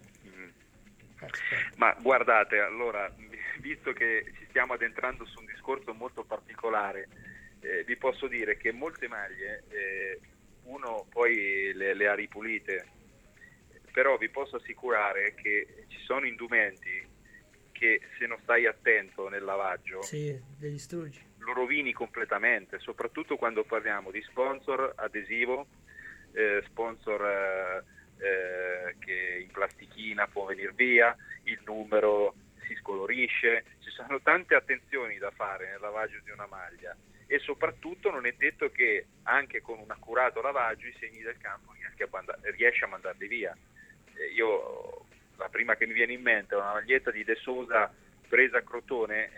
Ma guardate, allora, visto che ci stiamo addentrando su un discorso molto particolare, vi posso dire che molte maglie uno poi le ha ripulite, però vi posso assicurare che ci sono indumenti che, se non stai attento nel lavaggio, li distruggi, lo rovini completamente, soprattutto quando parliamo di sponsor adesivo, sponsor che in plastichina, venire via, il numero si scolorisce, ci sono tante attenzioni da fare nel lavaggio di una maglia e soprattutto non è detto che anche con un accurato lavaggio i segni del campo riesci a mandarli via. Io la prima che mi viene in mente è una maglietta di De Sousa presa a Crotone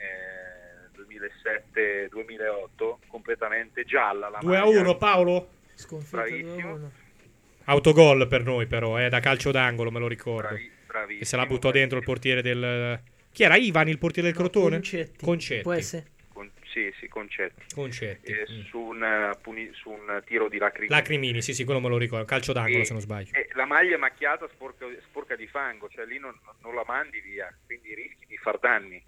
2007-2008, completamente gialla la 2-1 Paolo? Bravissimo. Autogol per noi però, da calcio d'angolo, me lo ricordo. Bravissimo. E se la buttò dentro il portiere del... Chi era? Ivan, il portiere del Crotone? Concetti. Può essere? Sì, Concetti. Su un tiro di Lacrimini, sì, quello me lo ricordo, calcio d'angolo se non sbaglio. La maglia macchiata sporca di fango, cioè lì non la mandi via, quindi rischi di far danni.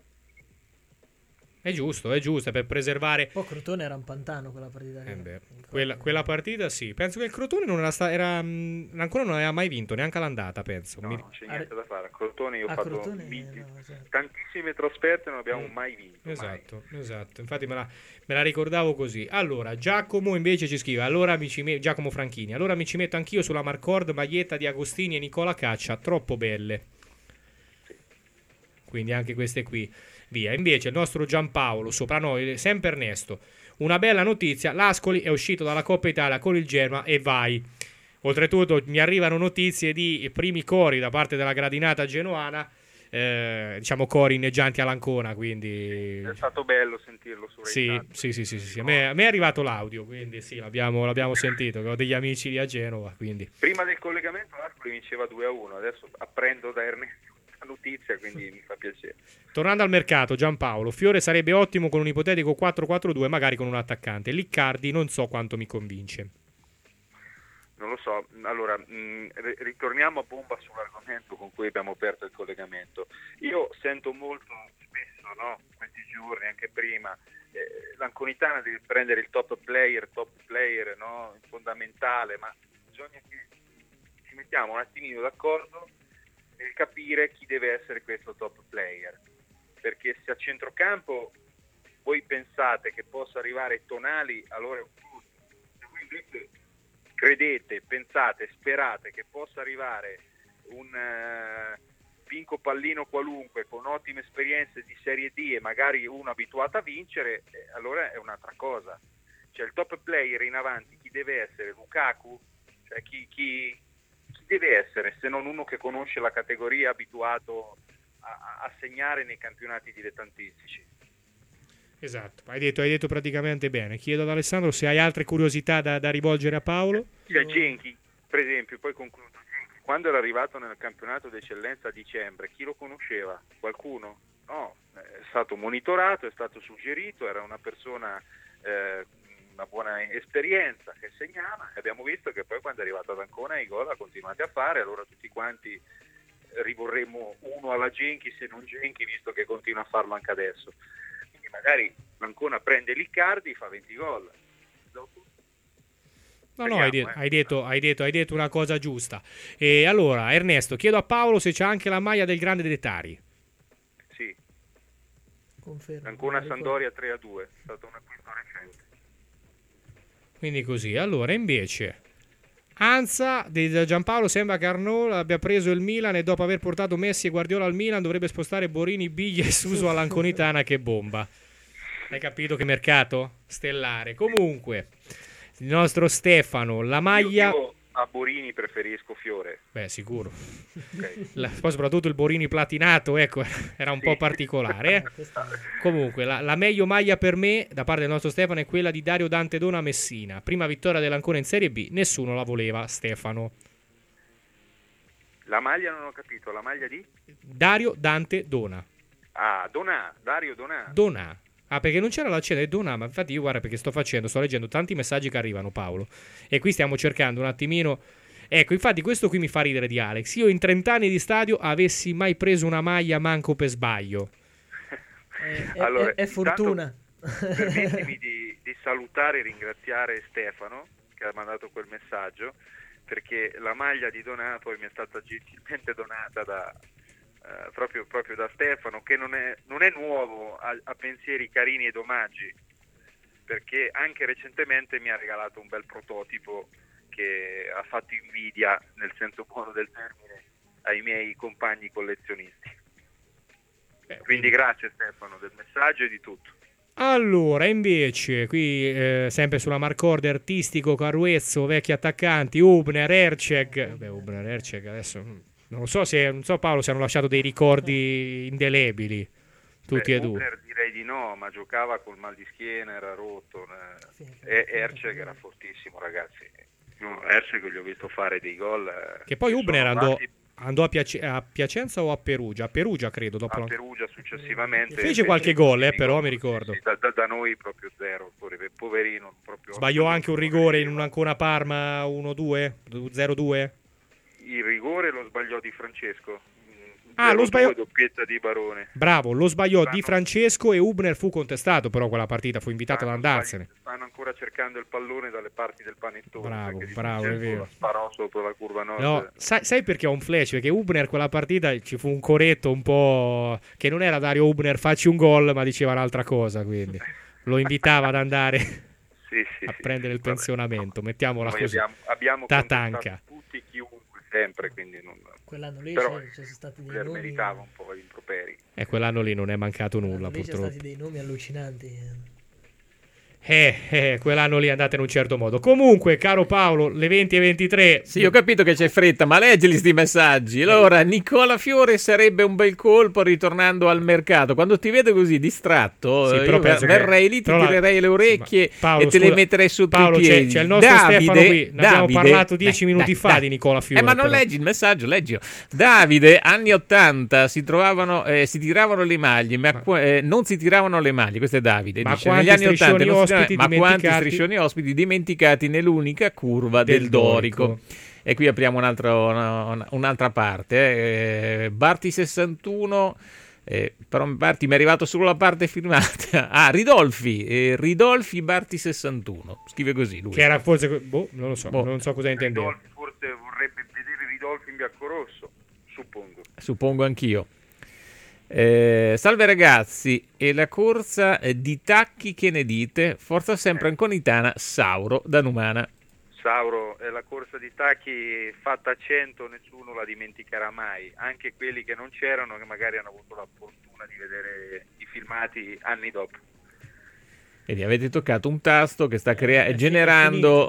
È giusto, per preservare... Poi Crotone era un pantano quella partita. Quella partita sì. Penso che il Crotone ancora non aveva mai vinto, neanche all'andata, penso. Non c'è niente da fare. A Crotone io ho fatto tantissime trasferte, non abbiamo mai vinto. Esatto. Infatti me la ricordavo così. Allora, Giacomo invece ci scrive, Giacomo Franchini, allora mi ci metto anch'io sulla Marcord, maglietta di Agostini e Nicola Caccia, troppo belle. Sì. Quindi anche queste qui. Via. Invece il nostro Giampaolo, sopra noi, sempre Ernesto. Una bella notizia, l'Ascoli è uscito dalla Coppa Italia con il Genoa e vai. Oltretutto mi arrivano notizie di primi cori da parte della gradinata genoana, diciamo cori inneggianti all'Ancona, quindi... È stato bello sentirlo su Rai. Sì. A me è arrivato l'audio, quindi sì, l'abbiamo sentito, che ho degli amici lì a Genova, quindi... Prima del collegamento l'Ascoli vinceva 2-1, adesso apprendo da Ernesto notizia, quindi mi fa piacere. Tornando al mercato, Giampaolo, Fiore sarebbe ottimo con un ipotetico 4-4-2, magari con un attaccante. Liccardi non so quanto mi convince. Non lo so. Allora, ritorniamo a bomba sull'argomento con cui abbiamo aperto il collegamento. Io sento molto spesso, questi giorni, anche prima, l'Anconitana deve prendere il top player, fondamentale, ma bisogna che ci mettiamo un attimino d'accordo nel capire chi deve essere questo top player, perché se a centrocampo voi pensate che possa arrivare Tonali, allora è un punto. Se voi invece credete, pensate, sperate che possa arrivare un Pinco Pallino qualunque con ottime esperienze di Serie D e magari uno abituato a vincere, allora è un'altra cosa. Cioè il top player in avanti chi deve essere? Lukaku? Cioè chi deve essere se non uno che conosce la categoria, abituato a segnare nei campionati dilettantistici? Esatto, hai detto praticamente bene. Chiedo ad Alessandro se hai altre curiosità da rivolgere a Paolo. Cioè Genchi, per esempio, poi concludo. Genchi, quando era arrivato nel campionato d'eccellenza a dicembre, chi lo conosceva? Qualcuno? No, è stato monitorato, è stato suggerito, era una persona... una buona esperienza che segnava, e abbiamo visto che poi quando è arrivato ad Ancona i gol ha continuato a fare, allora tutti quanti rivorremmo uno alla Genchi, se non Genchi, visto che continua a farlo anche adesso. Quindi magari Ancona prende Liccardi, fa 20 gol. Hai detto una cosa giusta. E allora, Ernesto, chiedo a Paolo se c'è anche la maglia del grande De Tari. Sì. Confermo. Ancona Sandoria 3-2, è stato un acquisto recente. Quindi così, allora invece Anza di Giampaolo, sembra che Arnaud abbia preso il Milan e dopo aver portato Messi e Guardiola al Milan dovrebbe spostare Borini, Biglia e Suso all'Anconitana. Che bomba, hai capito che mercato stellare. Comunque il nostro Stefano, la maglia io a Borini preferisco Fiore. Beh, sicuro. Okay. Poi soprattutto il Borini platinato, ecco, era un po' particolare. Comunque, la meglio maglia per me, da parte del nostro Stefano, è quella di Dario Dante Dona Messina. Prima vittoria dell'Ancona in Serie B, nessuno la voleva, Stefano. La maglia non ho capito, la maglia di? Dario Dante Dona. Ah, Dario Donà. Donà. Ah, perché non c'era l'accento di Donà, ma infatti io guarda perché sto leggendo tanti messaggi che arrivano, Paolo, e qui stiamo cercando un attimino. Ecco, infatti questo qui mi fa ridere di Alex. Io in 30 anni di stadio avessi mai preso una maglia manco per sbaglio. Allora, è fortuna. Permettimi di salutare e ringraziare Stefano che ha mandato quel messaggio, perché la maglia di Donà poi mi è stata gentilmente donata proprio da Stefano, che non è nuovo a pensieri carini ed omaggi, perché anche recentemente mi ha regalato un bel prototipo che ha fatto invidia, nel senso buono del termine, ai miei compagni collezionisti. Quindi grazie Stefano del messaggio e di tutto. Allora, invece, qui sempre sulla marcorde artistico, Caruezzo, vecchi attaccanti, Hubner, Erceg. Hubner, Erceg adesso non so Paolo se hanno lasciato dei ricordi indelebili tutti e due. Hubner direi di no, ma giocava col mal di schiena, era rotto, e Erceg era fortissimo, ragazzi. Erceg gli ho visto fare dei gol. Che poi Hubner andò a Piacenza o a Perugia? A Perugia credo. Dopo a Perugia successivamente. Fece qualche gol, però mi ricordo. Sì, da noi proprio zero, poverino. Proprio sbagliò anche un rigore in un Ancona Parma 1-2, 0-2? Il rigore lo sbagliò Di Francesco. Lo sbagliò. Doppietta di Barone. Bravo, lo sbagliò Di Francesco e Hubner fu contestato, però quella partita fu invitato ad andarsene. Stanno ancora cercando il pallone dalle parti del panettone. Bravo, è vero. Sparò sopra la curva nord. No, sai perché ho un flash? Perché Hubner quella partita ci fu un coretto un po' che non era Dario Hubner facci un gol, ma diceva un'altra cosa, quindi lo invitava ad andare a prendere il pensionamento, mettiamola così. Abbiamo Tatanka. Tutti, chiunque, sempre, quindi non... Quell'anno lì però c'è stati dei nomi, meritava un po' di improperi. E quell'anno lì non è mancato nulla, lì purtroppo. C'è stati dei nomi allucinanti. Quell'anno lì andate in un certo modo. Comunque, caro Paolo, le 20:23. Sì, ho capito che c'è fretta, ma leggili sti messaggi. Allora, Nicola Fiore sarebbe un bel colpo ritornando al mercato. Quando ti vedo così distratto, io verrei lì, ti tirerei le orecchie Paolo, e te le metterei sotto i piedi. C'è il nostro Stefano qui. Ne abbiamo parlato 10 minuti fa di Nicola Fiore. Ma non leggi il messaggio, leggilo. Davide, anni 80, si tiravano le maglie, ma non si tiravano le maglie. Questo è Davide. Ma dice, negli anni 80 ma quanti striscioni ospiti dimenticati nell'unica curva del Dorico. E qui apriamo un'altra parte. Barti 61, però Barti mi è arrivato solo la parte firmata. Ridolfi Barti 61, scrive così lui. Che era forse, non lo so, non so cosa intendeva. Ridolfi forse vorrebbe vedere Ridolfi in bianco-rosso, suppongo anch'io. Salve ragazzi, e la corsa di tacchi che ne dite? Forza sempre anconitana, Sauro da Numana. Sauro, la corsa di tacchi fatta a 100 nessuno la dimenticherà mai, anche quelli che non c'erano, che magari hanno avuto la fortuna di vedere i filmati anni dopo. Vedi, avete toccato un tasto che sta generando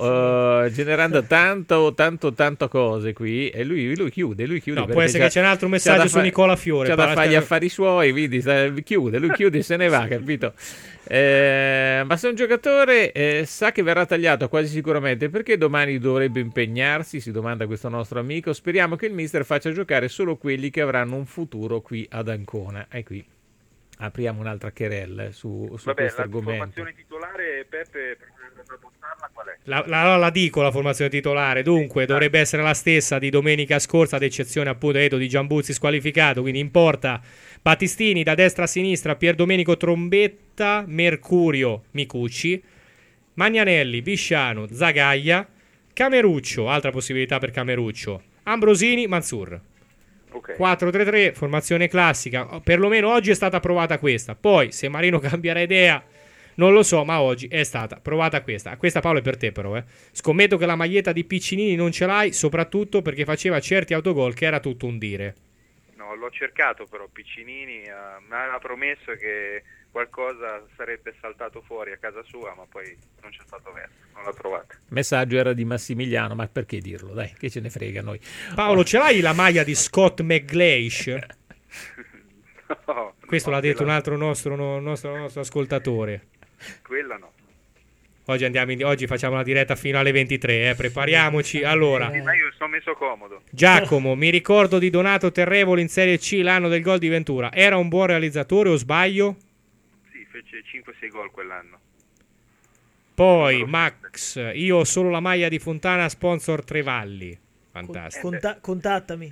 tanto cose qui, e lui chiude. No, può essere che c'è un altro messaggio su Nicola Fiore. C'ha da fare gli affari suoi, quindi lui chiude e se ne va, capito? Ma se un giocatore sa che verrà tagliato quasi sicuramente, perché domani dovrebbe impegnarsi? Si domanda questo nostro amico. Speriamo che il mister faccia giocare solo quelli che avranno un futuro qui ad Ancona. E qui apriamo un'altra querella su questo argomento. La formazione titolare, Peppe, per buttarla, qual è? La dico la formazione titolare, dunque dovrebbe essere la stessa di domenica scorsa, ad eccezione appunto di Giambuzzi squalificato, quindi in porta Battistini, da destra a sinistra Pierdomenico Trombetta, Mercurio Micucci, Magnanelli, Bisciano, Zagaglia, Cameruccio, altra possibilità per Cameruccio, Ambrosini, Mansour. 4-3-3, formazione classica, perlomeno oggi è stata provata questa, poi se Marino cambierà idea non lo so, ma oggi è stata provata questa. Questa, Paolo, è per te però, Scommetto che la maglietta di Piccinini non ce l'hai, soprattutto perché faceva certi autogol che era tutto un dire. No, l'ho cercato però, Piccinini mi aveva promesso che qualcosa sarebbe saltato fuori a casa sua, ma poi non c'è stato verso, non l'ha trovata. Il messaggio era di Massimiliano, ma perché dirlo? Dai, che ce ne frega a noi. Paolo, ce l'hai la maglia di Scott McGleish? No, questo l'ha detto un altro nostro ascoltatore. Quella no. Oggi facciamo la diretta fino alle 23, prepariamoci. Allora, ma io sono messo comodo. Giacomo, mi ricordo di Donato Terrevoli in Serie C l'anno del gol di Ventura. Era un buon realizzatore o sbaglio? Sì, fece 5-6 gol quell'anno. Poi Max, io ho solo la maglia di Fontana, sponsor Trevalli. Fantastico. Contattami.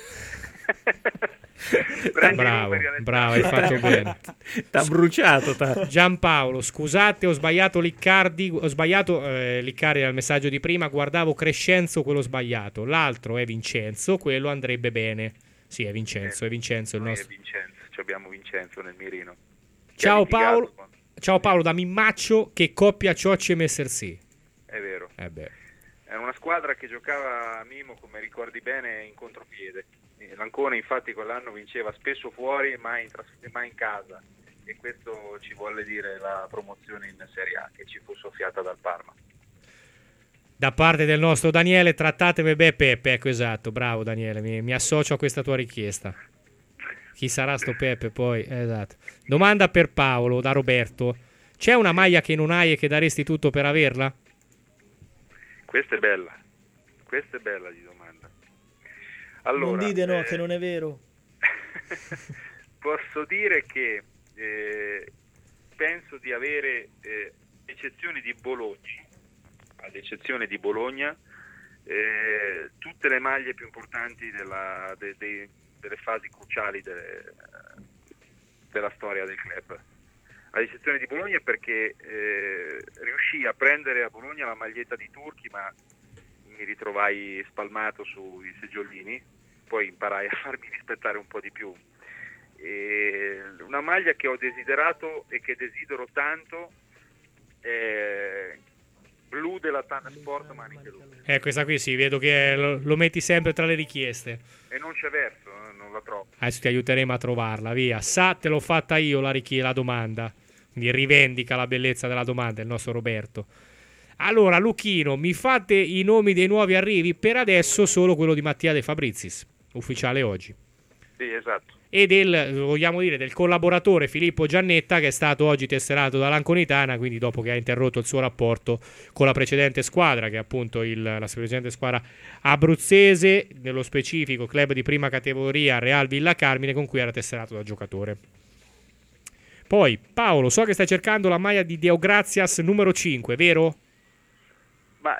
Bravo, hai fatto bene. T'ha bruciato. Giampaolo, scusate, ho sbagliato Liccardi. Liccardi era il messaggio di prima. Guardavo Crescenzo, quello sbagliato. L'altro è Vincenzo, quello andrebbe bene. Sì, è Vincenzo il nostro. È Vincenzo, abbiamo Vincenzo nel mirino. Ciao Paolo, da Mimmaccio, che coppia Ciocci e Messer sì. È vero. Era una squadra che giocava, Mimo, come ricordi bene, in contropiede. L'Ancona infatti quell'anno vinceva spesso fuori, mai in casa, e questo ci vuole dire la promozione in Serie A che ci fu soffiata dal Parma. Da parte del nostro Daniele, trattatemi Peppe, ecco, esatto, bravo Daniele, mi associo a questa tua richiesta. Chi sarà sto Peppe poi? Esatto. Domanda per Paolo da Roberto: c'è una maglia che non hai e che daresti tutto per averla? Questa è bella di domanda. Allora, non dite no, che non è vero. Posso dire che penso di avere, ad eccezione di Bologna, tutte le maglie più importanti delle fasi cruciali della storia del club. Ad eccezione di Bologna perché riuscii a prendere a Bologna la maglietta di Turchi, ma mi ritrovai spalmato sui seggiolini, poi imparai a farmi rispettare un po' di più. Una maglia che ho desiderato e che desidero tanto è blu della Tana Sport Maniche Lunghe. Questa qui sì, vedo che lo metti sempre tra le richieste. E non c'è verso, non la trovo. Adesso ti aiuteremo a trovarla, via. Te l'ho fatta io la domanda. Quindi rivendica la bellezza della domanda il nostro Roberto. Allora, Luchino, mi fate i nomi dei nuovi arrivi? Per adesso solo quello di Mattia De Fabrizis, ufficiale oggi. Sì, esatto. E del collaboratore Filippo Giannetta, che è stato oggi tesserato dall'Anconitana, quindi dopo che ha interrotto il suo rapporto con la precedente squadra, che è appunto la precedente squadra abruzzese, nello specifico club di prima categoria Real Villa Carmine, con cui era tesserato da giocatore. Poi Paolo, so che stai cercando la maglia di Deo Grazias numero 5, vero? Ma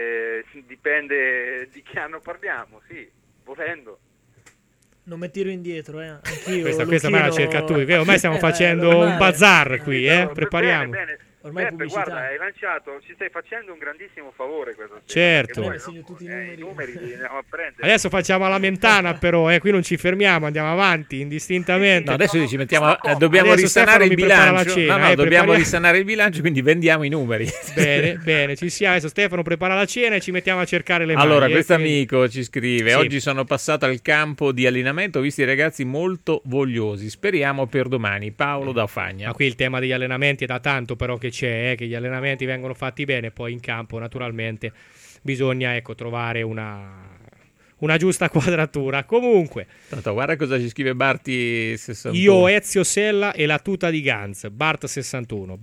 dipende di che anno parliamo, sì, volendo. Non mi tiro indietro, anch'io. Questa me la cerca tu, ormai stiamo facendo un bazar qui, prepariamo. Bene. Ormai Beppe, guarda, hai lanciato, ci stai facendo un grandissimo favore questa sera. Certo. Tutti i numeri li andiamo a prendere. Adesso facciamo la mentana però, qui non ci fermiamo, andiamo avanti indistintamente. No, adesso ci mettiamo, dobbiamo risanare il bilancio. Dobbiamo risanare il bilancio, quindi vendiamo i numeri. Bene, ci siamo. Adesso Stefano prepara la cena e ci mettiamo a cercare le maglie. Allora, questo amico ci scrive: sì. Oggi sono passato al campo di allenamento, ho visto i ragazzi molto vogliosi. Speriamo per domani. Paolo da Fagna. Ma qui il tema degli allenamenti è da tanto però che c'è, che gli allenamenti vengono fatti bene, poi in campo naturalmente bisogna trovare una giusta quadratura. Comunque, guarda cosa ci scrive Barti 61. Io Ezio Sella e la tuta di Ganz, Barti 61.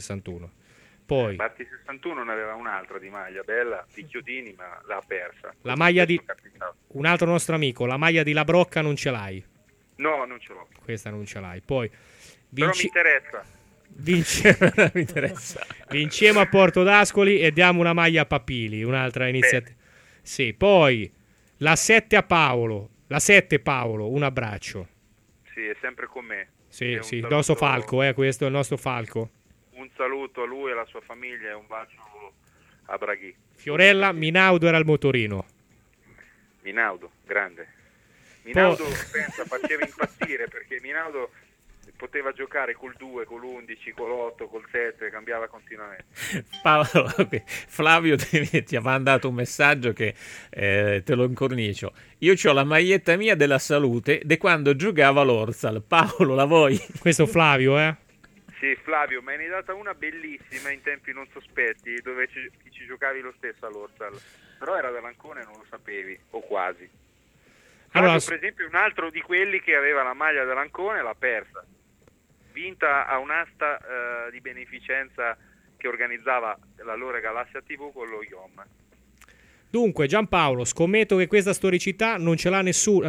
Poi Barti 61 ne aveva un'altra di maglia bella, Picchiodini, ma l'ha persa. La maglia di un altro nostro amico, la maglia di La Brocca non ce l'hai? No, non ce l'ho. Questa non ce l'hai. Poi però mi interessa. Vinciamo a Porto d'Ascoli e diamo una maglia a Papili, un'altra iniziativa. Sì, poi la 7 a Paolo, un abbraccio. Sì, è sempre con me. Sì, il nostro Falco, questo è il nostro Falco. Un saluto a lui e alla sua famiglia e un bacio a Braghi. Fiorella, Minaudo era il motorino. Minaudo, grande. Minaudo, faceva impazzire perché Minaudo poteva giocare col 2, con l'11, con l'8, col 7, cambiava continuamente. Paolo, Flavio ti ha mandato un messaggio che te lo incornicio. Io ho la maglietta mia della Salute de quando giocava l'Orsal. Paolo, la vuoi? Questo Flavio, Sì, Flavio, ma ne hai data una bellissima in tempi non sospetti, dove ci giocavi lo stesso all'Orsal. Però era dell'Ancona e non lo sapevi, o quasi. Allora, per esempio, un altro di quelli che aveva la maglia dell'Ancona e l'ha persa. Vinta a un'asta di beneficenza che organizzava l'allora Galassia TV con lo IOM. Dunque, Giampaolo, scommetto che questa storicità non ce l'ha nessuno.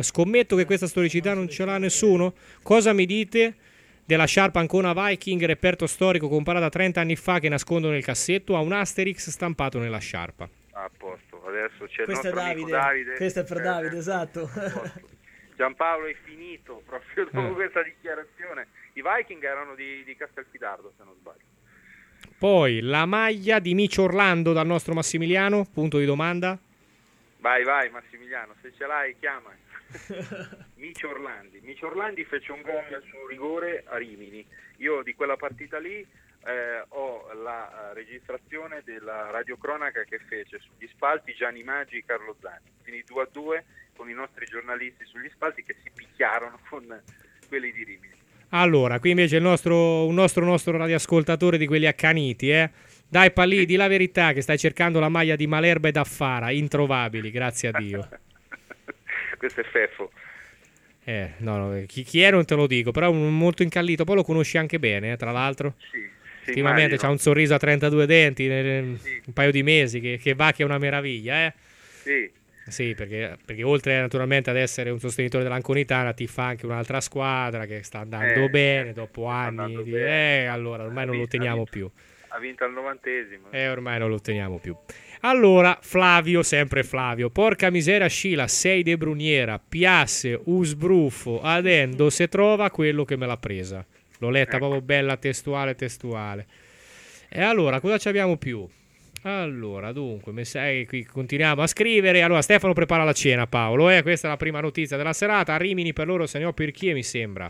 Cosa mi dite della sciarpa Ancona Viking, reperto storico comparata a 30 anni fa, che nascondo nel cassetto, a un Asterix stampato nella sciarpa? A posto, adesso c'è questo il nostro amico Davide. Questo è per Davide, esatto. Giampaolo è finito proprio dopo questa dichiarazione. I Viking erano di Castelfidardo, se non sbaglio. Poi la maglia di Micio Orlando dal nostro Massimiliano, punto di domanda. Vai Massimiliano, se ce l'hai chiama. Micio Orlandi fece un gol su rigore a Rimini. Io di quella partita lì ho la registrazione della radiocronaca che fece sugli spalti Gianni Maggi e Carlo Zani, quindi 2-2 con i nostri giornalisti sugli spalti che si picchiarono con quelli di Rimini. Allora, qui invece un nostro radioascoltatore di quelli accaniti, Dai Pallì, di la verità che stai cercando la maglia di Malerba e Daffara, introvabili, grazie a Dio. Questo è Feffo. No, chi è non te lo dico, però molto incallito, poi lo conosci anche bene, tra l'altro. Sì, ultimamente c'ha un sorriso a 32 denti, un paio di mesi, che va che è una meraviglia, Sì, perché oltre naturalmente ad essere un sostenitore dell'Anconitana, ti fa anche un'altra squadra che sta andando bene dopo anni. Allora ormai non lo teniamo più. Ha vinto al 90°. Ormai non lo teniamo più. Allora, Flavio, sempre Flavio. Porca miseria, Scila, sei de Bruniera, piasse, usbruffo, adendo, se trova quello che me l'ha presa. L'ho letta proprio bella, testuale. E allora, cosa ci abbiamo più? Allora, dunque, qui continuiamo a scrivere. Allora, Stefano prepara la cena, Paolo. Questa è la prima notizia della serata. A Rimini per loro segnò Pirchie, mi sembra.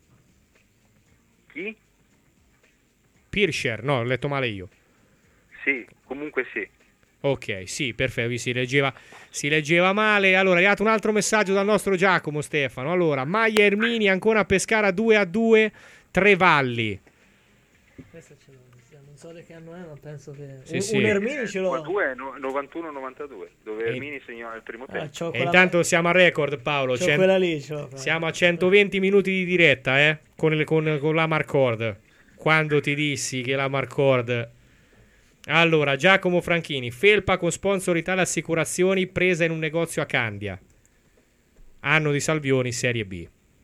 Chi? Pirscher, no, ho letto male io. Sì, comunque sì. Ok, sì, perfetto, si leggeva male. Allora, è arrivato un altro messaggio dal nostro Giacomo, Stefano. Allora, Maglia Ermini ancora a Pescara 2-2, Trevalli. Questo ce l'ho. Non so di che anno è, ma penso che un Ermini ce l'ho. 91-92, dove Ermini segnò nel primo tempo. E intanto siamo a record, Paolo. Quella lì, siamo a 120 minuti di diretta, con la Marcord. Quando ti dissi che la Marcord... Allora, Giacomo Franchini, felpa con sponsor Italia Assicurazioni presa in un negozio a Candia. Anno di Salvioni, Serie B.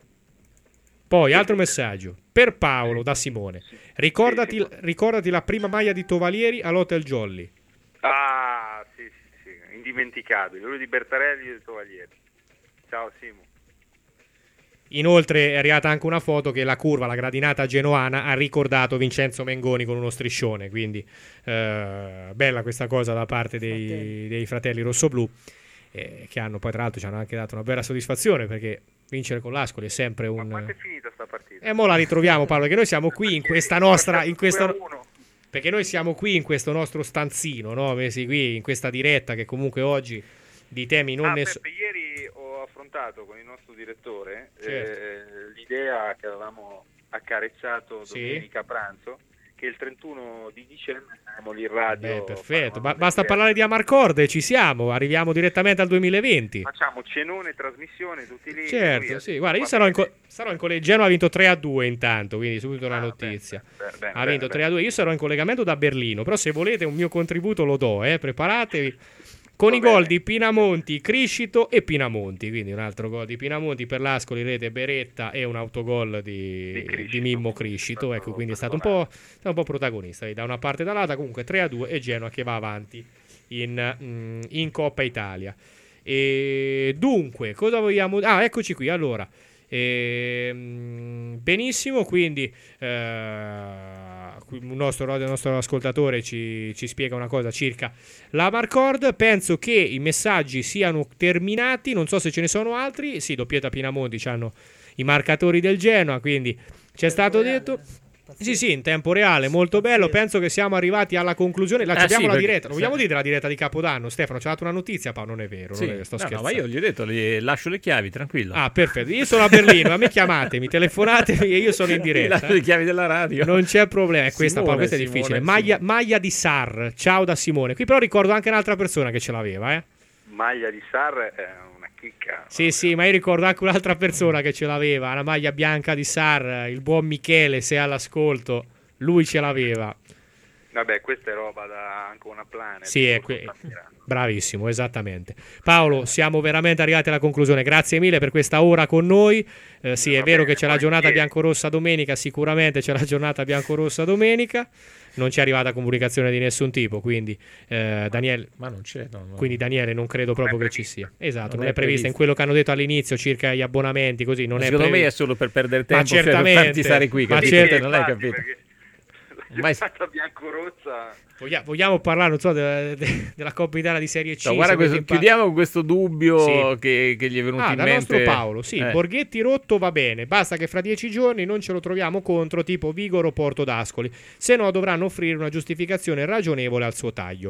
Poi, altro messaggio. Per Paolo, da Simone. Ricordati la prima maglia di Tovalieri all'Hotel Jolly. Ah, sì, indimenticabile. Lui di Bertarelli e di Tovalieri. Ciao, Simo. Inoltre è arrivata anche una foto che la curva, la gradinata genoana, ha ricordato Vincenzo Mengoni con uno striscione, quindi bella questa cosa da parte dei fratelli rossoblù, che hanno poi tra l'altro ci hanno anche dato una bella soddisfazione, perché vincere con l'Ascoli è sempre un... Ma quanto è finita sta partita? E mo la ritroviamo, Paolo, perché noi siamo qui in questa nostra... Perché noi siamo qui in questo nostro stanzino, no? Messi qui in questa diretta che comunque oggi di temi non ne so... Ieri ho affrontato con il nostro direttore l'idea che avevamo accarezzato domenica a pranzo, che il 31 di dicembre saremo lì in radio. Perfetto, basta parlare di Amarcord e ci siamo, arriviamo direttamente al 2020. Facciamo cenone, trasmissione, tutti lì. Certo, sì, guarda, io sarò in collegamento. Genoa ha vinto 3-2 intanto, quindi subito la notizia. Ha vinto 3-2, io sarò in collegamento da Berlino, però se volete un mio contributo lo do, preparatevi. Con i gol di Pinamonti, Criscito e Pinamonti, quindi un altro gol di Pinamonti per l'Ascoli, rete Beretta e un autogol di Mimmo Criscito, ecco, quindi è stato un po' protagonista da una parte e dall'altra. Comunque 3-2 e Genoa che va avanti in Coppa Italia. E dunque, cosa vogliamo... eccoci qui, allora. Benissimo, quindi il nostro ascoltatore ci spiega una cosa circa la Marcord. Penso che i messaggi siano terminati, non so se ce ne sono altri. Sì, doppietta Pinamonti c'hanno i marcatori del Genoa, quindi c'è stato detto sì, in tempo reale, molto bello. Penso che siamo arrivati alla conclusione. Abbiamo la diretta. Lo vogliamo dire la diretta di Capodanno? Stefano ci ha dato una notizia, non è vero, sì. Sto scherzando. No, ma io gli ho detto, gli lascio le chiavi, tranquillo. Perfetto, io sono a Berlino, a me chiamatemi, telefonatemi e io sono in diretta. Lascio le chiavi della radio. Non c'è problema, questa è difficile. Maglia di Sar, ciao da Simone. Qui però ricordo anche un'altra persona che ce l'aveva, Maglia di Sar è una chicca. Sì, ma io ricordo anche un'altra persona che ce l'aveva, una maglia bianca di Sar, il buon Michele, se è all'ascolto, lui ce l'aveva. Vabbè, questa è roba da anche una plane. Sì, bravissimo, esattamente. Paolo, siamo veramente arrivati alla conclusione. Grazie mille per questa ora con noi. Sì, è vero che c'è la giornata biancorossa domenica, sicuramente c'è la giornata biancorossa domenica. Non c'è arrivata comunicazione di nessun tipo, quindi Daniele, ma non c'è, no. Quindi Daniele non credo proprio che ci sia. Esatto, non è prevista in quello che hanno detto all'inizio circa gli abbonamenti, così non secondo me è solo per perdere tempo, certamente, per farti stare qui, non l'hai capito. giornata biancorossa. Vogliamo parlare, non so, della Coppa Italia di Serie C? No, guarda, chiudiamo con questo dubbio sì. che gli è venuto in da mente. nostro Paolo, sì, Borghetti rotto va bene, basta che fra 10 giorni non ce lo troviamo contro tipo Vigoro Porto d'Ascoli, se no dovranno offrire una giustificazione ragionevole al suo taglio.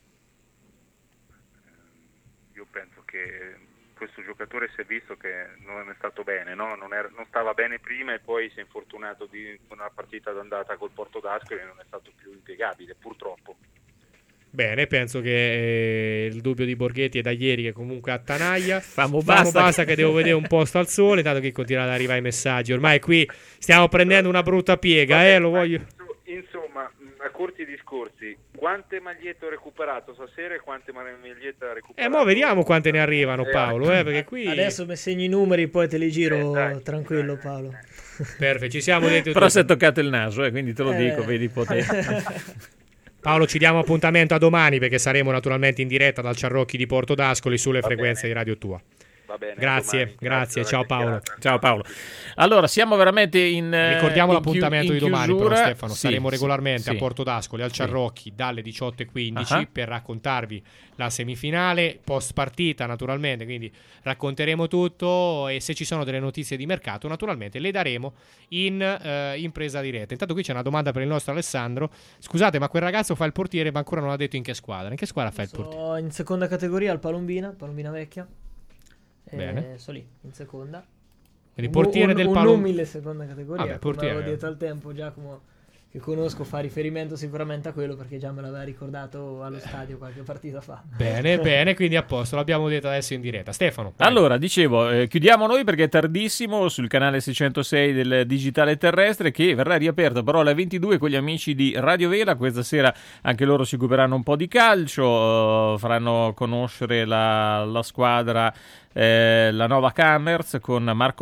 Io penso che questo giocatore si è visto che non è stato bene, no? non stava bene prima e poi si è infortunato di una partita d'andata col Porto d'Ascoli e non è stato più impiegabile, purtroppo. Bene, penso che il dubbio di Borghetti è da ieri che comunque a Tanaglia. Basta che devo vedere un posto al sole, tanto che continuano ad arrivare i messaggi. Ormai qui stiamo prendendo una brutta piega, lo voglio. Insomma, a corti discorsi, quante magliette ho recuperato stasera e quante magliette ha recuperato? Mo vediamo quante ne arrivano, Paolo, perché qui adesso mi segni i numeri, poi te li giro tranquillo, Paolo. Perfetto, ci siamo detti. Però si è toccato il naso, quindi te lo dico, vedi potete. Paolo, ci diamo appuntamento a domani perché saremo naturalmente in diretta dal Ciarrocchi di Porto d'Ascoli sulle frequenze di Radio Tua. Va bene, grazie, ciao Paolo. Ciao Paolo. Allora, siamo veramente ricordiamo l'appuntamento di domani, però, Stefano. Sì, saremo regolarmente sì. a Porto d'Ascoli al Ciarrocchi dalle 18:15 per raccontarvi la semifinale post partita, naturalmente, quindi racconteremo tutto e se ci sono delle notizie di mercato, naturalmente le daremo in presa diretta. Intanto qui c'è una domanda per il nostro Alessandro. Scusate, ma quel ragazzo fa il portiere, ma ancora non ha detto in che squadra. In che squadra fa il portiere? In seconda categoria al Palombina vecchia. Bene. Sono lì, in seconda. Quindi portiere del Palombina. Un'umile seconda categoria. Portiere. Come avevo detto al tempo, Giacomo, che conosco, fa riferimento sicuramente a quello perché già me l'aveva ricordato allo stadio qualche partita fa. Bene, quindi a posto, l'abbiamo detto adesso in diretta. Stefano. Vai. Allora, dicevo, chiudiamo noi perché è tardissimo sul canale 606 del Digitale Terrestre che verrà riaperto però alle 22 con gli amici di Radio Vela. Questa sera anche loro si occuperanno un po' di calcio, faranno conoscere la squadra, la Nova Commerce con Marco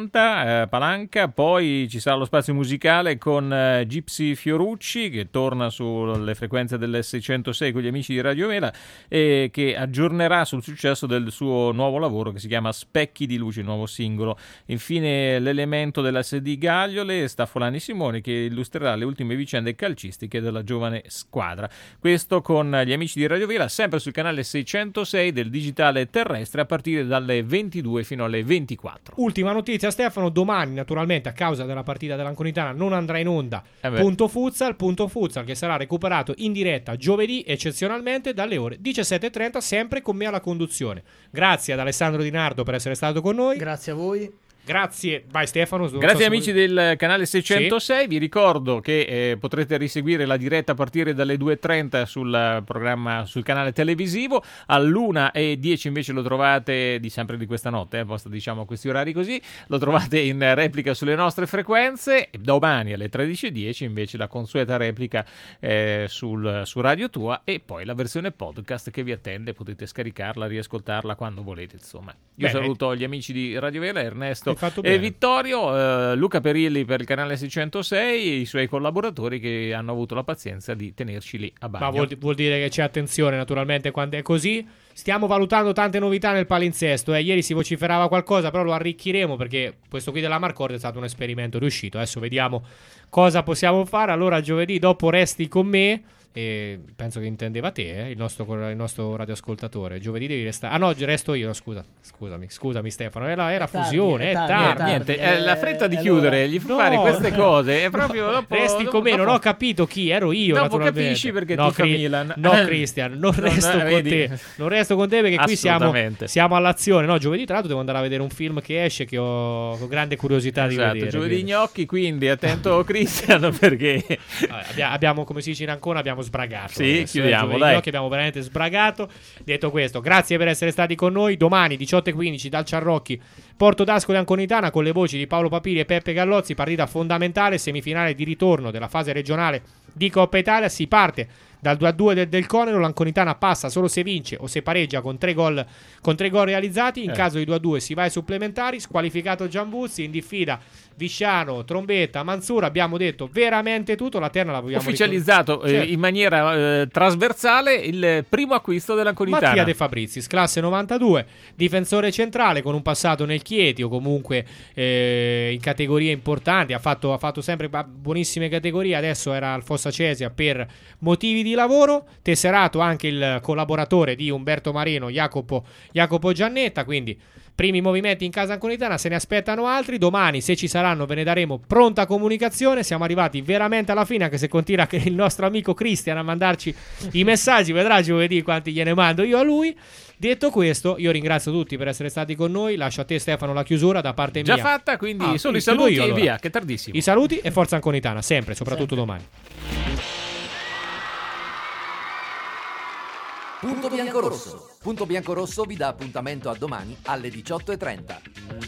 Palanca, poi ci sarà lo spazio musicale con Gypsy Fiorucci che torna sulle frequenze del 606 con gli amici di Radio Vela e che aggiornerà sul successo del suo nuovo lavoro che si chiama Specchi di Luce, il nuovo singolo. Infine l'elemento della SD Gagliole, Staffolani Simoni, che illustrerà le ultime vicende calcistiche della giovane squadra. Questo con gli amici di Radio Vela, sempre sul canale 606 del Digitale Terrestre a partire dalle 22 fino alle 24. Ultima notizia, Stefano, domani naturalmente a causa della partita dell'Anconitana non andrà in onda Punto Futsal che sarà recuperato in diretta giovedì eccezionalmente dalle ore 17:30 sempre con me alla conduzione. Grazie ad Alessandro Di Nardo per essere stato con noi. Grazie a voi. Grazie, vai Stefano. Grazie amici del canale 606, vi ricordo che potrete riseguire la diretta a partire dalle 2:30 sul programma, sul canale televisivo, all'1:10 invece lo trovate, sempre di questa notte, posto diciamo a questi orari così, lo trovate in replica sulle nostre frequenze, domani alle 13:10 invece la consueta replica su Radio Tua e poi la versione podcast che vi attende, potete scaricarla, riascoltarla quando volete, insomma. Io saluto gli amici di Radio Vela, Ernesto e Vittorio, Luca Perilli per il canale 606 e i suoi collaboratori che hanno avuto la pazienza di tenerci lì a bagno. Ma vuol dire che c'è attenzione naturalmente quando è così. Stiamo valutando tante novità nel palinsesto. Ieri si vociferava qualcosa, però lo arricchiremo perché questo qui della Marcord è stato un esperimento riuscito. Adesso vediamo cosa possiamo fare. Allora giovedì dopo resti con me. E penso che intendeva te, il nostro radioascoltatore. Giovedì devi restare. Ah no, resto io. Scusami Stefano. Era fusione. È tardi. Niente, è la fretta di chiudere. Gli fare queste cose. È proprio dopo. Resti con me. Non ho capito chi ero io. Dopo capisci perché ti fa Milan. No, Cristian, non resto con te. Non resto con te perché qui siamo all'azione. No, giovedì tra l'altro devo andare a vedere un film che esce che ho grande curiosità di vedere. Giovedì gnocchi, quindi attento Cristian perché abbiamo, come si dice in Ancona, abbiamo sbragato. Sì, chiudiamo, dai. Abbiamo veramente sbragato. Detto questo, grazie per essere stati con noi. Domani 18:15 dal Ciarrocchi, Porto d'Ascoli Anconitana con le voci di Paolo Papiri e Peppe Gallozzi, partita fondamentale, semifinale di ritorno della fase regionale di Coppa Italia. Si parte Dal 2-2 del Conero l'Anconitana passa solo se vince o se pareggia con 3 gol realizzati. In caso di 2-2 si va ai supplementari. Squalificato Giambuzzi, in diffida Visciano, Trombetta, Manzura. Abbiamo detto veramente tutto. La terna la vogliamo ufficializzato in maniera trasversale il primo acquisto dell'Anconitana. Mattia De Fabrizis, classe 92, difensore centrale con un passato nel Chieti o comunque in categorie importanti. Ha fatto sempre buonissime categorie. Adesso era al Fossa Cesia per motivi di lavoro. Tesserato anche il collaboratore di Umberto Marino, Jacopo Giannetta. Quindi primi movimenti in casa anconitana, se ne aspettano altri. Domani, se ci saranno, ve ne daremo pronta comunicazione. Siamo arrivati veramente alla fine, anche se continua che il nostro amico Cristian a mandarci i messaggi. Vedrà giovedì quanti gliene mando io a lui. Detto questo, io ringrazio tutti per essere stati con noi. Lascio a te, Stefano, la chiusura da parte mia. Già fatta, quindi solo i saluti e via, che tardissimo. I saluti e forza anconitana, sempre, soprattutto domani. Punto Biancorosso. Punto Biancorosso vi dà appuntamento a domani alle 18:30.